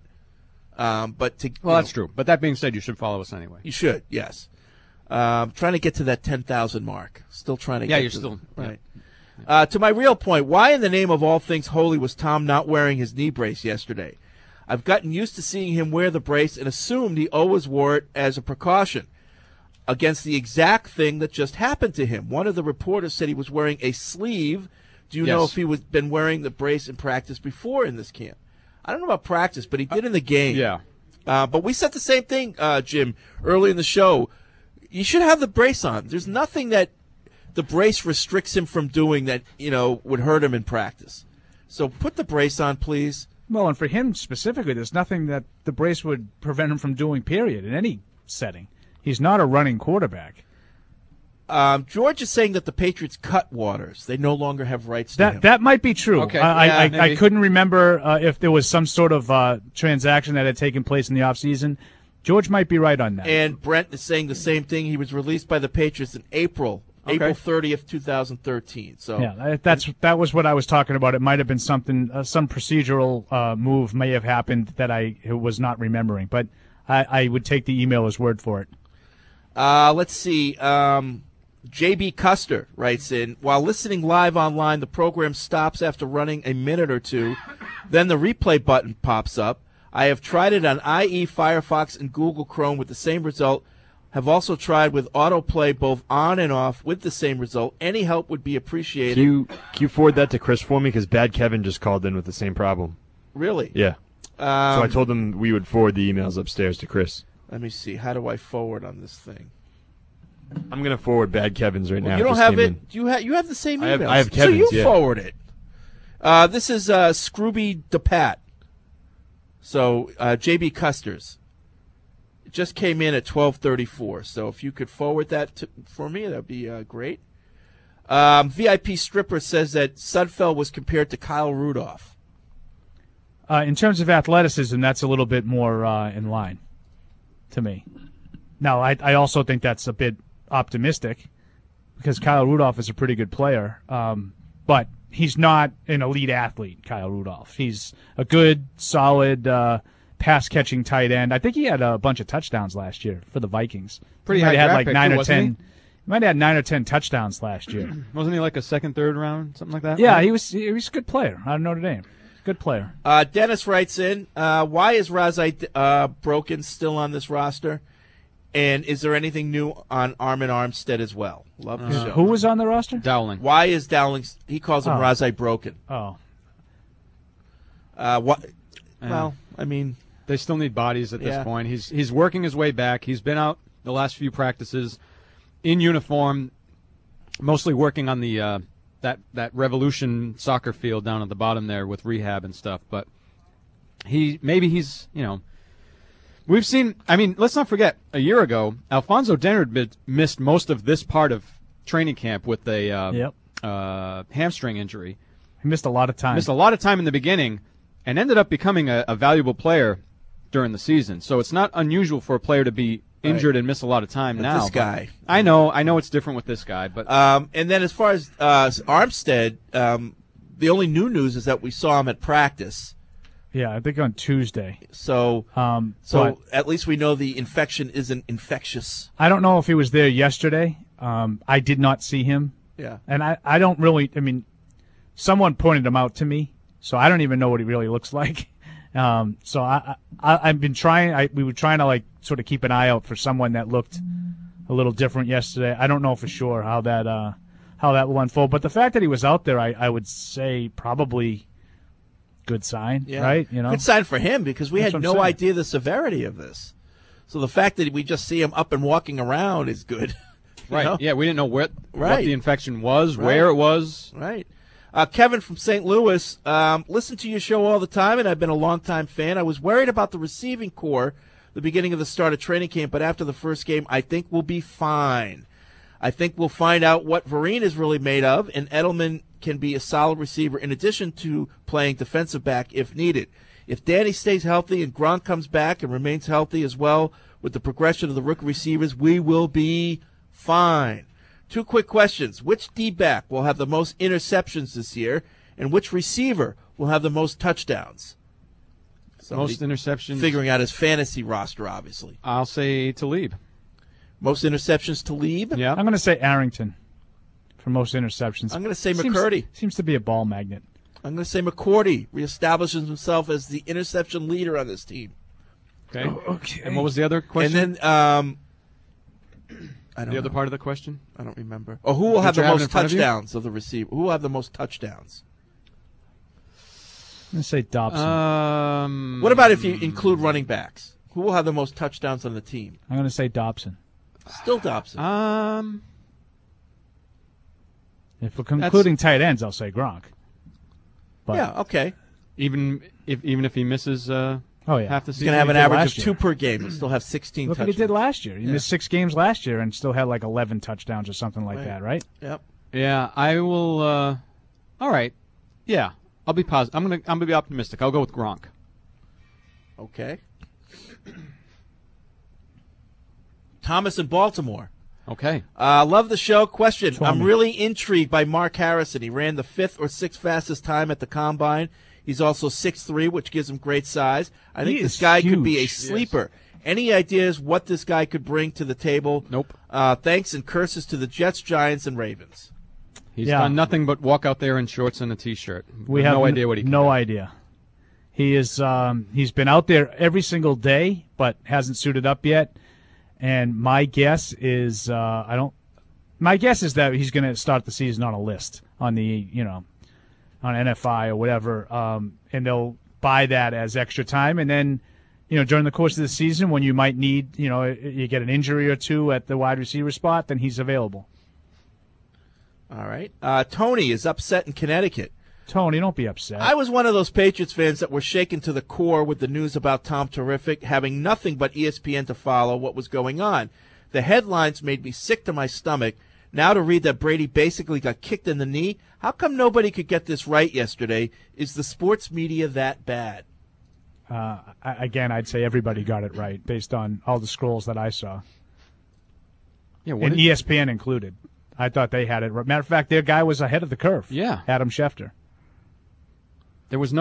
That's true. But that being said, you should follow us anyway. You should, yes. Trying to get to that 10,000 mark. Still trying to. Yeah, get you're to still right. To my real point, why in the name of all things holy was Tom not wearing his knee brace yesterday? I've gotten used to seeing him wear the brace and assumed he always wore it as a precaution against the exact thing that just happened to him. One of the reporters said he was wearing a sleeve. Do you know if he was been wearing the brace in practice before in this camp? I don't know about practice, but he did in the game. Yeah. But we said the same thing, Jim, early in the show. You should have the brace on. There's nothing that the brace restricts him from doing that, would hurt him in practice. So put the brace on, please. Well, and for him specifically, there's nothing that the brace would prevent him from doing, period, in any setting. He's not a running quarterback. George is saying that the Patriots cut Waters. They no longer have rights to him. That might be true. Okay. I couldn't remember if there was some sort of transaction that had taken place in the offseason. George might be right on that. And Brent is saying the same thing. He was released by the Patriots in April 30th, 2013. So yeah, that was what I was talking about. It might have been something, some procedural move may have happened that I was not remembering, but I would take the emailer's word for it. Let's see. J.B. Custer writes in, while listening live online, the program stops after running a minute or two. Then the replay button pops up. I have tried it on IE, Firefox, and Google Chrome with the same result. Have also tried with autoplay both on and off with the same result. Any help would be appreciated. Can you forward that to Chris for me? Because Bad Kevin just called in with the same problem. Really? Yeah. So I told him we would forward the emails upstairs to Chris. Let me see. How do I forward on this thing? I'm going to forward Bad Kevin's right now. You don't have it? You have the same email. I have Kevin's, so you forward it. This is Scrooby DePat. So J.B. Custer's. It just came in at 12:34. So if you could forward that for me, that would be great. VIP Stripper says that Sudfeld was compared to Kyle Rudolph. In terms of athleticism, that's a little bit more in line to me. Now, I also think that's a bit optimistic because Kyle Rudolph is a pretty good player, but he's not an elite athlete, Kyle Rudolph. He's a good, solid pass-catching tight end. I think he had a bunch of touchdowns last year for the Vikings. Pretty he high had draft like pick, 9 too, or 10. wasn't He might have had 9 or 10 touchdowns last year. Wasn't he like a second, third round, something like that? Yeah, he was a good player out of Notre Dame. Good player. Dennis writes in, why is Razai Broken still on this roster? And is there anything new on Armin Armstead as well? Love the show. Who was on the roster? Dowling. Why is Dowling? He calls him Razai Broken. Oh. What? Well, I mean, they still need bodies at this point. He's working his way back. He's been out the last few practices in uniform, mostly working on the that Revolution soccer field down at the bottom there with rehab and stuff. But he's we've seen. I mean, let's not forget a year ago, Alfonso Dennard missed most of this part of training camp with a hamstring injury. He missed a lot of time. Missed a lot of time in the beginning, and ended up becoming a valuable player during the season. So it's not unusual for a player to be injured and miss a lot of time now. This guy. I know it's different with this guy. But and then as far as Armstead, the only new news is that we saw him at practice Yeah, I think on Tuesday. So, but at least we know the infection isn't infectious. I don't know if he was there yesterday. I did not see him. Yeah. And I don't really, I mean, someone pointed him out to me, so I don't even know what he really looks like. So I've been trying, we were trying to like sort of keep an eye out for someone that looked a little different yesterday. I don't know for sure how that will unfold, but the fact that he was out there, I would say probably good sign, right? You know, good sign for him because we had no idea the severity of this. So the fact that we just see him up and walking around is good. Right. know? Yeah, we didn't know what the infection was, where it was. Right. Kevin from St. Louis, listen to your show all the time, and I've been a longtime fan. I was worried about the receiving core the beginning of the start of training camp, but after the first game, I think we'll be fine. I think we'll find out what Vereen is really made of, and Edelman can be a solid receiver in addition to playing defensive back if needed. If Danny stays healthy and Gronk comes back and remains healthy as well with the progression of the rookie receivers, we will be fine. 2 quick questions. Which D-back will have the most interceptions this year, and which receiver will have the most touchdowns? Most interceptions. Figuring out his fantasy roster, obviously. I'll say Talib. Most interceptions, Talib? Yeah. I'm going to say Arrington for most interceptions. I'm going to say McCurdy. Seems to be a ball magnet. I'm going to say McCourty reestablishes himself as the interception leader on this team. Okay. And what was the other question? And then, I don't the other know. part of the question? I don't remember. Oh, who will have the most touchdowns of the receiver? Who will have the most touchdowns? I'm going to say Dobson. What about if you include running backs? Who will have the most touchdowns on the team? I'm going to say Dobson. Still Dobson. If we're including tight ends, I'll say Gronk. But yeah, okay. Even if he misses half the season? He's going to have an average of 2 per game and still have 16 Look touchdowns. what he did last year. He missed 6 games last year and still had like 11 touchdowns or something like that, right? Yep. Yeah, I will. All right. Yeah, I'll be positive. I'm gonna be optimistic. I'll go with Gronk. Okay. Thomas in Baltimore. Okay. Love the show. Question. I'm really intrigued by Mark Harrison. He ran the 5th or 6th fastest time at the Combine. He's also 6'3", which gives him great size. I think this guy could be a sleeper. Any ideas what this guy could bring to the table? Nope. Thanks and curses to the Jets, Giants, and Ravens. He's done nothing but walk out there in shorts and a T-shirt. We have no idea what he can do. No idea. He is. He's been out there every single day, but hasn't suited up yet. And my guess is My guess is that he's going to start the season on a list on the on NFI or whatever, and they'll buy that as extra time, and then during the course of the season when you might need you get an injury or two at the wide receiver spot, then he's available. All right. Tony is upset in Connecticut. Tony, don't be upset. I was one of those Patriots fans that were shaken to the core with the news about Tom Terrific having nothing but ESPN to follow what was going on. The headlines made me sick to my stomach. Now to read that Brady basically got kicked in the knee, how come nobody could get this right yesterday? Is the sports media that bad? Again, I'd say everybody got it right based on all the scrolls that I saw. Yeah, and ESPN included. I thought they had it right. Matter of fact, their guy was ahead of the curve. Yeah. Adam Schefter. There was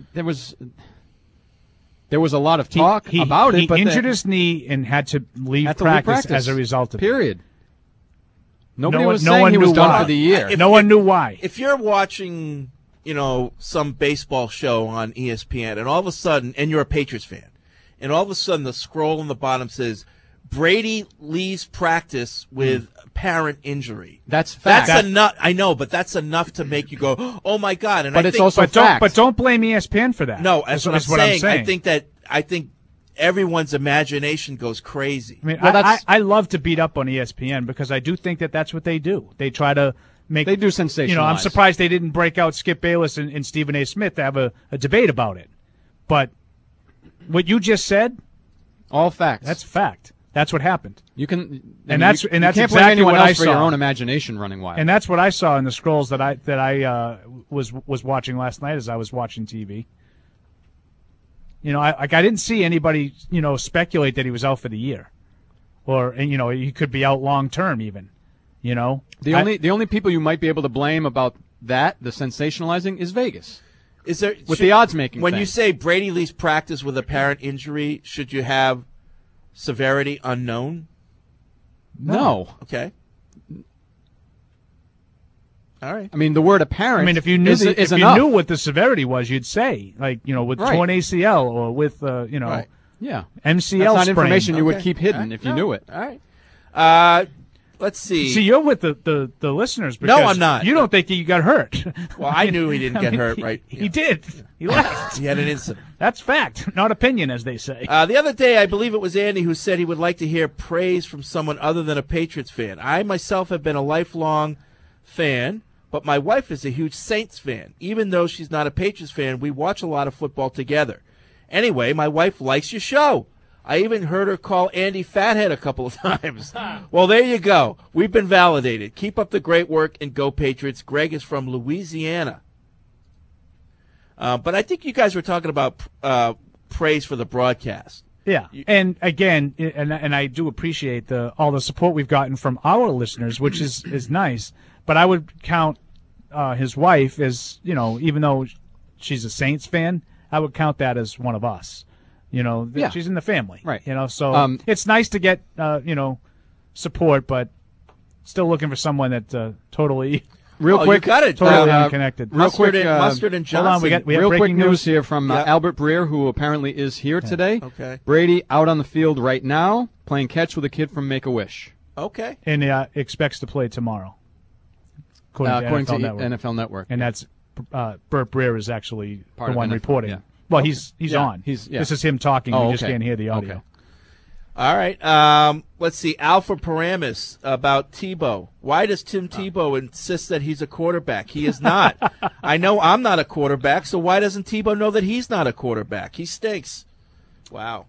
there was a lot of talk about it, but he injured his knee and had to leave practice as a result of it. Period. Nobody was saying he was done for the year. No one knew why. If you're watching, some baseball show on ESPN, and all of a sudden, and you're a Patriots fan, and all of a sudden the scroll on the bottom says, Brady leaves practice with apparent injury. That's fact. That's enough. I know, but that's enough to make you go, "Oh my God!" And but it's also fact. But don't blame ESPN for that. No, that's what I'm saying. I think everyone's imagination goes crazy. I mean, I love to beat up on ESPN because I do think that that's what they do. They try to make. They do sensationalize. I'm surprised they didn't break out Skip Bayless and Stephen A. Smith to have a debate about it. But what you just said, all facts. That's fact. That's what happened. You can, that's you can't exactly blame anyone what else I for saw. your own imagination running wild. And that's what I saw in the scrolls that I was watching last night as I was watching TV. I didn't see anybody speculate that he was out for the year, or he could be out long term even. The only people you might be able to blame about that, the sensationalizing, is Vegas. Is there with the odds making? When you say Brady leaves practice with apparent injury, should you have severity unknown? No. Okay. All right. I mean, the word apparent. I mean, if you knew is enough. knew what the severity was, you'd say, like, with torn ACL or with Right. Yeah. MCL. That's not sprain. information you would keep hidden if you knew it. All right. Let's see. See, you're with the listeners. Because No, I'm not. You don't think he got hurt. Well, I knew he didn't get hurt, right? He did. He left. He had an incident. That's fact, not opinion, as they say. The other day, I believe it was Andy who said he would like to hear praise from someone other than a Patriots fan. I myself have been a lifelong fan, but my wife is a huge Saints fan. Even though she's not a Patriots fan, we watch a lot of football together. Anyway, my wife likes your show. I even heard her call Andy Fathead a couple of times. Well, there you go. We've been validated. Keep up the great work and go Patriots. Greg is from Louisiana. But I think you guys were talking about praise for the broadcast. Yeah, and again, and I do appreciate all the support we've gotten from our listeners, which is nice. But I would count his wife as, even though she's a Saints fan, I would count that as one of us. She's in the family. Right. So it's nice to get, support, but still looking for someone that totally... Real quick, you got it. Totally unconnected. Mustard and Johnson. Hold on, we have real quick breaking news here from Albert Breer, who apparently is here today. Okay. Brady out on the field right now, playing catch with a kid from Make-A-Wish. Okay. And expects to play tomorrow, according to NFL Network. NFL Network. And that's Burt Breer is actually Part the of one NFL, reporting. yeah. Well, he's Yeah, on. he's- yeah. This is him talking. Oh, We just okay. can't hear the audio. Okay. All right. Let's see. Alpha Paramus about Tebow. Why does Tim Tebow insist that he's a quarterback? He is not. I know I'm not a quarterback, so why doesn't Tebow know that he's not a quarterback? He stinks. Wow.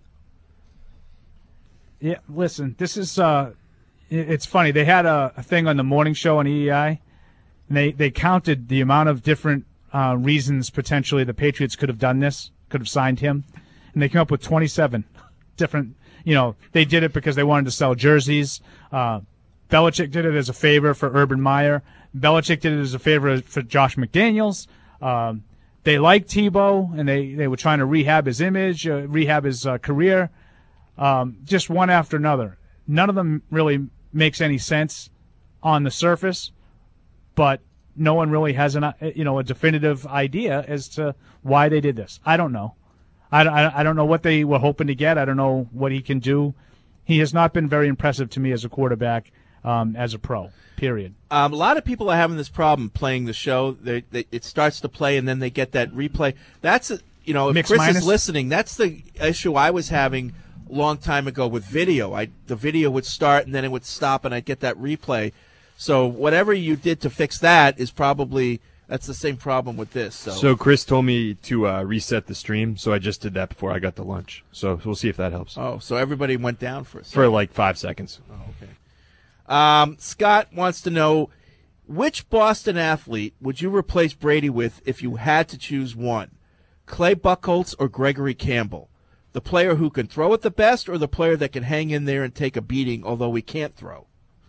Yeah, listen, this is it's funny. They had a thing on the morning show on EEI, and they counted the amount of different reasons potentially the Patriots could have done this, could have signed him, and they came up with 27 different. They did it because they wanted to sell jerseys. Belichick did it as a favor for Urban Meyer. Belichick did it as a favor for Josh McDaniels. They liked Tebow, and they were trying to rehab his image, rehab his career. Just one after another. None of them really makes any sense on the surface, but no one really has a definitive idea as to why they did this. I don't know. I don't know what they were hoping to get. I don't know what he can do. He has not been very impressive to me as a quarterback, as a pro, period. A lot of people are having this problem playing the show. It starts to play, and then they get that replay. That's, if Mixed Chris minus? is listening, that's the issue I was having a long time ago with video. The video would start, and then it would stop, and I'd get that replay. So whatever you did to fix that is probably... That's the same problem with this. So Chris told me to reset the stream, so I just did that before I got to lunch. So we'll see if that helps. Oh, so everybody went down for a second. For like 5 seconds. Oh, okay. Scott wants to know, which Boston athlete would you replace Brady with if you had to choose one? Clay Buchholz or Gregory Campbell? The player who can throw it the best, or the player that can hang in there and take a beating, although he can't throw?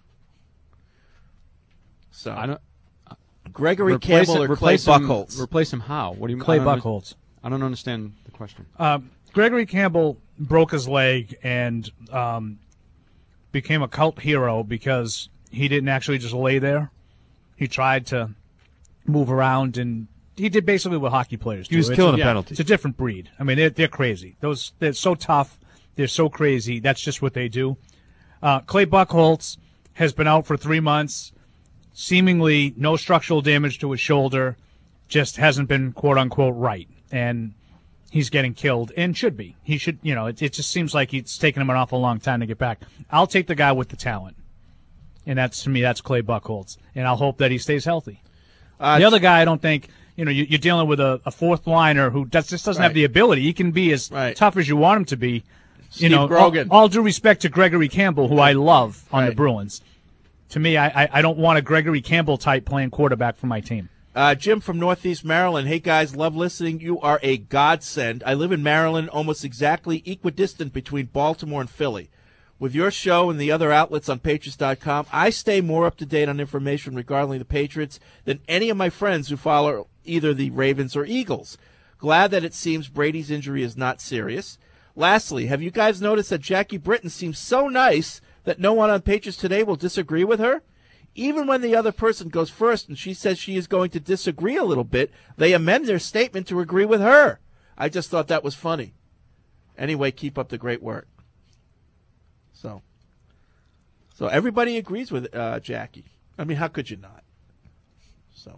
So I don't. Gregory Campbell or Clay Buchholz? Replace him how? What do you mean? Clay Buchholz. I don't understand the question. Gregory Campbell broke his leg and became a cult hero because he didn't actually just lay there. He tried to move around, and he did basically what hockey players do. He was killing a penalty. It's a different breed. I mean, they're crazy. They're so tough. They're so crazy. That's just what they do. Clay Buchholz has been out for 3 months. Seemingly no structural damage to his shoulder, just hasn't been quote-unquote right, and he's getting killed, and should be. He should, it just seems like it's taken him an awful long time to get back. I'll take the guy with the talent, and to me, that's Clay Buchholz, and I'll hope that he stays healthy. The other guy, I don't think, you're dealing with a fourth liner who just doesn't have the ability. He can be as tough as you want him to be. Steve Grogan. All due respect to Gregory Campbell, who I love on the Bruins. To me, I don't want a Gregory Campbell type playing quarterback for my team. Jim from Northeast Maryland. Hey, guys, love listening. You are a godsend. I live in Maryland, almost exactly equidistant between Baltimore and Philly. With your show and the other outlets on Patriots.com, I stay more up to date on information regarding the Patriots than any of my friends who follow either the Ravens or Eagles. Glad that it seems Brady's injury is not serious. Lastly, have you guys noticed that Jackie Britton seems so nice that no one on Patriots Today will disagree with her? Even when the other person goes first and she says she is going to disagree a little bit, they amend their statement to agree with her. I just thought that was funny. Anyway, keep up the great work. So everybody agrees with Jackie. I mean, how could you not? So,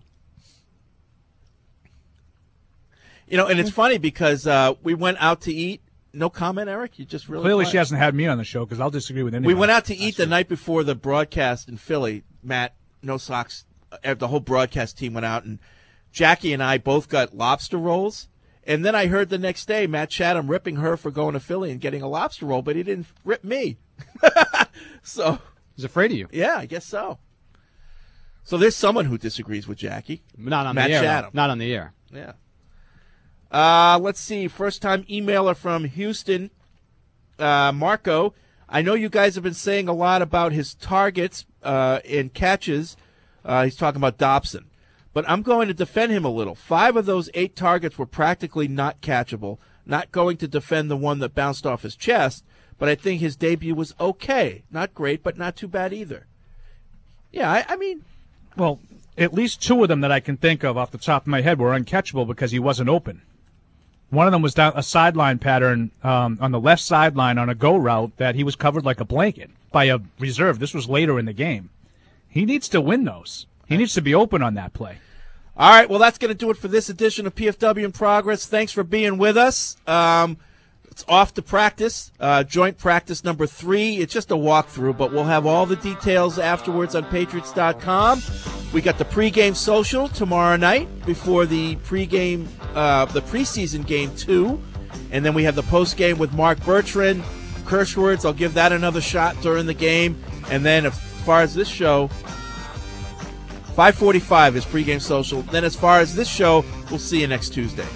and it's funny because we went out to eat. No comment, Eric? You just really clearly quiet. She hasn't had me on the show because I'll disagree with anybody. We went out to eat the night before the broadcast in Philly. Matt, No Socks, the whole broadcast team went out, and Jackie and I both got lobster rolls. And then I heard the next day Matt Chatham ripping her for going to Philly and getting a lobster roll, but he didn't rip me. So he's afraid of you. Yeah, I guess so. So there's someone who disagrees with Jackie. Not on Matt the air. Chatham. Not on the air. Yeah. Let's see. First-time emailer from Houston, Marco. I know you guys have been saying a lot about his targets and catches. He's talking about Dobson. But I'm going to defend him a little. 5 of those 8 targets were practically not catchable. Not going to defend the one that bounced off his chest, but I think his debut was okay. Not great, but not too bad either. Yeah, I mean... Well, at least 2 of them that I can think of off the top of my head were uncatchable because he wasn't open. One of them was down a sideline pattern on the left sideline on a go route that he was covered like a blanket by a reserve. This was later in the game. He needs to win those. He needs to be open on that play. All right, well, that's going to do it for this edition of PFW in Progress. Thanks for being with us. It's off to practice, joint practice number 3. It's just a walkthrough, but we'll have all the details afterwards on Patriots.com. We got the pregame social tomorrow night before the pregame, the preseason game 2, and then we have the postgame with Mark Bertrand. Kirschwords, I'll give that another shot during the game, and then as far as this show, 5:45 is pregame social. Then as far as this show, we'll see you next Tuesday.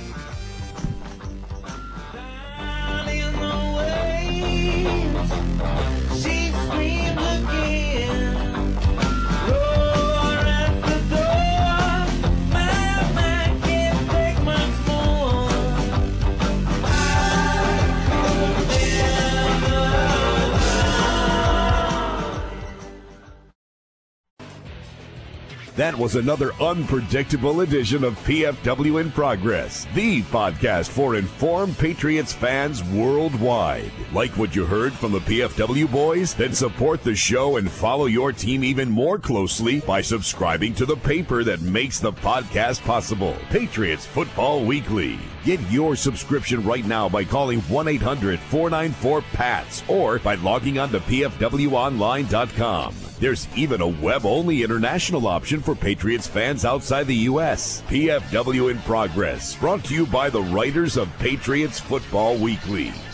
That was another unpredictable edition of PFW in Progress, the podcast for informed Patriots fans worldwide. Like what you heard from the PFW boys? Then support the show and follow your team even more closely by subscribing to the paper that makes the podcast possible, Patriots Football Weekly. Get your subscription right now by calling 1-800-494-PATS or by logging on to pfwonline.com. There's even a web-only international option for Patriots fans outside the U.S. PFW in Progress, brought to you by the writers of Patriots Football Weekly.